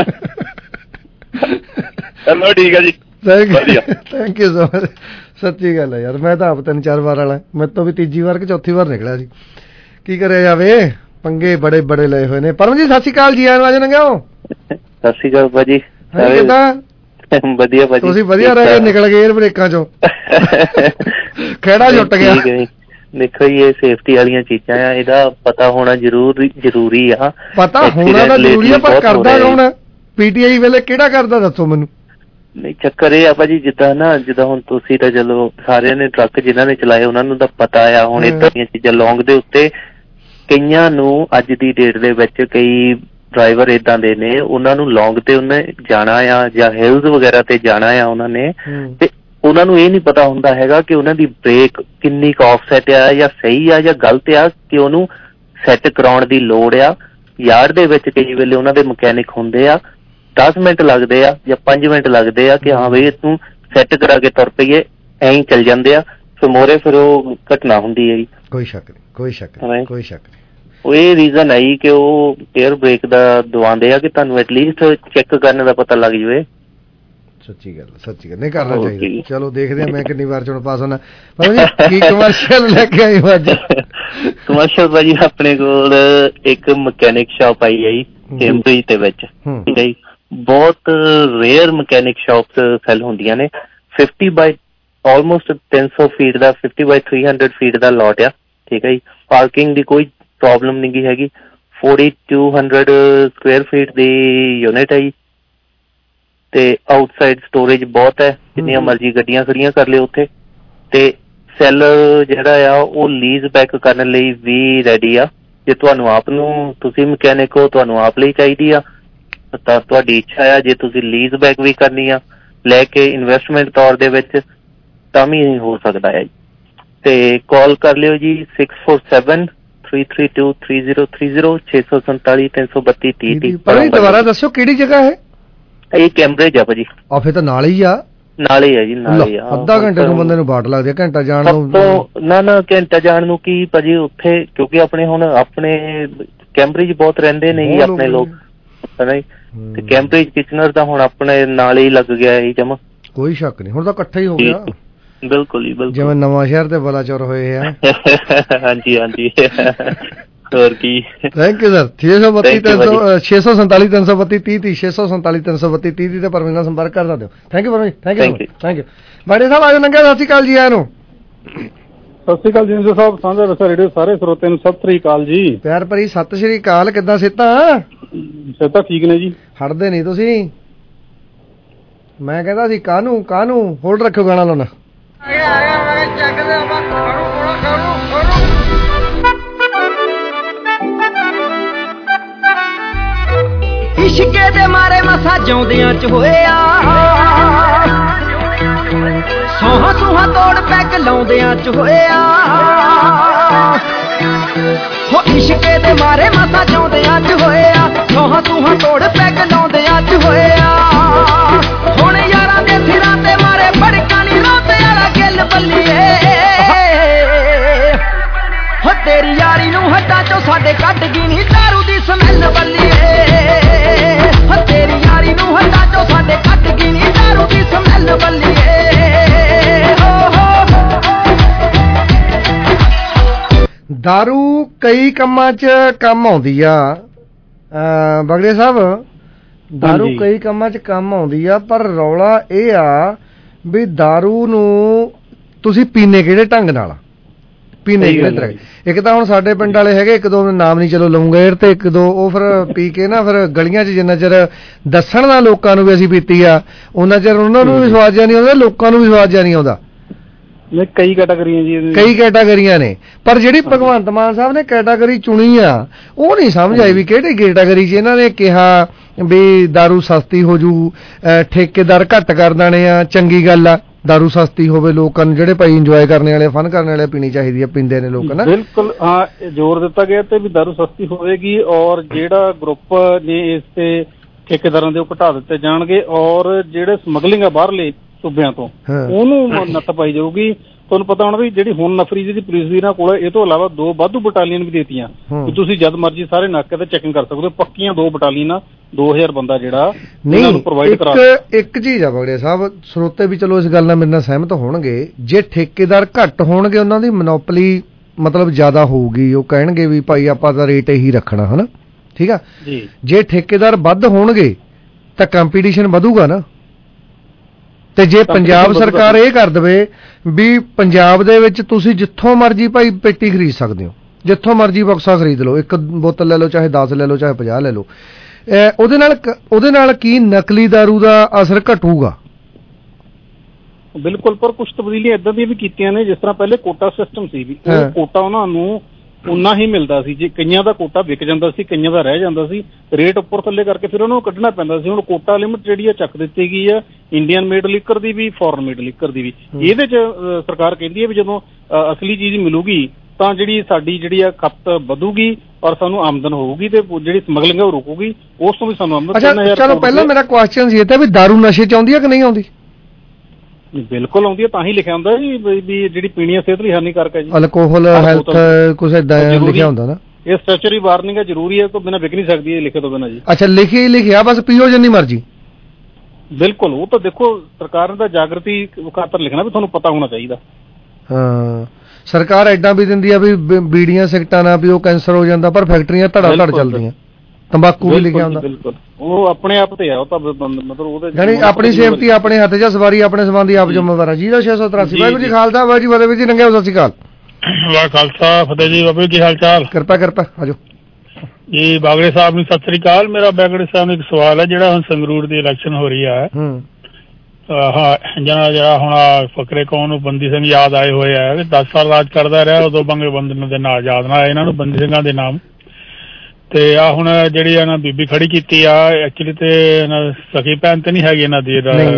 ਚਲੋ ਠੀਕ ਹੈ ਜੀ, ਵਧੀਆ, ਥੈਂਕ ਯੂ ਸੋ ਮਚ। ਸੱਚੀ ਗੱਲ ਹੈ ਯਾਰ, ਮੈਂ ਤਾਂ ਆਪ ਤਿੰਨ ਚਾਰ ਵਾਰ ਵਾਲਾ, ਮੇਰੇ ਤੋਂ ਵੀ ਤੀਜੀ ਵਾਰ ਕਿ ਚੌਥੀ ਵਾਰ ਨਿਕਲਿਆ ਸੀ। ਕੀ ਕਰਿਆ ਜਾਵੇ, ਪੰਗੇ ਬੜੇ ਬੜੇ ਲਏ ਹੋਏ ਨੇ। ਪਰਮ ਜੀ ਸਤਿ ਸ਼੍ਰੀ ਅਕਾਲ ਜੀ, ਆਵਾਜ਼ ਨਾ ਗਾਓ। ਸਤਿ ਸ਼੍ਰੀ ਅਕਾਲ ਭਾਜੀ। ਕਿੱਦਾਂ? ਵਧੀਆ ਭਾਜੀ, ਤੁਸੀਂ ਵਧੀਆ ਰਹਿ ਕੇ ਨਿਕਲ ਗਏ ਏਅਰ ਬ੍ਰੇਕਾਂ ਚੋਂ, ਖੇੜਾ ਜੁੱਟ ਗਿਆ। ਦੇਖੋ ਜੀ ਇਹ ਸੇਫਟੀ ਵਾਲੀਆਂ ਚੀਜ਼ਾਂ ਆ, ਇਹਦਾ ਪਤਾ ਹੋਣਾ ਜ਼ਰੂਰ ਜ਼ਰੂਰੀ ਆ। ਪਤਾ ਹੋਣਾ ਤਾਂ ਜ਼ਰੂਰੀ ਆ, ਪਰ ਕਰਦਾ ਕੌਣ? ਪੀਟੀਆਈ ਵੇਲੇ ਕਿਹੜਾ ਕਰਦਾ ਦੱਸੋ ਮੈਨੂੰ। ਨਹੀਂ ਚੱਕਰ ਇਹ ਆ ਭਾਜੀ, ਜਿੱਦਾਂ ਨਾ ਜਿੱਦਾਂ ਹੁਣ ਤੁਸੀਂ ਤਾਂ ਚਲੋ ਸਾਰਿਆਂ ਨੇ ਟਰੱਕ ਜਿਨ੍ਹਾਂ ਨੇ ਚਲਾਏ ਉਹਨਾਂ ਨੂੰ ਤਾਂ ਪਤਾ ਆ। ਹੁਣ ਏਦਾਂ ਦੀਆਂ ਚੀਜ਼ਾਂ ਲੌਂਗ ਦੇ ਉੱਤੇ ਕਈਆਂ ਨੂੰ ਅੱਜ ਦੀ ਡੇਟ ਦੇ ਵਿੱਚ ਕਈ ਡਰਾਈਵਰ ਏਦਾਂ ਦੇ ਨੇ, ਉਹਨਾਂ ਨੂੰ ਲੌਂਗ ਤੇ ਉਹਨੇ ਜਾਣਾ ਆ ਜਾਂ ਹਿਲਸ ਵਗੈਰਾ ਤੇ ਜਾਣਾ ਆ ਉਹਨਾਂ ਨੇ, ਤੇ ਉਹਨਾਂ ਨੂੰ ਇਹ ਨਹੀਂ ਪਤਾ ਹੁੰਦਾ ਹੈਗਾ ਕਿ ਉਹਨਾਂ ਦੀ ਬ੍ਰੇਕ ਕਿੰਨੀ ਕੁ ਆਫਸੈਟ ਆ ਜਾਂ ਸਹੀ ਆ ਜਾਂ ਗਲਤ ਆ, ਕਿ ਉਹਨੂੰ ਸੈੱਟ ਕਰਾਉਣ ਦੀ ਲੋੜ ਆ। ਯਾਰਡ ਦੇ ਵਿੱਚ ਕਈ ਵੇਲੇ ਉਹਨਾਂ ਦੇ ਮਕੈਨਿਕ ਹੁੰਦੇ ਆ, ਦਸ ਮਿੰਟ ਲੱਗਦੇ ਆ ਜਾਂ ਪੰਜ ਮਿੰਟ ਲੱਗਦੇ ਆ ਕਿ ਹਾਂ ਬਈ ਤੂੰ ਸੈੱਟ ਕਰਾ ਕੇ ਤੁਰ ਪਈਏ, ਐਂ ਹੀ ਚੱਲ ਜਾਂਦੇ ਆ। ਸੋ ਮੋਰੇ ਫਿਰ ਉਹ ਘਟਨਾ ਹੁੰਦੀ ਹੈ ਜੀ। ਕੋਈ ਸ਼ੱਕ ਨਹੀਂ, ਕੋਈ ਸ਼ੱਕ ਨਹੀਂ, ਕੋਈ ਸ਼ੱਕ ਨਹੀਂ। ਉਹ ਇਹ ਰੀਜ਼ਨ ਹੈ ਕਿ ਉਹ ਏਅਰ ਬ੍ਰੇਕ ਦਾ ਦਵਾਉਂਦੇ ਆ ਕਿ ਤੁਹਾਨੂੰ ਐਟਲੀਸਟ ਚੈੱਕ ਕਰਨ ਦਾ ਪਤਾ ਲੱਗ ਜਾਵੇ। ਸੱਚੀ ਗੱਲ, ਸੱਚੀ ਗੱਲ ਨਹੀਂ ਕਰਨਾ ਚਾਹੀਦਾ। ਚਲੋ ਦੇਖਦੇ ਆ ਮੈਂ ਕਿੰਨੀ ਵਾਰ ਚੋਣ ਪਾਸ ਹੋਣਾ। ਕੀ ਕਮਰਸ਼ੀਅਲ ਲੈ ਕੇ ਆਏ ਅੱਜ? ਕਮਰਸ਼ੀਅਲ ਭਾਜੀ ਆਪਣੇ ਕੋਲ ਇੱਕ ਮਕੈਨਿਕ ਸ਼ਾਪ ਆਈ ਹੈ ਜੀ ਕੈਂਬਰਿਜ ਦੇ ਵਿੱਚ, ਠੀਕ ਹੈ ਜੀ। ਬਹੁਤ ਰੇਅਰ ਮਕੈਨਿਕ ਸ਼ਾਪਸ ਸੈਲ ਹੁੰਦੀਆਂ ਨੇ। ਫਿਫਟੀ ਬਾਈ ਆਲਮੋਸਟ ਤਿੰਨ ਸੌ ਫੀਟ ਦਾ, fifty by three hundred feet ਦਾ ਲੋਟ ਆ, ਠੀਕ ਹੈ ਜੀ। ਪਾਰਕਿੰਗ ਦੀ ਕੋਈ ਪ੍ਰੋਬਲਮ ਨਹੀਂ ਗੀ ਹੈਗੀ। Forty two hundred square feet ਦੀ ਯੂਨਿਟ ਹੈ ਜੀ, ਤੇ ਆਊਟਸਾਈਡ ਸਟੋਰੇਜ ਬਹੁਤ ਹੈ, ਜਿੰਨੀਆਂ ਮਰਜ਼ੀ ਗੱਡੀਆਂ ਖੜੀਆਂ ਕਰ ਲਿਓ ਉੱਥੇ। ਤੇ ਸੈਲਰ ਜਿਹੜਾ ਆ ਉਹ ਲੀਜ਼ ਬੈਕ ਕਰਨ ਲਈ ਵੀ ਰੈਡੀ ਆ। ਜੇ ਤੁਹਾਨੂੰ ਆਪ ਨੂੰ, ਤੁਸੀਂ ਮਕੈਨਿਕ ਹੋ, ਤੁਹਾਨੂੰ ਆਪ ਲਈ ਚਾਹੀਦੀ ਆ ਤਾਂ ਤੁਹਾਡੀ ਇੱਛਾ ਆ। ਜੇ ਤੁਸੀਂ ਲੀਜ਼ ਬੈਕ ਵੀ ਕਰਨੀ ਆ ਲੈ ਕੇ ਇਨਵੈਸਟਮੈਂਟ ਤੌਰ ਦੇ ਵਿੱਚ ਤਾਂ ਵੀ ਹੋ ਸਕਦਾ ਹੈ ਜੀ। ਤੇ ਕਾਲ ਕਰ ਲਿਓ ਜੀ six four seven three three two three zero three zero ਛੇ ਸੌ ਸੰਤਾਲੀ ਤਿੰਨ ਸੌ ਬੱਤੀ ਤੀਹ ਤੀਹ। ਦੁਬਾਰਾ ਦੱਸੋ ਕਿਹੜੀ ਜਗ੍ਹਾ ਹੈ ਇਹ? ਕੈਂਬਰਿਜ ਆ ਭਾਜੀ। ਆ ਫਿਰ ਤਾਂ ਨਾਲ ਹੀ ਆ। ਨਾਲ ਹੀ ਆ ਜੀ, ਨਾਲ ਹੀ ਆ। ਅੱਧਾ ਘੰਟੇ ਨੂੰ ਬੰਦੇ ਨੂੰ ਬਾਟ ਲੱਗਦੀ ਆ, ਘੰਟਾ ਜਾਣ ਨੂੰ। ਨਾ ਨਾ ਘੰਟਾ ਜਾਣ ਨੂੰ ਕੀ ਭਾਜੀ ਉੱਥੇ, ਕਿਉਂਕਿ ਆਪਣੇ ਹੁਣ ਆਪਣੇ ਕੈਂਬਰਿਜ ਬਹੁਤ ਰਹਿੰਦੇ ਨੇ ਜੀ ਆਪਣੇ ਲੋਕ, ਹਨਾ ਜੀ। ਤੇ ਕੈਂਬਰਿਜ ਕਿਚਨਰ ਦਾ ਹੁਣ ਆਪਣੇ ਨਾਲ ਹੀ ਲੱਗ ਗਿਆ ਇਹ ਜਮਾ, ਕੋਈ ਸ਼ੱਕ ਨਹੀਂ। ਹੁਣ ਤਾਂ ਇਕੱਠਾ ਹੀ ਹੋ ਗਿਆ। ਬਿਲਕੁਲ ਜੀ, ਬਿਲਕੁਲ ਜਿਵੇਂ ਨਵਾਂ ਸ਼ਹਿਰ ਤੇ ਬਲਾਚੌਰ ਹੋਏ ਆ। ਹਾਂਜੀ ਹਾਂਜੀ, ਹੋਰ ਕੀ। Thank you sir. ਛੇ ਸੌ ਬੱਤੀ ਤਿੰਨ ਸੌ ਛੇ ਸੌ ਸੰਤਾਲੀ ਤਿੰਨ ਸੌ ਬੱਤੀ ਤੀਹ ਤੀਹ ਛੇ ਸੌ ਸੰਤਾਲੀ ਤਿੰਨ ਸੌ ਬੱਤੀ ਤੀਹ ਤੀਹ ਤੇ ਪਰਮੇਸ਼ ਨਾਲ ਸੰਪਰਕ ਕਰ ਸਕਦੇ ਹੋ। Thank you Parmesh, thank you thank you. Baare sahib ਆਜੋ ਨੰਗਾ। ਸਤਿ ਸ਼੍ਰੀ ਅਕਾਲ ਜੀ ਆਇਆਂ ਨੂੰ। ਸਤਿ ਸ਼੍ਰੀ ਅਕਾਲ ਜੀ ਸਾਹਿਬ, ਸਾਂਝਾ ਵਿਰਸਾ ਰੇਡੀਓ ਸਾਰੇ ਸਰੋਤਿਆਂ ਨੂੰ ਸਤਿ ਸ਼੍ਰੀ ਅਕਾਲ ਜੀ। ਪਿਆਰ ਭਰੀ ਸਤਿ ਸ਼੍ਰੀ ਅਕਾਲ। ਕਿੱਦਾਂ ਸਿਹਤਾਂ? ਸਿਹਤਾਂ ਠੀਕ ਨੇ ਜੀ। ਹਟਦੇ ਨਹੀਂ ਤੁਸੀਂ। ਮੈਂ ਕਹਿੰਦਾ ਸੀ ਕਾਹਨੂੰ ਕਾਹਨੂੰ ਹੋਲਡ ਰੱਖੋ, ਗਾਣਾ ਲਾਉਣਾ। ਇਸ਼ਕੇ ਦੇ ਮਾਰੇ ਮਸਾ ਜਿਉਂਦਿਆਂ ਚ ਹੋਇਆ, ਸੋਹਾ ਸੋਹਾ ਤੋੜ ਪੈਕ ਲਾਉਂਦਿਆਂ ਚ ਹੋਇਆ। ਹੋ ਇਸ਼ਕੇ ਦੇ ਮਾਰੇ ਮਸਾ ਜਿਉਂਦਿਆਂ ਚ ਹੋਇਆ, ਸੋਹਾ ਸੋਹਾ ਤੋੜ ਪੈਕ ਲਾਉਂਦਿਆਂ ਚ ਹੋਇਆ। ਹੁਣ ਯਾਰਾਂ ਦੇ ਸਿਰਾਂ ਤੇ ਮਾਰੇ ਭੜਕਾਂ ਨੀ ਰੋਤੇ ਵਾਲਾ ਗਿੱਲ ਬੱਲੀਏ। ਹੋ ਤੇਰੀ ਯਾਰੀ ਨੂੰ ਹੱਡਾਂ ਚੋਂ ਸਾਡੇ ਕੱਢ ਗਈ ਨੀ ਦਾਰੂ ਦੀ ਸਮੈਲ ਬੱਲੀਏ। ਹੋ ਤੇਰੀ ਯਾਰੀ ਨੂੰ ਹੱਡਾਂ ਚੋਂ ਸਾਡੇ ਕੱਢ ਗਈ ਨੀ ਦਾਰੂ ਦੀ ਸਮੈਲ ਬੱਲੀਏ। ਦਾਰੂ ਕਈ ਕੰਮਾਂ 'ਚ ਕੰਮ ਆਉਂਦੀ ਆ ਬਗੜੇ ਸਾਹਿਬ। ਦਾਰੂ ਕਈ ਕੰਮਾਂ 'ਚ ਕੰਮ ਆਉਂਦੀ ਆ, ਪਰ ਰੌਲਾ ਇਹ ਆ ਵੀ ਦਾਰੂ ਨੂੰ ਤੁਸੀਂ ਪੀਨੇ ਕਿਹੜੇ ਢੰਗ ਨਾਲ, ਪੀਨੇ ਕਿਹੜੇ ਤਰ੍ਹਾਂ। ਇੱਕ ਤਾਂ ਹੁਣ ਸਾਡੇ ਪਿੰਡ ਵਾਲੇ ਹੈਗੇ, ਇੱਕ ਦੋ ਨਾਮ ਨਹੀਂ ਚਲੋ ਲਊਂਗਾ, ਤੇ ਇੱਕ ਦੋ ਉਹ ਫਿਰ ਪੀ ਕੇ ਨਾ ਫਿਰ ਗਲੀਆਂ 'ਚ ਜਿੰਨਾ ਚਿਰ ਦੱਸਣ ਦਾ ਲੋਕਾਂ ਨੂੰ ਵੀ ਅਸੀਂ ਪੀਤੀ ਆ, ਉਹਨਾਂ ਚਿਰ ਉਹਨਾਂ ਨੂੰ ਵੀ ਸਵਾਦ ਜਿਹਾ ਨਹੀਂ ਆਉਂਦਾ, ਲੋਕਾਂ ਨੂੰ ਵੀ ਸਵਾਦ ਜਿਹਾ ਨਹੀਂ ਆਉਂਦਾ। ਕਈ ਕੈਟਾਗਰੀਆਂ ਜੀ, ਕਈ ਕੈਟਾਗਰੀਆਂ ਨੇ, ਪਰ ਜਿਹੜੀ ਭਗਵੰਤ ਮਾਨ ਸਾਹਿਬ ਨੇ ਕੈਟਾਗਰੀ ਚੁਣੀ ਆ ਉਹ ਨਹੀਂ ਸਮਝ ਆਈ ਵੀ ਕਿਹੜੀ ਕੈਟਾਗਰੀ 'ਚ ਇਹਨਾਂ ਨੇ ਕਿਹਾ ਵੀ ਦਾਰੂ ਸਸਤੀ ਹੋ ਜੂ, ਠੇਕੇਦਾਰ ਘੱਟ ਕਰ ਦੇਣੇ ਆ। ਚੰਗੀ ਗੱਲ ਆ, ਦਾਰੂ ਸਸਤੀ ਹੋਵੇ, ਲੋਕਾਂ ਨੂੰ ਜਿਹੜੇ ਭਾਈ ਇੰਜੋਏ ਕਰਨੇ ਵਾਲੇ, ਫਨ ਕਰਨ ਵਾਲੇ ਪੀਣੀ ਚਾਹੀਦੀ ਆ, ਪੀਂਦੇ ਨੇ ਲੋਕ ਨਾ। ਬਿਲਕੁਲ ਹਾਂ, ਜ਼ੋਰ ਦਿੱਤਾ ਗਿਆ ਤੇ ਵੀ ਦਾਰੂ ਸਸਤੀ ਹੋਵੇਗੀ, ਔਰ ਜਿਹੜਾ ਗਰੁੱਪ ਨੇ ਇਸ ਤੇ ਠੇਕੇਦਾਰਾਂ ਦੇ ਉਹ ਘਟਾ ਦਿੱਤੇ ਜਾਣਗੇ, ਔਰ ਜਿਹੜੇ ਸਮਗਲਿੰਗ ਆ ਬਾਹਰਲੇ ਸੂਬਿਆਂ ਤੋਂ ਉਹਨੂੰ ਨੱਥ ਪਾਈ ਜਾਊਗੀ। ਤੁਹਾਨੂੰ ਪਤਾ ਹੋਣਾ ਵੀ ਜਿਹੜੀ ਹੁਣ ਨਫਰੀ ਦੀ ਪੁਲਿਸ ਦੀ ਨਾ ਕੋਲ ਇਹ ਤੋਂ ਇਲਾਵਾ ਦੋ ਵਾਧੂ ਬਟਾਲੀਅਨ ਵੀ ਦੇਤੀਆਂ ਕਿ ਤੁਸੀਂ ਜਦ ਮਰਜ਼ੀ ਸਾਰੇ ਨਾਕੇ ਤੇ ਚੈਕਿੰਗ ਕਰ ਸਕਦੇ ਹੋ। ਪੱਕੀਆਂ ਦੋ ਬਟਾਲੀਅਨ, ਦੋ ਹਜ਼ਾਰ ਬੰਦਾ ਜਿਹੜਾ ਇਹਨਾਂ ਨੂੰ ਪ੍ਰੋਵਾਈਡ ਕਰਾ। ਇੱਕ ਚੀਜ਼ ਆ ਬਗੜੇ ਸਾਹਿਬ, ਸਰੋਤੇ ਵੀ ਚਲੋ ਇਸ ਗੱਲ ਨਾਲ ਮੇਰੇ ਨਾਲ ਸਹਿਮਤ ਹੋਣਗੇ, ਜੇ ਠੇਕੇਦਾਰ ਘੱਟ ਹੋਣਗੇ ਉਹਨਾਂ ਦੀ ਮੋਨੋਪਲੀ ਮਤਲਬ ਜ਼ਿਆਦਾ ਹੋਊਗੀ, ਉਹ ਕਹਿਣਗੇ ਵੀ ਭਾਈ ਆਪਾਂ ਤਾਂ ਰੇਟ ਇਹੀ ਰੱਖਣਾ, ਹਨਾ, ਠੀਕ ਆ ਜੀ। ਜੇ ਠੇਕੇਦਾਰ ਵੱਧ ਹੋਣਗੇ ਤਾਂ ਕੰਪੀਟੀਸ਼ਨ ਵਧੂਗਾ ਨਾ। ਤੇ ਜੇ ਪੰਜਾਬ ਸਰਕਾਰ ਇਹ ਕਰ ਦੇਵੇ ਵੀ ਪੰਜਾਬ ਦੇ ਵਿੱਚ ਤੁਸੀਂ ਜਿੱਥੋਂ ਮਰਜ਼ੀ ਭਾਈ ਪੇਟੀ ਖਰੀਦ ਸਕਦੇ ਹੋ, ਜਿੱਥੋਂ ਮਰਜ਼ੀ ਬਕਸਾ ਖਰੀਦ ਲਓ, ਇੱਕ ਬੋਤਲ ਲੈ ਲਓ, ਚਾਹੇ ਦਸ ਲੈ ਲਓ, ਚਾਹੇ ਪੰਜਾਹ ਲੈ ਲਓ, ਉਹਦੇ ਨਾਲ ਉਹਦੇ ਨਾਲ ਕੀ ਨਕਲੀ ਦਾਰੂ ਦਾ ਅਸਰ ਘਟੂਗਾ? ਬਿਲਕੁਲ, ਪਰ ਕੁਝ ਤਬਦੀਲੀਆਂ ਏਦਾਂ ਦੀਆਂ ਵੀ ਕੀਤੀਆਂ ਨੇ, ਜਿਸ ਤਰ੍ਹਾਂ ਪਹਿਲੇ ਕੋਟਾ ਸਿਸਟਮ ਸੀ ਵੀ ਉਹ ਕੋਟਾ ਉਹਨਾਂ ਨੂੰ ਉਨਾ ਹੀ ਮਿਲਦਾ ਸੀ, ਜੇ ਕਈਆਂ ਦਾ ਕੋਟਾ ਵਿਕ ਜਾਂਦਾ ਸੀ, ਕਈਆਂ ਦਾ ਰਹਿ ਜਾਂਦਾ ਸੀ, ਰੇਟ ਉੱਪਰ ਥੱਲੇ ਕਰਕੇ ਫਿਰ ਉਹਨਾਂ ਨੂੰ ਕੱਢਣਾ ਪੈਂਦਾ ਸੀ। ਹੁਣ ਕੋਟਾ ਲਿਮਿਟ ਜਿਹੜੀ ਆ ਚੱਕ ਦਿੱਤੀ ਗਈ ਆ, ਇੰਡੀਅਨ ਮੇਡ ਲਿਕਰ ਦੀ ਵੀ, ਫੋਰਨ ਮੇਡ ਲਿਕਰ ਦੀ ਵੀ। ਇਹਦੇ 'ਚ ਸਰਕਾਰ ਕਹਿੰਦੀ ਹੈ ਵੀ ਜਦੋਂ ਅਸਲੀ ਚੀਜ਼ ਮਿਲੂਗੀ ਤਾਂ ਜਿਹੜੀ ਸਾਡੀ ਜਿਹੜੀ ਆ ਖਪਤ ਵਧੂਗੀ ਔਰ ਸਾਨੂੰ ਆਮਦਨ ਹੋਊਗੀ, ਤੇ ਜਿਹੜੀ ਸਮਗਲਿੰਗ ਹੈ ਉਹ ਰੁਕੂਗੀ, ਉਸ ਤੋਂ ਵੀ ਸਾਨੂੰ ਆਮਦਨ। ਚਲੋ ਪਹਿਲਾਂ ਮੇਰਾ ਕੁਐਸਚਨ ਸੀ ਇਹ ਤਾਂ ਵੀ ਦਾਰੂ ਨਸ਼ੇ 'ਚ ਆਉਂਦੀ ਹੈ ਕਿ ਨਹੀਂ ਆਉਂਦੀ? ਬਿਲਕੁਲ ਆਉਂਦੀ ਹੈ, ਤਾਂ ਹੀ ਲਿਖਿਆ ਹੁੰਦਾ ਜੀ ਵੀ ਜਿਹੜੀ ਪੀਣੀ ਆ ਸਿਹਤ ਲਈ ਹਾਨੀਕਾਰਕ ਹੈ ਜੀ। ਅਲਕੋਹਲ ਹੈਲਥ ਕੁਝ ਏਦਾਂ ਲਿਖਿਆ ਹੁੰਦਾ ਨਾ। ਇਹ ਸਟੈਚੂਰੀ ਵਾਰਨਿੰਗ ਹੈ, ਜ਼ਰੂਰੀ ਹੈ, ਕੋਈ ਬਿਨਾਂ ਵਿਕ ਨਹੀਂ ਸਕਦੀ ਇਹ ਲਿਖੇ ਤੋਂ ਬਿਨਾਂ ਜੀ। ਅੱਛਾ, ਲਿਖੇ ਹੀ ਲਿਖਿਆ, ਬਸ ਪੀਓ ਜਿੰਨੀ ਮਰਜ਼ੀ। ਬਿਲਕੁਲ, ਉਹ ਤਾਂ ਦੇਖੋ ਸਰਕਾਰ ਦਾ ਜਾਗਰਤੀ ਖਾਤਰ ਲਿਖਣਾ ਵੀ ਤੁਹਾਨੂੰ ਪਤਾ ਹੋਣਾ ਚਾਹੀਦਾ। ਹਾਂ, ਸਰਕਾਰ ਐਡਾ ਵੀ ਦਿੰਦੀ ਆ ਵੀ ਬੀੜੀਆਂ ਸਿਗਰਟਾਂ ਨਾਲ ਵੀ ਉਹ ਕੈਂਸਰ ਹੋ ਜਾਂਦਾ, ਪਰ ਫੈਕਟਰੀਆਂ ਧੜਾ ਧੜ ਚੱਲਦੀਆਂ। ਤੰਬਾਕੂ ਵੀ ਲਿਖਿਆ ਹੁੰਦਾ। ਬਿਲਕੁਲ, ਉਹ ਆਪਣੇ ਆਪ ਤੇ ਆ, ਉਹ ਤਾਂ ਮਤਲਬ ਉਹਦੇ ਜਾਨੀ ਆਪਣੀ ਸੇਫਟੀ ਆਪਣੇ ਹੱਥ 'ਚ, ਸਵਾਰੀ ਆਪਣੇ ਸੰਬੰਧੀ ਆਪ ਜ਼ਿੰਮੇਵਾਰ ਆ। ਜੀਰੋ ਛੇ ਸੌ ਤਰਾਸੀ। ਵਾਹਿਗੁਰੂ ਜੀ ਖਾਲਸਾ, ਵਾਹਿਗੁਰੂ ਜੀ ਫਤਿਹ। ਜੀ ਨੰਗੇ ਸਤਿ ਸ਼੍ਰੀ ਅਕਾਲ। ਵਾਹ ਖਾਲਸਾ ਫਤਿਹ ਜੀ। ਬਾਬੇ ਕੀ ਹਾਲ ਚਾਲ? ਕਿਰਪਾ ਕਿਰਪਾ, ਆਜੋ। ਜੀ ਬਾਗੜੇ ਸਾਹਿਬ ਨੂੰ ਸਤਿ ਸ੍ਰੀ ਅਕਾਲ। ਮੇਰਾ ਬਾਗੜੇ ਸਾਹਿਬ ਨੂੰ ਇੱਕ ਸਵਾਲ ਹੈ, ਜਿਹੜਾ ਹੁਣ ਸੰਗਰੂਰ ਦੀ ਇਲੈਕਸ਼ਨ ਹੋ ਰਹੀ ਹੈ, ਹਾਂ ਜਿਹੜਾ ਜਿਹੜਾ ਹੁਣ ਫਕਰੇ ਕੌਮ ਨੂੰ ਬੰਦੀ ਸਿੰਘ ਯਾਦ ਆਏ ਹੋਏ ਆ, ਦਸ ਸਾਲ ਰਾਜ ਕਰਦਾ ਰਿਹਾ, ਉਦੋਂ ਬੰਗੇ ਬੰਦੇ ਦੇ ਨਾਂ ਯਾਦ ਨਾ ਆਏ ਇਹਨਾਂ ਨੂੰ ਬੰਦੀ ਸਿੰਘਾਂ ਦੇ ਨਾਮ। ਤੇ ਆ ਹੁਣ ਜਿਹੜੀ ਇਹਨਾਂ ਬੀਬੀ ਖੜੀ ਕੀਤੀ ਆ, ਐਕਚੁਅਲੀ ਤੇ ਸਖੀ ਭੈਣ ਤੇ ਨਹੀਂ ਹੈਗੀ ਇਹਨਾਂ ਦੀ,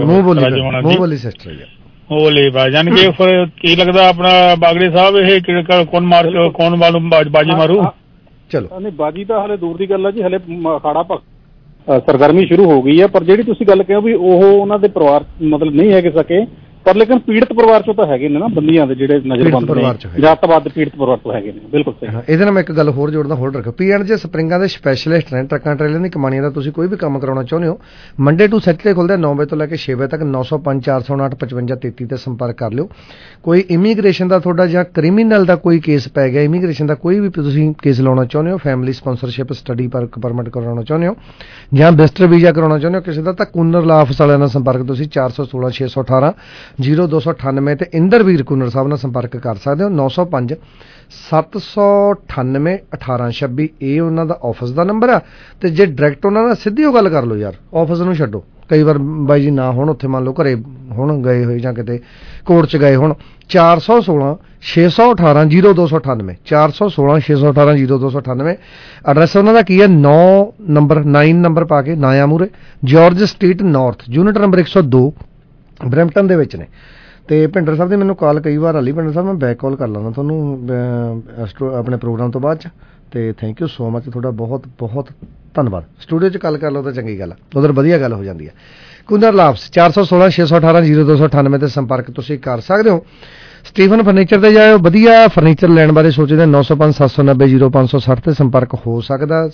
ਉਹ ਲੈ ਪਾ ਜਾਨ ਕੇ ਫਿਰ ਕੀ ਲੱਗਦਾ ਆਪਣਾ ਬਾਗੜੇ ਸਾਹਿਬ ਇਹ ਕੌਣ ਮਾਰ ਕੌਣ ਮਾਲੂਮ ਬਾਜੀ ਮਾਰੂ? ਚਲੋ ਨਹੀਂ ਬਾਜੀ ਤਾਂ ਹਲੇ ਦੂਰ ਦੀ ਗੱਲ ਹੈ ਜੀ, ਹਲੇ ਅਖਾੜਾ ਭਗ ਸਰਗਰਮੀ ਸ਼ੁਰੂ ਹੋ ਗਈ ਹੈ। ਪਰ ਜਿਹੜੀ ਤੁਸੀਂ ਗੱਲ ਕਹੋ ਵੀ ਉਹ ਉਹਨਾਂ ਦੇ ਪਰਿਵਾਰ ਮਤਲਬ ਨਹੀਂ ਹੈਗੇ ਸਕੇ, ਪਰ ਲੇਕਿਨ ਪੀੜਤ ਪਰਿਵਾਰ ਚੋਂ ਤਾਂ ਹੈਗੇ ਨੇ ਨਾ ਬੰਦੀਆਂ ਦੇ ਜਿਹੜੇ ਨਜ਼ਰਬੰਦ ਨੇ, ਜਾਤਵਾਦ ਪੀੜਤ ਪਰਿਵਾਰ ਤੋਂ ਹੈਗੇ ਨੇ। ਬਿਲਕੁਲ ਸਹੀ। ਇਹਦੇ ਨਾਲ ਮੈਂ ਇੱਕ ਗੱਲ ਹੋਰ ਜੋੜਦਾ, ਹੋਲਡ ਰੱਖੋ। ਪੀ ਐਂਡ ਜੇ ਸਪਰਿੰਗਾਂ ਦੇ ਸਪੈਸ਼ਲਿਸਟ ਨੇ, ਟਰੱਕਾਂ ਟਰੇਲਾਂ ਦੀ ਕਮਾਨੀਆਂ ਦਾ ਤੁਸੀਂ ਕੋਈ ਵੀ ਕੰਮ ਕਰਾਉਣਾ ਚਾਹੁੰਦੇ ਹੋ, ਮੰਡੇ ਟੂ ਸੈਟਰਡੇ ਖੁੱਲ੍ਹਦੇ ਨੌ ਵਜੇ ਤੋਂ ਲੈ ਕੇ ਛੇ ਵਜੇ ਤੱਕ। ਨੌ ਸੌ ਪੰਜ ਚਾਰ ਸੌ ਉਨਾਹਠ ਪਚਵੰਜਾ ਤੇਤੀ ਤੇ ਸੰਪਰਕ ਕਰ ਲਿਓ। ਕੋਈ ਇਮੀਗ੍ਰੇਸ਼ਨ ਦਾ ਤੁਹਾਡਾ ਜਾਂ ਕ੍ਰਿਮੀਨਲ ਦਾ ਕੋਈ ਕੇਸ ਪੈ ਗਿਆ, ਇਮੀਗ੍ਰੇਸ਼ਨ ਦਾ ਕੋਈ ਵੀ ਤੁਸੀਂ ਕੇਸ ਲਾਉਣਾ ਚਾਹੁੰਦੇ ਹੋ, ਫੈਮਿਲੀ ਸਪਾਂਸਰਸ਼ਿਪ, ਸਟੱਡੀ ਪਰਮਿਟ ਕਰਾਉਣਾ ਚਾਹੁੰਦੇ ਹੋ, ਜਾਂ ਵਿਜ਼ਟਰ ਵੀਜ਼ਾ ਕਰਾਉਣਾ ਚਾਹੁੰਦੇ ਹੋ ਕਿਸੇ ਦਾ, ਤਾਂ ਕੂਨਰ ਲਾ ਆਫਿਸ ਵਾਲਿਆਂ ਨਾਲ ਸੰਪਰਕ ਤੁਸੀਂ ਚਾਰ ਸੌ ਸੋਲਾਂ ਛੇ ਸੌ ਅਠਾਰਾਂ ਜੀਰੋ ਦੋ ਸੌ ਅਠਾਨਵੇਂ ਤੇ ਇੰਦਰਵੀਰ ਕੂਨਰ ਸਾਹਿਬ ਨਾਲ ਸੰਪਰਕ ਕਰ ਸਕਦੇ ਹੋ। ਨੌ ਸੌ ਪੰਜ ਸੱਤ ਸੌ ਅਠਾਨਵੇਂ ਅਠਾਰਾਂ ਛੱਬੀ ਇਹ ਉਹਨਾਂ ਦਾ ਆਫਿਸ ਦਾ ਨੰਬਰ ਆ। ਤੇ ਜੇ ਡਾਇਰੈਕਟ ਉਹਨਾਂ ਨਾਲ ਸਿੱਧੀ ਉਹ ਗੱਲ ਕਰ ਲਓ, ਯਾਰ ਆਫਿਸ ਨੂੰ ਛੱਡੋ, ਕਈ ਵਾਰ ਬਾਈ ਜੀ ਨਾ ਹੁਣ ਉੱਥੇ ਮੰਨ ਲਓ ਘਰੇ ਹੁਣ ਗਏ ਹੋਏ ਜਾਂ ਕਿਤੇ ਕੋਰਟ 'ਚ ਗਏ ਹੁਣ, ਚਾਰ ਸੌ ਸੋਲਾਂ ਛੇ ਸੌ ਅਠਾਰਾਂ ਜੀਰੋ ਦੋ ਸੌ ਅਠਾਨਵੇਂ ਚਾਰ ਸੌ ਸੋਲਾਂ ਛੇ ਸੌ ਅਠਾਰਾਂ ਜੀਰੋ ਦੋ ਸੌ ਅਠਾਨਵੇਂ। ਐਡਰੈਸ ਉਹਨਾਂ ਦਾ ਕੀ ਹੈ? ਨੌ ਨੰਬਰ ਨਾਈਨ ਨੰਬਰ ਪਾ ਕੇ ਨਾਇਆ ਮੂਰੇ, George Street North, unit number ਇੱਕ ਸੌ ਦੋ, ਬਰੈਂਪਟਨ ਦੇ ਵਿੱਚ ਨੇ। ਤੇ ਭਿੰਡਰ ਸਾਹਿਬ ਦੀ ਮੈਨੂੰ ਕਾਲ ਕਈ ਵਾਰ ਆਲੀ, ਭਿੰਡਰ ਸਾਹਿਬ ਮੈਂ ਬੈਕ ਕਾਲ ਕਰ ਲੈਂਦਾ ਤੁਹਾਨੂੰ ਆਪਣੇ ਪ੍ਰੋਗਰਾਮ ਤੋਂ ਬਾਅਦ 'ਚ। ਤੇ ਥੈਂਕ ਯੂ ਸੋ ਮਚ, ਤੁਹਾਡਾ ਬਹੁਤ ਬਹੁਤ ਧੰਨਵਾਦ। ਸਟੂਡੀਓ 'ਚ ਕਾਲ ਕਰ ਲਓ ਤਾਂ ਚੰਗੀ ਗੱਲ ਆ, ਉਧਰ ਵਧੀਆ ਗੱਲ ਹੋ ਜਾਂਦੀ ਹੈ। ਕੁੰਦਰ ਲਾਭਸ ਚਾਰ ਸੌ ਸੋਲਾਂ ਛੇ ਸੌ ਅਠਾਰਾਂ ਜੀਰੋ ਦੋ ਸੌ ਅਠਾਨਵੇਂ 'ਤੇ ਸੰਪਰਕ ਤੁਸੀਂ ਕਰ ਸਕਦੇ ਹੋ। ਸਟੀਫਨ ਫਰਨੀਚਰ 'ਤੇ ਜਾਇਓ, ਵਧੀਆ ਫਰਨੀਚਰ ਲੈਣ ਬਾਰੇ ਸੋਚਦੇ। ਨੌ ਸੌ ਪੰਜ ਸੱਤ ਸੌ ਨੱਬੇ ਜੀਰੋ ਪੰਜ ਸੌ ਸੱਠ 'ਤੇ ਸੰਪਰਕ ਹੋ ਸਕਦਾ।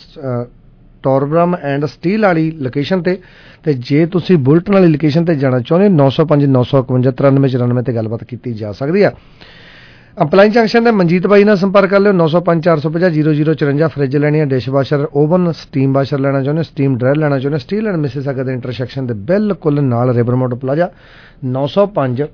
ਟੋਰਬਰਮ ਐਂਡ ਸਟੀਲ ਵਾਲੀ ਲੋਕੇਸ਼ਨ ਤੇ। ਤੇ ਜੇ ਤੁਸੀਂ ਬੁਲਟਨ ਵਾਲੀ ਲੋਕੇਸ਼ਨ ਤੇ ਜਾਣਾ ਚਾਹੁੰਦੇ ਨੌ ਸੌ ਪੰਜ ਨੌ ਸੌ ਇਕਵੰਜਾ ਤਰਾਨਵੇਂ ਚੁਰਾਨਵੇਂ ਤੇ ਗੱਲਬਾਤ ਕੀਤੀ ਜਾ ਸਕਦੀ ਆ। ਅਪਲਾਈ ਜੰਕਸ਼ਨ ਦੇ ਮਨਜੀਤ ਬਾਈ ਨਾਲ ਸੰਪਰਕ ਕਰ ਲਿਓ। ਨੌ ਸੌ ਪੰਜ ਚਾਰ ਸੌ ਪੰਜਾਹ ਜੀਰੋ ਜੀਰੋ ਚੁਰੰਜਾ। ਫਰਿੱਜ ਲੈਣੀ ਹੈ, dish washer, oven, steam washer ਲੈਣਾ ਚਾਹੁੰਦੇ, ਸਟੀਮ ਡਰਾਇਰ ਲੈਣਾ ਚਾਹੁੰਦੇ, ਸਟੀਲ ਐਂਡ ਮਿਸਿਸਾਗਾ ਦੇ ਇੰਟਰਸੈਕਸ਼ਨ ਦੇ ਬਿਲਕੁਲ ਨਾਲ ਰਿਵਰਮੋਡ ਪਲਾਜ਼ਾ। ਨੌ ਸੌ ਪੰਜ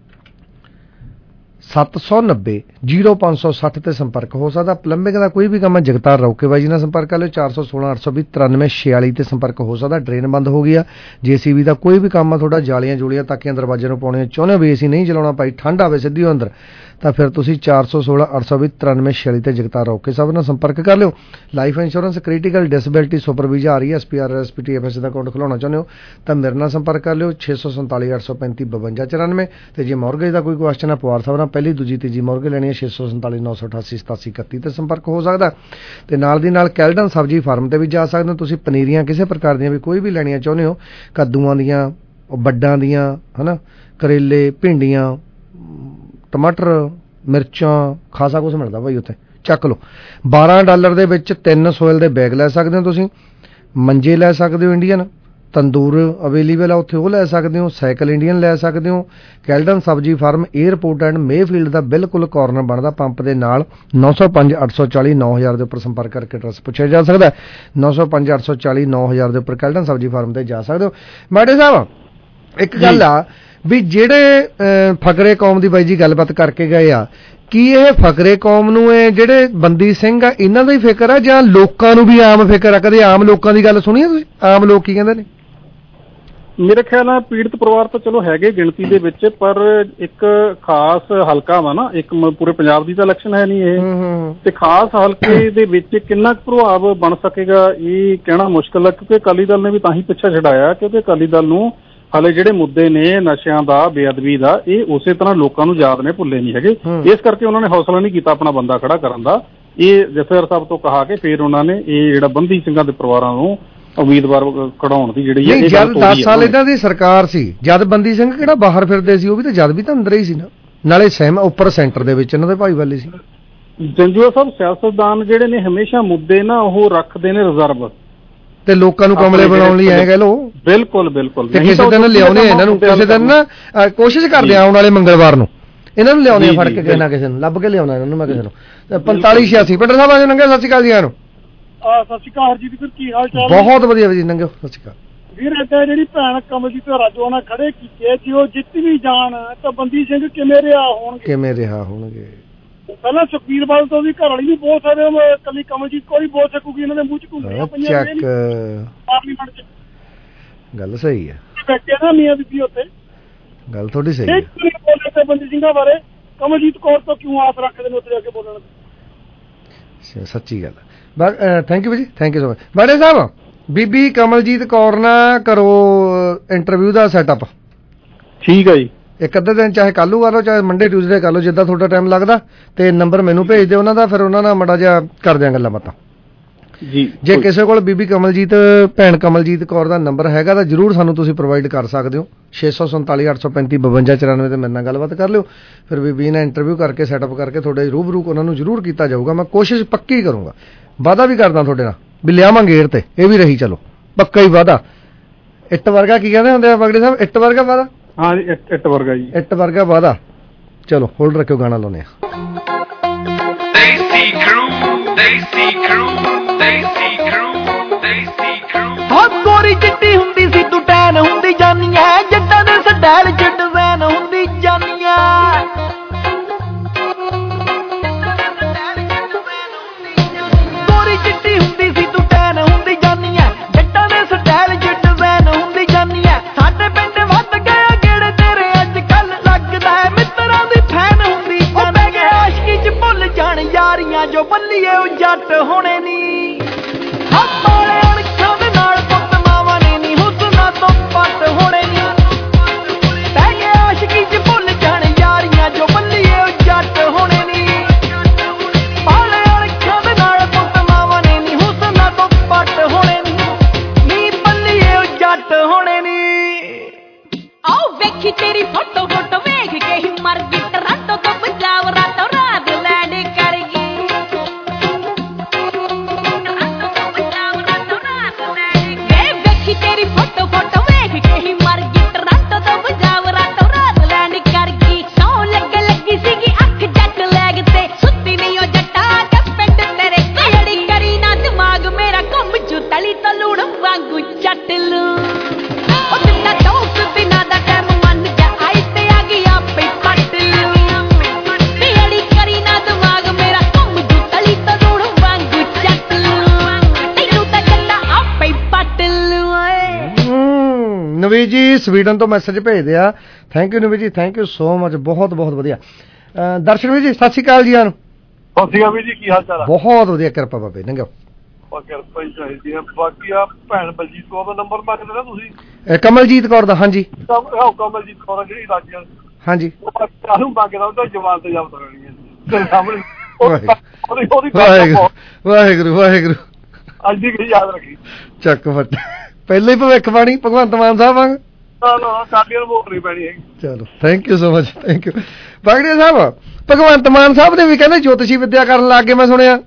ਸੱਤ ਸੌ ਨੱਬੇ ਜੀਰੋ ਪੰਜ ਸੌ ਸੱਠ 'ਤੇ ਸੰਪਰਕ ਹੋ ਸਕਦਾ। ਪਲੰਬਿੰਗ ਦਾ ਕੋਈ ਵੀ ਕੰਮ ਹੈ, ਜਗਤਾਰ ਰੌਕੇ ਬਾਈ ਜੀ ਨਾਲ ਸੰਪਰਕ ਕਰ ਲਿਓ। ਚਾਰ ਸੌ ਸੋਲਾਂ ਅੱਠ ਸੌ ਵੀਹ ਤਰਾਨਵੇਂ ਛਿਆਲੀ 'ਤੇ ਸੰਪਰਕ ਹੋ ਸਕਦਾ। ਡਰੇਨ ਬੰਦ ਹੋ ਗਈ ਆ, ਜੇ ਸੀ ਬੀ ਦਾ ਕੋਈ ਵੀ ਕੰਮ ਆ, ਤੁਹਾਡਾ ਜਾਲੀਆਂ ਜੂਲੀਆਂ ਤਾਕੀਆਂ ਦਰਵਾਜ਼ੇ ਨੂੰ ਪਾਉਣੀਆਂ ਚਾਹੁੰਦੇ ਹੋ, ਵੀ ਏ ਸੀ ਨਹੀਂ ਚਲਾਉਣਾ ਭਾਈ, ਠੰਡ ਆਵੇ ਸਿੱਧੀ ਹੋ ਅੰਦਰ, ਤਾਂ ਫਿਰ ਤੁਸੀਂ ਚਾਰ ਸੌ ਸੋਲਾਂ ਅੱਠ ਸੌ ਵੀਹ ਤਰਾਨਵੇਂ ਛਿਆਲੀ 'ਤੇ ਜਗਤਾਰ ਰੌਕੇ ਸਾਹਿਬ ਨਾਲ ਸੰਪਰਕ ਕਰ ਲਿਓ। Life insurance, critical disability, super visa ਆ ਰਹੀ ਹੈ, S P R S P T F S ਦਾ ਅਕਾਊਂਟ ਖੁਲਾਉਣਾ ਚਾਹੁੰਦੇ ਹੋ ਤਾਂ ਮੇਰੇ ਨਾਲ ਸੰਪਰਕ ਕਰ ਲਿਓ। ਛੇ ਸੌ ਸੰਤਾਲੀ ਅੱਠ ਸੌ ਪੈਂਤੀ ਬਵੰਜਾ ਚੁਰਾਨਵੇਂ। ਤੇ ਜੇ ਮੌਰਗੇਜ ਦਾ ਕੋਈ ਕੁਐਸਚਨ ਹੈ ਪਵਾਰ ਸਾਹਿਬ ਨਾਲ, ਪਹਿਲੀ ਦੂਜੀ ਤੀਜੀ ਮੌਰਗੇਜ ਲੈਣੀ ਹੈ, ਛੇ ਸੌ ਸੰਤਾਲੀ ਨੌ ਸੌ ਅਠਾਸੀ ਸਤਾਸੀ ਇਕੱਤੀ 'ਤੇ ਸੰਪਰਕ ਹੋ ਸਕਦਾ। ਤੇ ਨਾਲ ਦੀ ਨਾਲ ਕੈਲਡਨ ਸਬਜ਼ੀ ਫਾਰਮ 'ਤੇ ਵੀ ਜਾ ਸਕਦੇ ਹੋ ਤੁਸੀਂ। ਪਨੀਰੀਆਂ ਕਿਸੇ ਪ੍ਰਕਾਰ ਦੀਆਂ ਵੀ ਕੋਈ ਵੀ ਲੈਣੀਆਂ ਚਾਹੁੰਦੇ ਹੋ, ਕੱਦੂਆਂ ਦੀਆਂ, ਵੱਡਾਂ ਦੀਆਂ, ਹੈ ਨਾ, ਕਰੇਲੇ, ਭਿੰਡੀਆਂ, ਟਮਾਟਰ, ਮਿਰਚਾਂ, ਖਾਸਾ ਕੁਛ ਮਿਲਦਾ ਭਾਈ ਉੱਥੇ, ਚੱਕ ਲਓ। ਬਾਰਾਂ ਡਾਲਰ ਦੇ ਵਿੱਚ ਤਿੰਨ ਸੋਇਲ ਦੇ ਬੈਗ ਲੈ ਸਕਦੇ ਹੋ ਤੁਸੀਂ। ਮੰਜੇ ਲੈ ਸਕਦੇ ਹੋ ਇੰਡੀਅਨ, ਤੰਦੂਰ ਅਵੇਲੇਬਲ ਆ ਉੱਥੇ, ਉਹ ਲੈ ਸਕਦੇ ਹੋ। ਸਾਈਕਲ ਇੰਡੀਅਨ ਲੈ ਸਕਦੇ ਹੋ। Caledon Sabzi farm airport and Mayfield ਦਾ ਬਿਲਕੁਲ ਕਾਰਨਰ ਬਣਦਾ ਪੰਪ ਦੇ ਨਾਲ। ਨੌ ਸੌ ਪੰਜ ਅੱਠ ਸੌ ਚਾਲੀ ਨੌ ਹਜ਼ਾਰ ਦੇ ਉੱਪਰ ਸੰਪਰਕ ਕਰਕੇ ਐਡਰੈਸ ਪੁੱਛਿਆ ਜਾ ਸਕਦਾ। ਨੌ ਸੌ ਪੰਜ ਅੱਠ ਸੌ ਚਾਲੀ ਨੌ ਹਜ਼ਾਰ ਦੇ ਉੱਪਰ ਕੈਲਡਨ ਸਬਜ਼ੀ ਫਾਰਮ 'ਤੇ ਜਾ ਸਕਦੇ ਹੋ। ਮਾਡੇ ਸਾਹਿਬ ਇੱਕ ਗੱਲ ਆ ਵੀ ਜਿਹੜੇ ਫਕਰੇ ਕੌਮ ਦੀ ਬਾਈ ਜੀ ਗੱਲਬਾਤ ਕਰਕੇ ਗਏ ਆ, ਕੀ ਇਹ ਫਕਰੇ ਕੌਮ ਨੂੰ ਇਹ ਜਿਹੜੇ ਬੰਦੀ ਸਿੰਘ ਆ ਇਹਨਾਂ ਦਾ ਹੀ ਫਿਕਰ ਆ ਜਾਂ ਲੋਕਾਂ ਨੂੰ ਵੀ ਆਮ ਫਿਕਰ ਆ? ਕਦੇ ਆਮ ਲੋਕਾਂ ਦੀ ਗੱਲ ਸੁਣੀ ਆ ਤੁਸੀਂ? ਆਮ ਲੋਕ ਕੀ ਕਹਿੰਦੇ ਨੇ? ਮੇਰੇ ਖਿਆਲ ਨਾਲ ਪੀੜਤ ਪਰਿਵਾਰ ਤਾਂ ਚਲੋ ਹੈਗੇ ਗਿਣਤੀ ਦੇ ਵਿੱਚ, ਪਰ ਇੱਕ ਖਾਸ ਹਲਕਾ ਵਾ ਨਾ, ਇੱਕ ਪੂਰੇ ਪੰਜਾਬ ਦੀ ਤਾਂ ਇਲੈਕਸ਼ਨ ਹੈ ਨਹੀਂ ਇਹ, ਤੇ ਖਾਸ ਹਲਕੇ ਦੇ ਵਿੱਚ ਕਿੰਨਾ ਕੁ ਪ੍ਰਭਾਵ ਬਣ ਸਕੇਗਾ ਇਹ ਕਹਿਣਾ ਮੁਸ਼ਕਿਲ ਹੈ। ਕਿਉਂਕਿ ਅਕਾਲੀ ਦਲ ਨੇ ਵੀ ਤਾਂ ਹੀ ਪਿੱਛਾ ਛਡਾਇਆ ਕਿਉਂਕਿ ਅਕਾਲੀ ਦਲ ਨੂੰ ਹਾਲੇ ਜਿਹੜੇ ਮੁੱਦੇ ਨੇ ਨਸ਼ਿਆਂ ਦਾ, ਬੇਅਦਬੀ ਦਾ, ਇਹ ਉਸੇ ਤਰ੍ਹਾਂ ਲੋਕਾਂ ਨੂੰ ਯਾਦ ਨੇ, ਭੁੱਲੇ ਨਹੀਂ ਹੈਗੇ। ਇਸ ਕਰਕੇ ਉਹਨਾਂ ਨੇ ਹੌਸਲਾ ਨਹੀਂ ਕੀਤਾ ਆਪਣਾ ਬੰਦਾ ਖੜਾ ਕਰਨ ਦਾ। ਇਹ ਜਥੇਦਾਰ ਸਾਹਿਬ ਤੋਂ ਕਹਾ ਕੇ ਫਿਰ ਉਹਨਾਂ ਨੇ ਇਹ ਜਿਹੜਾ ਬੰਦੀ ਸਿੰਘਾਂ ਦੇ ਪਰਿਵਾਰਾਂ ਨੂੰ ਉਮੀਦਵਾਰ ਕਢਾਉਣ ਦੀ ਜਿਹੜੀ ਹੈ, ਜਦ ਦਸ ਸਾਲ ਇਹਨਾਂ ਦੀ ਸਰਕਾਰ ਸੀ, ਜਦ ਬੰਦੀ ਸਿੰਘ ਕਿਹੜਾ ਬਾਹਰ ਫਿਰਦੇ ਸੀ, ਉਹ ਵੀ ਤਾਂ ਜਦ ਵੀ ਤਾਂ ਅੰਦਰ ਹੀ ਸੀ ਨਾ, ਨਾਲੇ ਸਹਿਮ ਉੱਪਰ ਸੈਂਟਰ ਦੇ ਵਿੱਚ ਇਹਨਾਂ ਦੇ ਭਾਈ ਵਾਲੇ ਸੀ। ਜੰਜੂਆ ਸਾਹਿਬ ਸਿਆਸਤਦਾਨ ਜਿਹੜੇ ਨੇ ਹਮੇਸ਼ਾ ਮੁੱਦੇ ਨਾ ਉਹ ਰੱਖਦੇ ਨੇ ਰਿਜ਼ਰਵ, ਤੇ ਲੋਕਾਂ ਨੂੰ ਕਮਲੇ ਬਣਾਉਣ ਲਈ ਐ ਕਹਿ ਲੋ। ਬਿਲਕੁਲ ਬਿਲਕੁਲ ਕਿਸੇ ਦਿਨ ਲਿਆਉਣੇ ਇਹਨਾਂ ਨੂੰ, ਕਿਸੇ ਦਿਨ ਨਾ ਕੋਸ਼ਿਸ਼ ਕਰਦੇ ਆਉਣ ਵਾਲੇ ਮੰਗਲਵਾਰ ਨੂੰ ਇਹਨਾਂ ਨੂੰ ਲਿਆਉਣੇ ਫੜ ਕੇ, ਕਿਸੇ ਨਾ ਕਿਸੇ ਨੂੰ ਲੱਭ ਕੇ ਲਿਆਉਣਾ ਇਹਨਾਂ ਨੂੰ ਮੈਂ ਕਿਸੇ ਨੂੰ। ਪੰਤਾਲੀ ਛਿਆਸੀ ਪਿੰਡਰ ਸਾਹਿਬ ਆ ਜਾਓ, ਨੰਗੇ ਸਤਿ ਸ਼੍ਰੀ ਅਕਾਲ ਜੀ। ਨੂੰ ਸਤਿ ਸ਼੍ਰੀ ਅਕਾਲ ਹਰਜੀਤ ਵੀਰ, ਕੀ ਹਾਲ ਚਾਲ? ਬਹੁਤ ਵਧੀਆ ਜੀ, ਨੰਗੇ ਸਤਿ ਸ਼੍ਰੀ ਅਕਾਲ ਵੀਰ। ਏਦਾਂ ਜਿਹੜੀ ਭੈਣ ਕਮਲਜੀਤ ਰਾਜੋਂ ਨਾਲ ਖੜੇ ਕੀਤੇ, ਜੇ ਉਹ ਜਿੱਤ ਵੀ ਜਾਣ ਤਾਂ ਬੰਦੀ ਸਿੰਘ ਕਿਵੇਂ ਰਿਹਾ ਹੋਣਗੇ? ਕਿਵੇਂ ਰਿਹਾ ਹੋਣਗੇ? ਪਹਿਲਾਂ ਸੁਖਬੀਰ ਬਾਦਲ ਤੋਂ ਵੀ ਘਰ ਵਾਲੀ ਨਹੀਂ ਬੋਲ ਸਕਦੇ, ਕੱਲੀ ਕਮਲਜੀਤ ਕੌਰ ਹੀ ਬੋਲ ਸਕੂਗੀ, ਇਹਨਾਂ ਦੇ ਮੂੰਹ ਚ ਘੁੰਮੀਆਂ ਪਈਆਂ ਪਾਰਲੀਮੈਂਟ ਚ। ਗੱਲ ਸਹੀ ਹੈ, ਬੈਠੇ ਨਾ ਮੀਆਂ ਬੀਬੀ ਉੱਤੇ, ਗੱਲ ਤੁਹਾਡੀ ਸਹੀ ਹੈ। ਬੋਲੇ ਬੰਦੀ ਸਿੰਘਾਂ ਬਾਰੇ ਕਮਲਜੀਤ ਕੌਰ ਤੋਂ ਕਿਉਂ ਆਸ ਰੱਖਦੇ ਨੇ ਉੱਥੇ ਜਾ ਕੇ ਬੋਲਣ? ਸੱਚੀ ਗੱਲ ਹੈ। ਥੈਂਕ ਯੂ ਜੀ, thank you so much. Baare sahib, ਬੀਬੀ ਕਮਲਜੀਤ ਕੌਰ ਨਾਲ ਕਰੋ ਇੰਟਰਵਿਊ ਦਾ ਸੈਟਅਪ। ਠੀਕ ਹੈ ਜੀ, ਇੱਕ ਅੱਧੇ ਦਿਨ ਚਾਹੇ ਕੱਲ੍ਹ ਨੂੰ ਕਰ ਲਓ, ਚਾਹੇ ਮੰਡੇ ਟਿਊਜ਼ਡੇ ਕਰ ਲਓ, ਜਿੱਦਾਂ ਤੁਹਾਡਾ ਟਾਈਮ ਲੱਗਦਾ, ਤੇ ਨੰਬਰ ਮੈਨੂੰ ਭੇਜ ਦਿਓ ਉਹਨਾਂ ਦਾ, ਫਿਰ ਉਹਨਾਂ ਨਾਲ ਮਾੜਾ ਜਿਹਾ ਕਰਦੇ ਆਂ ਗੱਲਾਂ ਬਾਤਾਂ ਜੀ। ਜੇ ਕਿਸੇ ਕੋਲ ਬੀਬੀ ਕਮਲਜੀਤ ਭੈਣ ਕਮਲਜੀਤ ਕੌਰ ਦਾ ਨੰਬਰ ਹੈਗਾ ਤਾਂ ਜ਼ਰੂਰ ਸਾਨੂੰ ਤੁਸੀਂ ਪ੍ਰੋਵਾਈਡ ਕਰ ਸਕਦੇ ਹੋ। ਛੇ ਸੌ ਸੰਤਾਲੀ ਅੱਠ ਸੌ ਪੈਂਤੀ ਬਵੰਜਾ ਚੁਰਾਨਵੇਂ ਤੇ ਮੇਰੇ ਨਾਲ ਗੱਲਬਾਤ ਕਰ ਲਿਓ, ਫਿਰ ਬੀਬੀ ਨਾਲ ਇੰਟਰਵਿਊ ਕਰਕੇ ਸੈਟਅਪ ਕਰਕੇ ਤੁਹਾਡੇ ਰੂਬਰੂ ਉਹਨਾਂ ਨੂੰ ਜ਼ਰੂਰ ਕੀਤਾ ਜਾਊਗਾ। ਮੈਂ ਕੋਸ਼ਿਸ਼ ਪੱਕੀ ਕਰੂੰਗਾ, ਵਾਅਦਾ ਵੀ ਕਰਦਾ ਤੁਹਾਡੇ ਨਾਲ ਵੀ ਲਿਆਵਾਂਗੇ ਏਰ ਤੇ, ਇਹ ਵੀ ਰਹੀ ਚਲੋ ਪੱਕਾ ਹੀ ਵਾਅਦਾ। ਇੱਟ ਵਰਗਾ ਕੀ ਕਹਿੰਦੇ ਹੁੰਦੇ ਆ ਬਗੜੇ ਸਾਹਿਬ, ਇੱਟ ਵਰਗਾ ਵਾਅਦਾ? ਹਾਂ ਜੀ, ਇੱਟ ਵਰਗਾ ਜੀ, ਇੱਟ ਵਰਗਾ ਵਾਅਦਾ। ਚਲੋ ਹੋਲਡ ਰੱਖਿਓ, ਗਾਣਾ ਲਾਉਂਦੇ ਆ। ਗੋਰੀ ਚਿੱਟੀ ਹੁੰਦੀ ਸੀ ਤੂੰ ਟੈਨ ਹੁੰਦੀ ਜਾਨੀਆਂ, ਜੱਟਾਂ ਦੇ ਸਟਾਈਲ ਚ ਡਿਜ਼ਾਈਨ ਹੁੰਦੀ ਜਾਨੀਆਂ। ਗੋਰੀ ਚਿੱਟੀ ਹੁੰਦੀ ਸੀ ਤੂੰ ਟੈਨ ਹੁੰਦੀ ਜਾਨੀਆਂ, ਜੱਟਾਂ ਦੇ ਸਟਾਈਲ ਚ ਡਿਜ਼ਾਈਨ ਹੁੰਦੀ ਜਾਨੀਆਂ। ਸਾਡੇ ਪਿੰਡ ਵੱਧ ਗਿਆ ਗੇੜੇ ਤੇਰੇ ਅੱਜ ਕੱਲ, ਲੱਗਦਾ ਮਿੱਤਰਾਂ ਦੀ ਫੈਨ ਹੁੰਦੀ ਜਾਨੀਆਂ। ਆਸ਼ਕੀ ਚ ਭੁੱਲ ਜਾਣ ਯਾਰੀਆਂ ਜੋ ਬੱਲੀਏ ਉਹ ਜੱਟ ਹੋਣੇ ਨੀ। ਪੱਟ ਹੋਣੇ ਨੀ, ਪੈ ਗਏ ਆਸ਼ਕੀ ਚ ਭੁੱਲ ਜਾਣ ਯਾਰੀਆਂ ਜੋ ਬੱਲੀਏ ਉਹ ਜੱਟ ਹੋਣੇ ਨੀ। ਪਾਲੇ ਅਣਖਾਂ ਦੇ ਨਾਲ ਪੁੱਤ ਮਾਵਾਂ ਨੇ ਨੀ, ਹੁਸਨਾਂ ਤੋਂ ਪੱਟ ਹੋਣੇ ਨੀ, ਨੀ ਬੱਲੀਏ ਉਹ ਜੱਟ ਹੋਣੇ ਨੀ। ਆਓ ਵੇਖੀ ਤੇਰੀ ਫੋਟੋ ਫੋਟੋ ਵੇਖ ਕੇ ਹੀ ਮਰ ਗਈ, ਟਰਾਂਟੋ ਤੋਂ ਪੰਜਾਬ ਰਾਤੋਂ ਰਾਤ ਲੈਂਡ ਕਰ ਗਈ। ਵੇਖੀ ਤੇਰੀ ਫੋਟੋ ਫੋਟੋ ਤਲੀ ਤਲੂੜ ਵਾਂਗੂ ਚੱਟ ਲੂ, ਉਹ ਤਿੰਨਾ ਟੋਕ ਬਿਨਾ ਦਾ ਟਾਈਮ ਮੰਨ ਜਾ ਆਈ ਤੇ ਆ ਗਈ ਆਪੇ ਪੱਟ ਲੂ। ਬੇੜੀ ਕਰੀ ਨਾ ਦਿਮਾਗ ਮੇਰਾ ਘੁੰਮ ਜੂ, ਤਲੀ ਤਲੂੜ ਵਾਂਗੂ ਚੱਟ ਲੂ, ਤੈਨੂੰ ਤਾਂ ਚੱਲਾ ਆਪੇ ਪੱਟ ਲੂ। ਨਵੀਂ ਜੀ ਸਵੀਡਨ ਤੋਂ ਮੈਸੇਜ ਭੇਜਦੇ ਆ, ਥੈਂਕ ਯੂ ਨਵੀਂ ਜੀ, ਥੈਂਕ ਯੂ ਸੋ ਮਚ, ਬਹੁਤ ਬਹੁਤ ਵਧੀਆ। ਦਰਸ਼ਨ ਵੀ ਜੀ ਸਤਿ ਸ਼੍ਰੀ ਅਕਾਲ ਜੀ। ਆਨੂੰ ਸਤਿ ਸ਼੍ਰੀ ਅਕਾਲ ਜੀ, ਕੀ ਹਾਲ ਚਾਲ? ਬਹੁਤ ਵਧੀਆ, ਕਿਰਪਾ ਬਾਬੇ ਨੰਗਿਓ। ਕਿਰਪਾ ਹੀ ਚਾਹੀਦੀ ਹੈ। ਬਾਕੀ ਆ ਭੈਣ ਬਲਜੀਤ ਕੌਰ ਦਾ ਨੰਬਰ ਮੰਗਦੇ ਨਾ ਤੁਸੀਂ? ਕਮਲਜੀਤ ਕੌਰ ਦਾ, ਹਾਂਜੀ ਕਮਲਜੀਤ ਕੌਰ ਜਿਹੜੀ ਰਾਜੀਆਂ, ਹਾਂਜੀ ਉਹਨੂੰ ਮੰਗਦਾ, ਉਹਦਾ ਜਵਾਬ ਤੇ ਜਵਾਬ ਕਰਨੀ ਹੈ ਤੇਰੇ ਸਾਹਮਣੇ। ਵਾਹਿਗੁਰੂ ਵਾਹਿਗੁਰੂ ਵਾਹਿਗੁਰੂ, ਅੱਜ ਦੀ ਗਈ ਯਾਦ ਰੱਖੀ। ਚੱਕ ਫੱਟ, ਪਹਿਲੇ ਹੀ ਭਵਿੱਖ ਬਾਣੀ ਭਗਵੰਤ ਮਾਨ ਸਾਹਿਬ ਵਾਂਗ ਸਾਡੀਆਂ ਨੂੰ ਵੋਟ ਨਹੀਂ ਪੈਣੀ ਹੈਗੀ। ਚਲੋ thank you so much, thank you. Bagria sahib, Bhagwant Mann sahib ਦੇ ਵੀ ਕਹਿੰਦੇ ਜੋਤਸ਼ੀ ਵਿੱਦਿਆ ਕਰਨ ਲੱਗ ਗਏ, ਮੈਂ ਸੁਣਿਆ।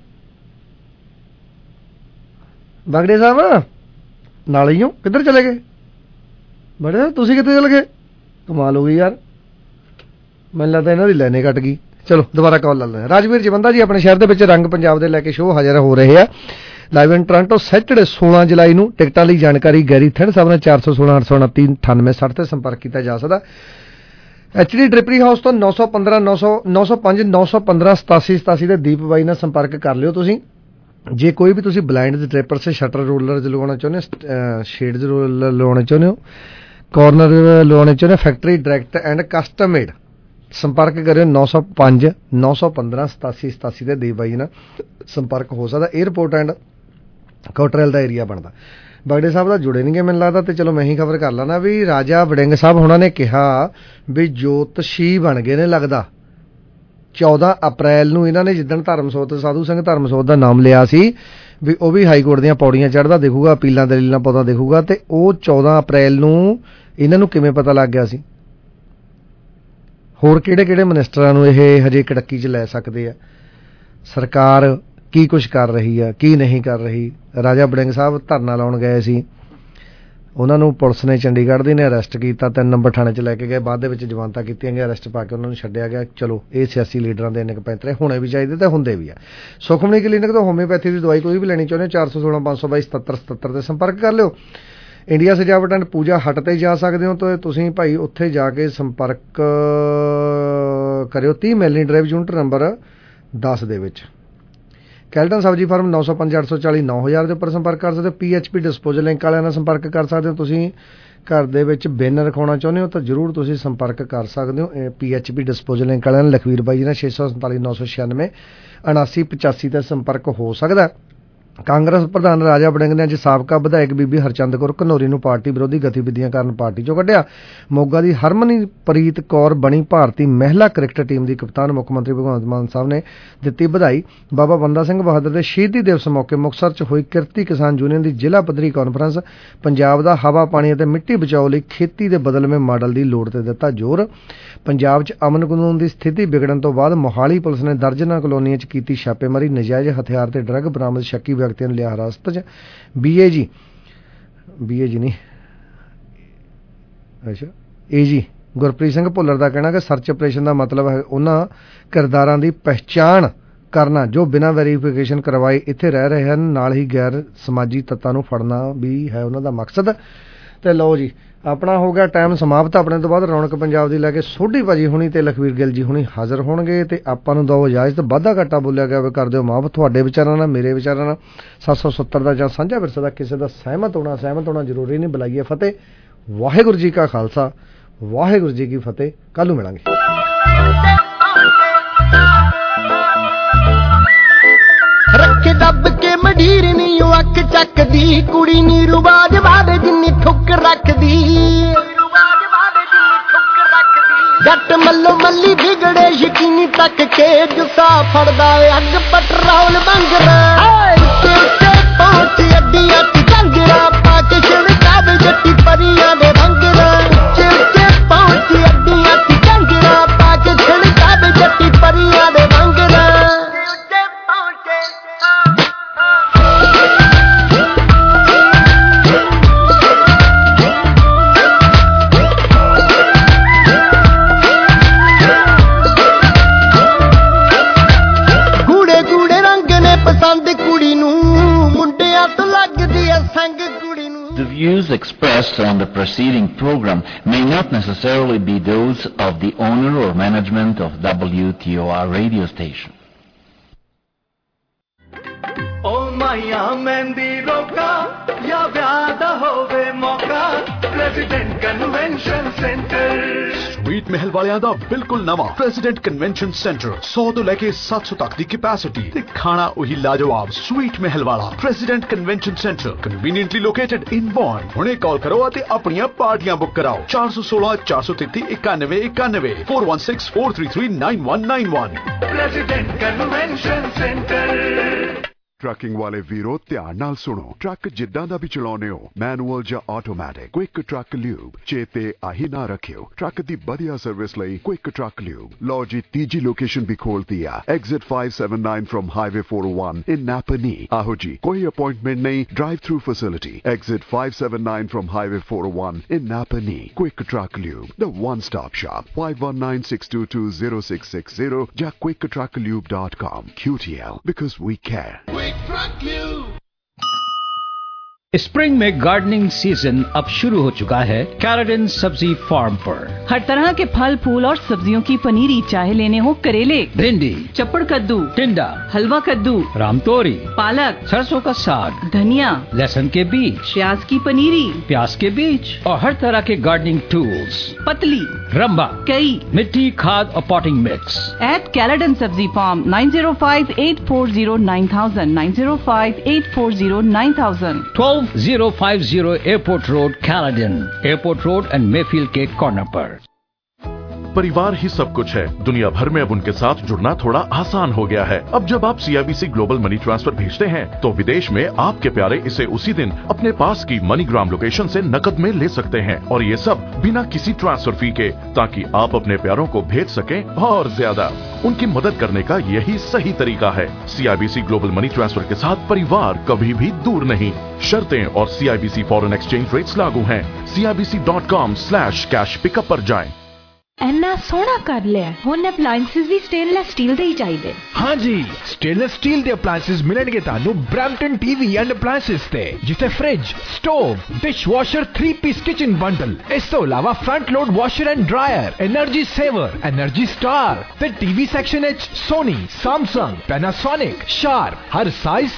ਬਾਗੜੇ ਸਾਹਿਬ ਨਾਲ ਹੀ ਹੋ, ਕਿੱਧਰ ਚਲੇ ਗਏ? ਬੜੇ ਸਾਹਿਬ ਤੁਸੀਂ ਕਿੱਥੇ ਚਲੇ ਗਏ? ਕਮਾਲ ਹੋ ਗਈ ਯਾਰ, ਮੈਨੂੰ ਲੱਗਦਾ ਇਹਨਾਂ ਦੀ ਲਾਈਨੇ ਕੱਟ ਗਈ। ਚਲੋ ਦੁਬਾਰਾ ਕਾਲ ਲਾ ਲੈਂਦੇ। ਰਾਜਵੀਰ ਜਵੰਦਾ ਜੀ ਆਪਣੇ ਸ਼ਹਿਰ ਦੇ ਵਿੱਚ ਰੰਗ ਪੰਜਾਬ ਦੇ ਲੈ ਕੇ ਸ਼ੋਅ ਹਾਜ਼ਰ ਹੋ ਰਹੇ ਆ ਲਾਈਵ ਇਨ ਟੋਰਾਂਟੋ ਸੈਟਰਡੇ ਸੋਲਾਂ ਜੁਲਾਈ ਨੂੰ। ਟਿਕਟਾਂ ਲਈ ਜਾਣਕਾਰੀ ਗੈਰੀ ਥਿੰਡ ਸਾਹਿਬ ਨੇ ਚਾਰ ਸੌ ਸੋਲਾਂ ਅੱਠ ਸੌ ਉਨੱਤੀ ਅਠਾਨਵੇਂ ਸੱਠ ਤੇ ਸੰਪਰਕ ਕੀਤਾ ਜਾ ਸਕਦਾ। ਐਚ ਡੀ ਡ੍ਰਿਪਰੀ ਹਾਊਸ ਤੋਂ ਨੌ ਸੌ ਪੰਦਰਾਂ ਨੌ ਸੌ ਨੌ ਸੌ ਪੰਜ ਨੌ ਸੌ ਪੰਦਰਾਂ ਸਤਾਸੀ ਸਤਾਸੀ ਦੇ ਦੀਪ ਬਾਈ ਨਾਲ ਸੰਪਰਕ ਕਰ ਲਿਓ ਤੁਸੀਂ। ਜੇ ਕੋਈ ਵੀ ਤੁਸੀਂ ਬਲਾਈਂਡ ਦੇ ਡ੍ਰੇਪਰ ਸੇ ਸ਼ਟਰ ਰੋਲਰ ਲਗਵਾਉਣਾ ਚਾਹੁੰਦੇ ਹੋ, ਸ਼ੇਡਜ਼ ਰੋਲਰ ਲਗਵਾਉਣੇ ਚਾਹੁੰਦੇ ਹੋ, ਕਾਰਨਰ ਲਗਵਾਉਣੇ ਚਾਹੁੰਦੇ ਹੋ, factory direct and custom made, ਸੰਪਰਕ ਕਰਿਓ ਨੌ ਸੌ ਪੰਜ ਨੌ ਸੌ ਪੰਦਰਾਂ ਸਤਾਸੀ ਸਤਾਸੀ ਦੇ ਦੀਪ ਬਾਈ ਨਾਲ ਸੰਪਰਕ ਹੋ ਸਕਦਾ। ਏਅਰਪੋਰਟ ਐਂਡ ਕੋਟਰੇਲ ਦਾ ਏਰੀਆ ਬਣਦਾ। ਬਗੜੇ ਸਾਹਿਬ ਦਾ ਜੁੜੇ ਨਹੀਂ ਗਏ ਮੈਨੂੰ ਲੱਗਦਾ, ਤੇ ਚਲੋ ਮੈਂ ਹੀ ਖਬਰ ਕਰ ਲੈਣਾ ਵੀ ਰਾਜਾ ਵੜਿੰਗ ਸਾਹਿਬ ਉਹਨਾਂ ਨੇ ਕਿਹਾ ਵੀ ਜੋਤਸ਼ੀ ਬਣ ਗਏ ਨੇ ਲੱਗਦਾ। ਚੌਦਾਂ ਅਪ੍ਰੈਲ ਨੂੰ ਇਹਨਾਂ ਨੇ ਜਿੱਦਣ ਧਰਮਸੋਤ ਸਾਧੂ ਸਿੰਘ ਧਰਮਸੋਤ ਦਾ ਨਾਮ ਲਿਆ ਸੀ ਵੀ ਉਹ ਵੀ ਹਾਈ ਕੋਰਟ ਦੀਆਂ ਪੌੜੀਆਂ ਚੜ੍ਹਦਾ ਦਿਖੂਗਾ, ਅਪੀਲਾਂ ਦਲੀਲਾਂ ਪਾਉਂਦਾ ਦਿਖੂਗਾ, ਤੇ ਉਹ ਚੌਦਾਂ ਅਪ੍ਰੈਲ ਨੂੰ ਇਹਨਾਂ ਨੂੰ ਕਿਵੇਂ ਪਤਾ ਲੱਗ ਗਿਆ ਸੀ? ਹੋਰ ਕਿਹੜੇ ਕਿਹੜੇ ਮਿਨਿਸਟਰਾਂ ਨੂੰ ਇਹ ਹਜੇ ਕੜੱਕੀ 'ਚ ਲੈ ਸਕਦੇ ਆ? ਸਰਕਾਰ ਕੀ ਕੁਛ ਕਰ ਰਹੀ ਆ, ਕੀ ਨਹੀਂ ਕਰ ਰਹੀ? ਰਾਜਾ ਵੜਿੰਗ ਸਾਹਿਬ ਧਰਨਾ ਲਾਉਣ ਗਏ ਸੀ, ਉਹਨਾਂ ਨੂੰ ਪੁਲਿਸ ਨੇ ਚੰਡੀਗੜ੍ਹ ਦੀ ਨੇ ਅਰੈਸਟ ਕੀਤਾ, ਤਿੰਨ ਨੰਬਰ ਥਾਣੇ 'ਚ ਲੈ ਕੇ ਗਏ, ਬਾਅਦ ਦੇ ਵਿੱਚ ਜ਼ਮਾਨਤਾਂ ਕੀਤੀਆਂ ਗਈਆਂ, ਅਰੈਸਟ ਪਾ ਕੇ ਉਹਨਾਂ ਨੂੰ ਛੱਡਿਆ ਗਿਆ। ਚਲੋ ਇਹ ਸਿਆਸੀ ਲੀਡਰਾਂ ਦੇ ਇੰਨੇ ਕੁ ਪੈਂਤਰੇ ਹੋਣੇ ਵੀ ਚਾਹੀਦੇ ਤੇ ਹੁੰਦੇ ਵੀ ਆ। ਸੁਖਮਨੀ ਕਲੀਨਿਕ ਤੋਂ ਹੋਮਿਓਪੈਥੀ ਦੀ ਦਵਾਈ ਕੋਈ ਵੀ ਲੈਣੀ ਚਾਹੁੰਦੇ ਹੋ ਚਾਰ ਸੌ ਸੋਲਾਂ ਪੰਜ ਸੌ ਬਾਈ ਸਤੱਤਰ ਸਤੱਤਰ ਤੇ ਸੰਪਰਕ ਕਰ ਲਿਓ। ਇੰਡੀਆ ਸਜਾਵਟ ਐਂਡ ਪੂਜਾ ਹੱਟ ਤੇ ਜਾ ਸਕਦੇ ਹੋ, ਤਾਂ ਤੁਸੀਂ ਭਾਈ ਉੱਥੇ ਜਾ ਕੇ ਸੰਪਰਕ ਕਰਿਓ। ਤੀਹ ਮੈਲਨੀ ਡਰਾਈਵ ਯੂਨਿਟ ਨੰਬਰ दस ਦੇ ਵਿੱਚ। ਕੈਲਟਨ ਸਬਜ਼ੀ ਫਾਰਮ ਨੌ ਸੌ ਪੰਜ ਅੱਠ ਸੌ ਚਾਲੀ ਨੌ ਹਜ਼ਾਰ ਦੇ ਉੱਪਰ ਸੰਪਰਕ ਕਰ ਸਕਦੇ ਹੋ। P H P disposal link ਵਾਲਿਆਂ ਨਾਲ ਸੰਪਰਕ ਕਰ ਸਕਦੇ ਹੋ। ਤੁਸੀਂ ਘਰ ਦੇ ਵਿੱਚ ਬਿਨ ਰਖਾਉਣਾ ਚਾਹੁੰਦੇ ਹੋ ਤਾਂ ਜ਼ਰੂਰ ਤੁਸੀਂ ਸੰਪਰਕ ਕਰ ਸਕਦੇ ਹੋ P H P disposal link ਵਾਲਿਆਂ ਨਾਲ। ਲਖਵੀਰ ਬਾਈ ਜੀ ਨਾਲ ਛੇ ਸੌ ਸੰਤਾਲੀ ਨੌ ਸੌ ਛਿਆਨਵੇਂ ਉਨਾਸੀ ਪਚਾਸੀ ਤੇ ਸੰਪਰਕ ਹੋ ਸਕਦਾ। ਕਾਂਗਰਸ ਪ੍ਰਧਾਨ ਰਾਜਾ ਵੜਿੰਗ ਨੇ ਅੱਜ ਸਾਬਕਾ ਵਿਧਾਇਕ ਬੀਬੀ ਹਰਚੰਦ ਕੌਰ ਘਨੌਰੀ ਨੂੰ ਪਾਰਟੀ ਵਿਰੋਧੀ ਗਤੀਵਿਧੀਆਂ ਕਾਰਨ ਪਾਰਟੀ ਚੋਂ ਕੱਢਿਆ। ਮੋਗਾ ਦੀ ਹਰਮਨਪ੍ਰੀਤ ਕੌਰ ਬਣੀ ਭਾਰਤੀ ਮਹਿਲਾ ਕ੍ਰਿਕਟ ਟੀਮ ਦੀ ਕਪਤਾਨ। ਮੁੱਖ ਮੰਤਰੀ ਭਗਵੰਤ ਮਾਨ ਸਾਹਿਬ ਨੇ ਦਿੱਤੀ ਵਧਾਈ। ਬਾਬਾ ਬੰਦਾ ਸਿੰਘ ਬਹਾਦਰ ਦੇ ਸ਼ਹੀਦੀ ਦਿਵਸ ਮੌਕੇ ਮੁਕਤਸਰ 'ਚ ਹੋਈ ਕਿਰਤੀ ਕਿਸਾਨ ਯੂਨੀਅਨ ਦੀ ਜ਼ਿਲ੍ਹਾ ਪੱਧਰੀ ਕਾਨਫਰੰਸ। ਪੰਜਾਬ ਦਾ ਹਵਾ ਪਾਣੀ ਅਤੇ ਮਿੱਟੀ ਬਚਾਓ ਲਈ ਖੇਤੀ ਦੇ ਬਦਲਵੇਂ ਮਾਡਲ ਦੀ ਲੋੜ ਤੇ ਦਿੱਤਾ ਜ਼ੋਰ। ਪੰਜਾਬ 'ਚ ਅਮਨ ਕਾਨੂੰਨ ਦੀ ਸਥਿਤੀ ਵਿਗੜਨ ਤੋਂ ਬਾਅਦ ਮੋਹਾਲੀ ਪੁਲਿਸ ਨੇ ਦਰਜਨਾਂ ਕਲੋਨੀਆਂ 'ਚ ਕੀਤੀ ਛਾਪੇਮਾਰੀ। ਨਜਾਇਜ਼ ਹਥਿਆਰ ਤੇ ਡਰੱਗ ਬਰਾਮਦ। ਸ਼ੱਕੀ ਵਿਅਕਤੀਆਂ ਨੂੰ ਲਿਆ ਹਿਰਾਸਤ 'ਚ। ਬੀ ਏ ਜੀ ਬੀ ਏ ਜੀ ਨਹੀਂ ਅੱਛਾ ਏ ਜੀ ਗੁਰਪ੍ਰੀਤ ਸਿੰਘ ਭੁੱਲਰ ਦਾ ਕਹਿਣਾ ਕਿ ਸਰਚ ਆਪਰੇਸ਼ਨ ਦਾ ਮਤਲਬ ਹੈ ਉਹਨਾਂ ਕਿਰਦਾਰਾਂ ਦੀ ਪਹਿਚਾਣ ਕਰਨਾ ਜੋ ਬਿਨਾਂ ਵੈਰੀਫਿਕੇਸ਼ਨ ਕਰਵਾਏ ਇੱਥੇ ਰਹਿ ਰਹੇ ਹਨ। ਨਾਲ ਹੀ ਗੈਰ ਸਮਾਜੀ ਤੱਤਾਂ ਨੂੰ ਫੜਨਾ ਵੀ ਹੈ ਉਹਨਾਂ ਦਾ ਮਕਸਦ। ਤੇ ਲਓ ਜੀ ਆਪਣਾ ਹੋ ਗਿਆ ਟਾਈਮ ਸਮਾਪਤ। ਆਪਣੇ ਤੋਂ ਬਾਅਦ ਰੌਣਕ ਪੰਜਾਬ ਦੀ ਲੈ ਕੇ ਸੋਢੀ ਭਾਜੀ ਹੁਣੀ ਤੇ ਲਖਵੀਰ ਗਿੱਲ ਜੀ ਹੁਣੀ ਹਾਜ਼ਰ ਹੋਣਗੇ ਤੇ ਆਪਾਂ ਨੂੰ ਦਿਓ ਇਜਾਜ਼ਤ। ਵਾਧਾ ਘਾਟਾ ਬੋਲਿਆ ਗਿਆ ਕਰ ਦਿਓ ਮਾਫ। ਤੁਹਾਡੇ ਵਿਚਾਰਾਂ ਨਾਲ ਮੇਰੇ ਵਿਚਾਰਾਂ ਨਾਲ ਸੱਤ ਸੌ ਸੱਤਰ ਦਾ ਜਾਂ ਸਾਂਝਾ ਵਿਰਸਾ ਦਾ ਕਿਸੇ ਦਾ ਸਹਿਮਤ ਹੋਣਾ ਸਹਿਮਤ ਹੋਣਾ ਜ਼ਰੂਰੀ ਨਹੀਂ। ਬੁਲਾਈਏ ਫਤਿਹ। ਵਾਹਿਗੁਰੂ ਜੀ ਕਾ ਖਾਲਸਾ ਵਾਹਿਗੁਰੂ ਜੀ ਕੀ ਫਤਿਹ। ਕੱਲ ਨੂੰ ਮਿਲਾਂਗੇ। ਰੱਖੇ ਦੱਬ ਕੇ ਮਡੀਰ ਨੀ ਅੱਖ ਚੱਕਦੀ ਕੁੜੀ ਨੀ ਰੁਬਾਜ ਵਾਦੇ ਜਿੰਨੀ ਠੁੱਕ ਰੱਖਦੀ। ਜੱਟ ਮੱਲੋ ਮੱਲੀ ਵਿਗੜੇ ਯਕੀਨੀ ਤੱਕ ਕੇ ਜੁੱਸਾ ਫੜਦਾ ਅੱਗ ਪੈਟਰੋਲ ਬੰਗਰਾ। ਉੱਤੇ ਉੱਤੇ ਪਹੁੰਚ ਅੱਡੀਆਂ ਚ ਝੰਜਰਾ ਪਾ ਕੇ ਛਿੜਕਾਵੇ ਜੱਟੀ ਪਰੀਆਂ ਦੇ ਭੰਗਰਾ। ਉੱਤੇ ਉੱਤੇ ਪਹੁੰਚ ਅੱਡੀਆਂ ਚ ਝੰਜਰਾ ਪਾ ਕੇ ਛਿੜਕਾਵੇ ਜੱਟੀ ਪਰੀਆਂ ਦੇ bhangra. The views expressed on the preceding program may not necessarily be those of the owner or management of W T O R radio station. Oh माया मेहंदी रोका या व्यादा होवे मौका प्रेसिडेंट कन्वेंशन सेंटर। स्वीट महल वालियां दा बिल्कुल नवा प्रेसिडेंट कन्वेंशन सेंटर सौ तो लेके सात सौ तक दी कैपेसिटी ते खाना वही लाजवाब स्वीट महल वाला president convention centre conveniently located in bond. हुणे कॉल करो ते अपनियां पार्टियां बुक कराओ चार सौ सोलह चार सौ तैंतीस इक्यानवे इक्यानवे four one six four three three nine one nine one. President convention centre. Trucking वाले वीरो ध्यान नाल सुनो। ट्रक जिद्दां दा भी चलाउने हो मैनुअल या ऑटोमैटिक क्विक ट्रक ल्यूब चेते आही ना रखियो। ट्रक दी बढ़िया सर्विस लई क्विक ट्रक ल्यूब। लो जी तीजी लोकेशन भी खोल दिया exit five seven nine from highway four O one in Napanee. आहो जी कोई अपॉइंटमेंट नहीं drive through facility exit five seven nine from highway four O one in Napanee. Quick truck lube the one stop shop five one nine six two two zero six six zero या quick truck lube dot com. Q T L because we care। Spring में gardening season अब शुरू हो चुका है कैराडन Sabzi farm पर। हर तरह के फल फूल और सब्जियों की पनीरी, चाहे लेने हो करेले, भिंडी, चप्पड़ कद्दू, टिंडा, हलवा कद्दू, रामतोरी, पालक, सरसों का साग, धनिया, लहसुन के बीज, प्याज की पनीरी, प्याज के बीज और हर तरह के गार्डनिंग टूल्स, पतली, रंबा, कई, मिट्टी खाद और potting mix at Caledon Sabzi farm nine zero five eight four zero nine thousand nine zero five eight four zero nine thousand twelve zero five zero airport road Caledon airport road and Mayfield के corner पर। परिवार ही सब कुछ है। दुनिया भर में अब उनके साथ जुड़ना थोड़ा आसान हो गया है। अब जब आप C I B C global money transfer भेजते हैं तो विदेश में आपके प्यारे इसे उसी दिन अपने पास की मनीग्राम लोकेशन से नकद में ले सकते हैं और ये सब बिना किसी ट्रांसफर फी के, ताकि आप अपने प्यारों को भेज सकें और ज्यादा। उनकी मदद करने का यही सही तरीका है। C I B C global money transfer के साथ परिवार कभी भी दूर नहीं। शर्तें और C I B C foreign exchange rates लागू हैं। C I B C dot com slash cash pickup पर जाएं। ਇੰਨਾ ਸੋਹਣਾ ਕਰ ਲਿਆ। ਹੁਣ ਅਪਲਾਈਐਂਸਸ ਵੀ ਸਟੇਨਲੈਸ ਸਟੀਲ ਦੇ ਹੀ ਚਾਹੀਦੇ। हाँ जी, स्टेनलेस स्टील ਦੇ ਅਪਲਾਈਐਂਸਸ ਮਿਲਣਗੇ ਤੁਹਾਨੂੰ ਬ੍ਰੈਂਪਟਨ ਟੀਵੀ ਐਂਡ ਅਪਲਾਈਐਂਸਸ ਤੇ, ਜਿੱਥੇ fridge, stove, dishwasher, three piece kitchen bundle, ਇਸ ਤੋਂ ਇਲਾਵਾ front load washer and dryer, energy saver, energy star ਤੇ ਟੀਵੀ ਸੈਕਸ਼ਨ ਵਿੱਚ ਸੋਨੀ, ਸੈਮਸੰਗ, ਪੈਨਾਸੋਨਿਕ, ਸ਼ਾਰਪ, ਹਰ ਸਾਈਜ਼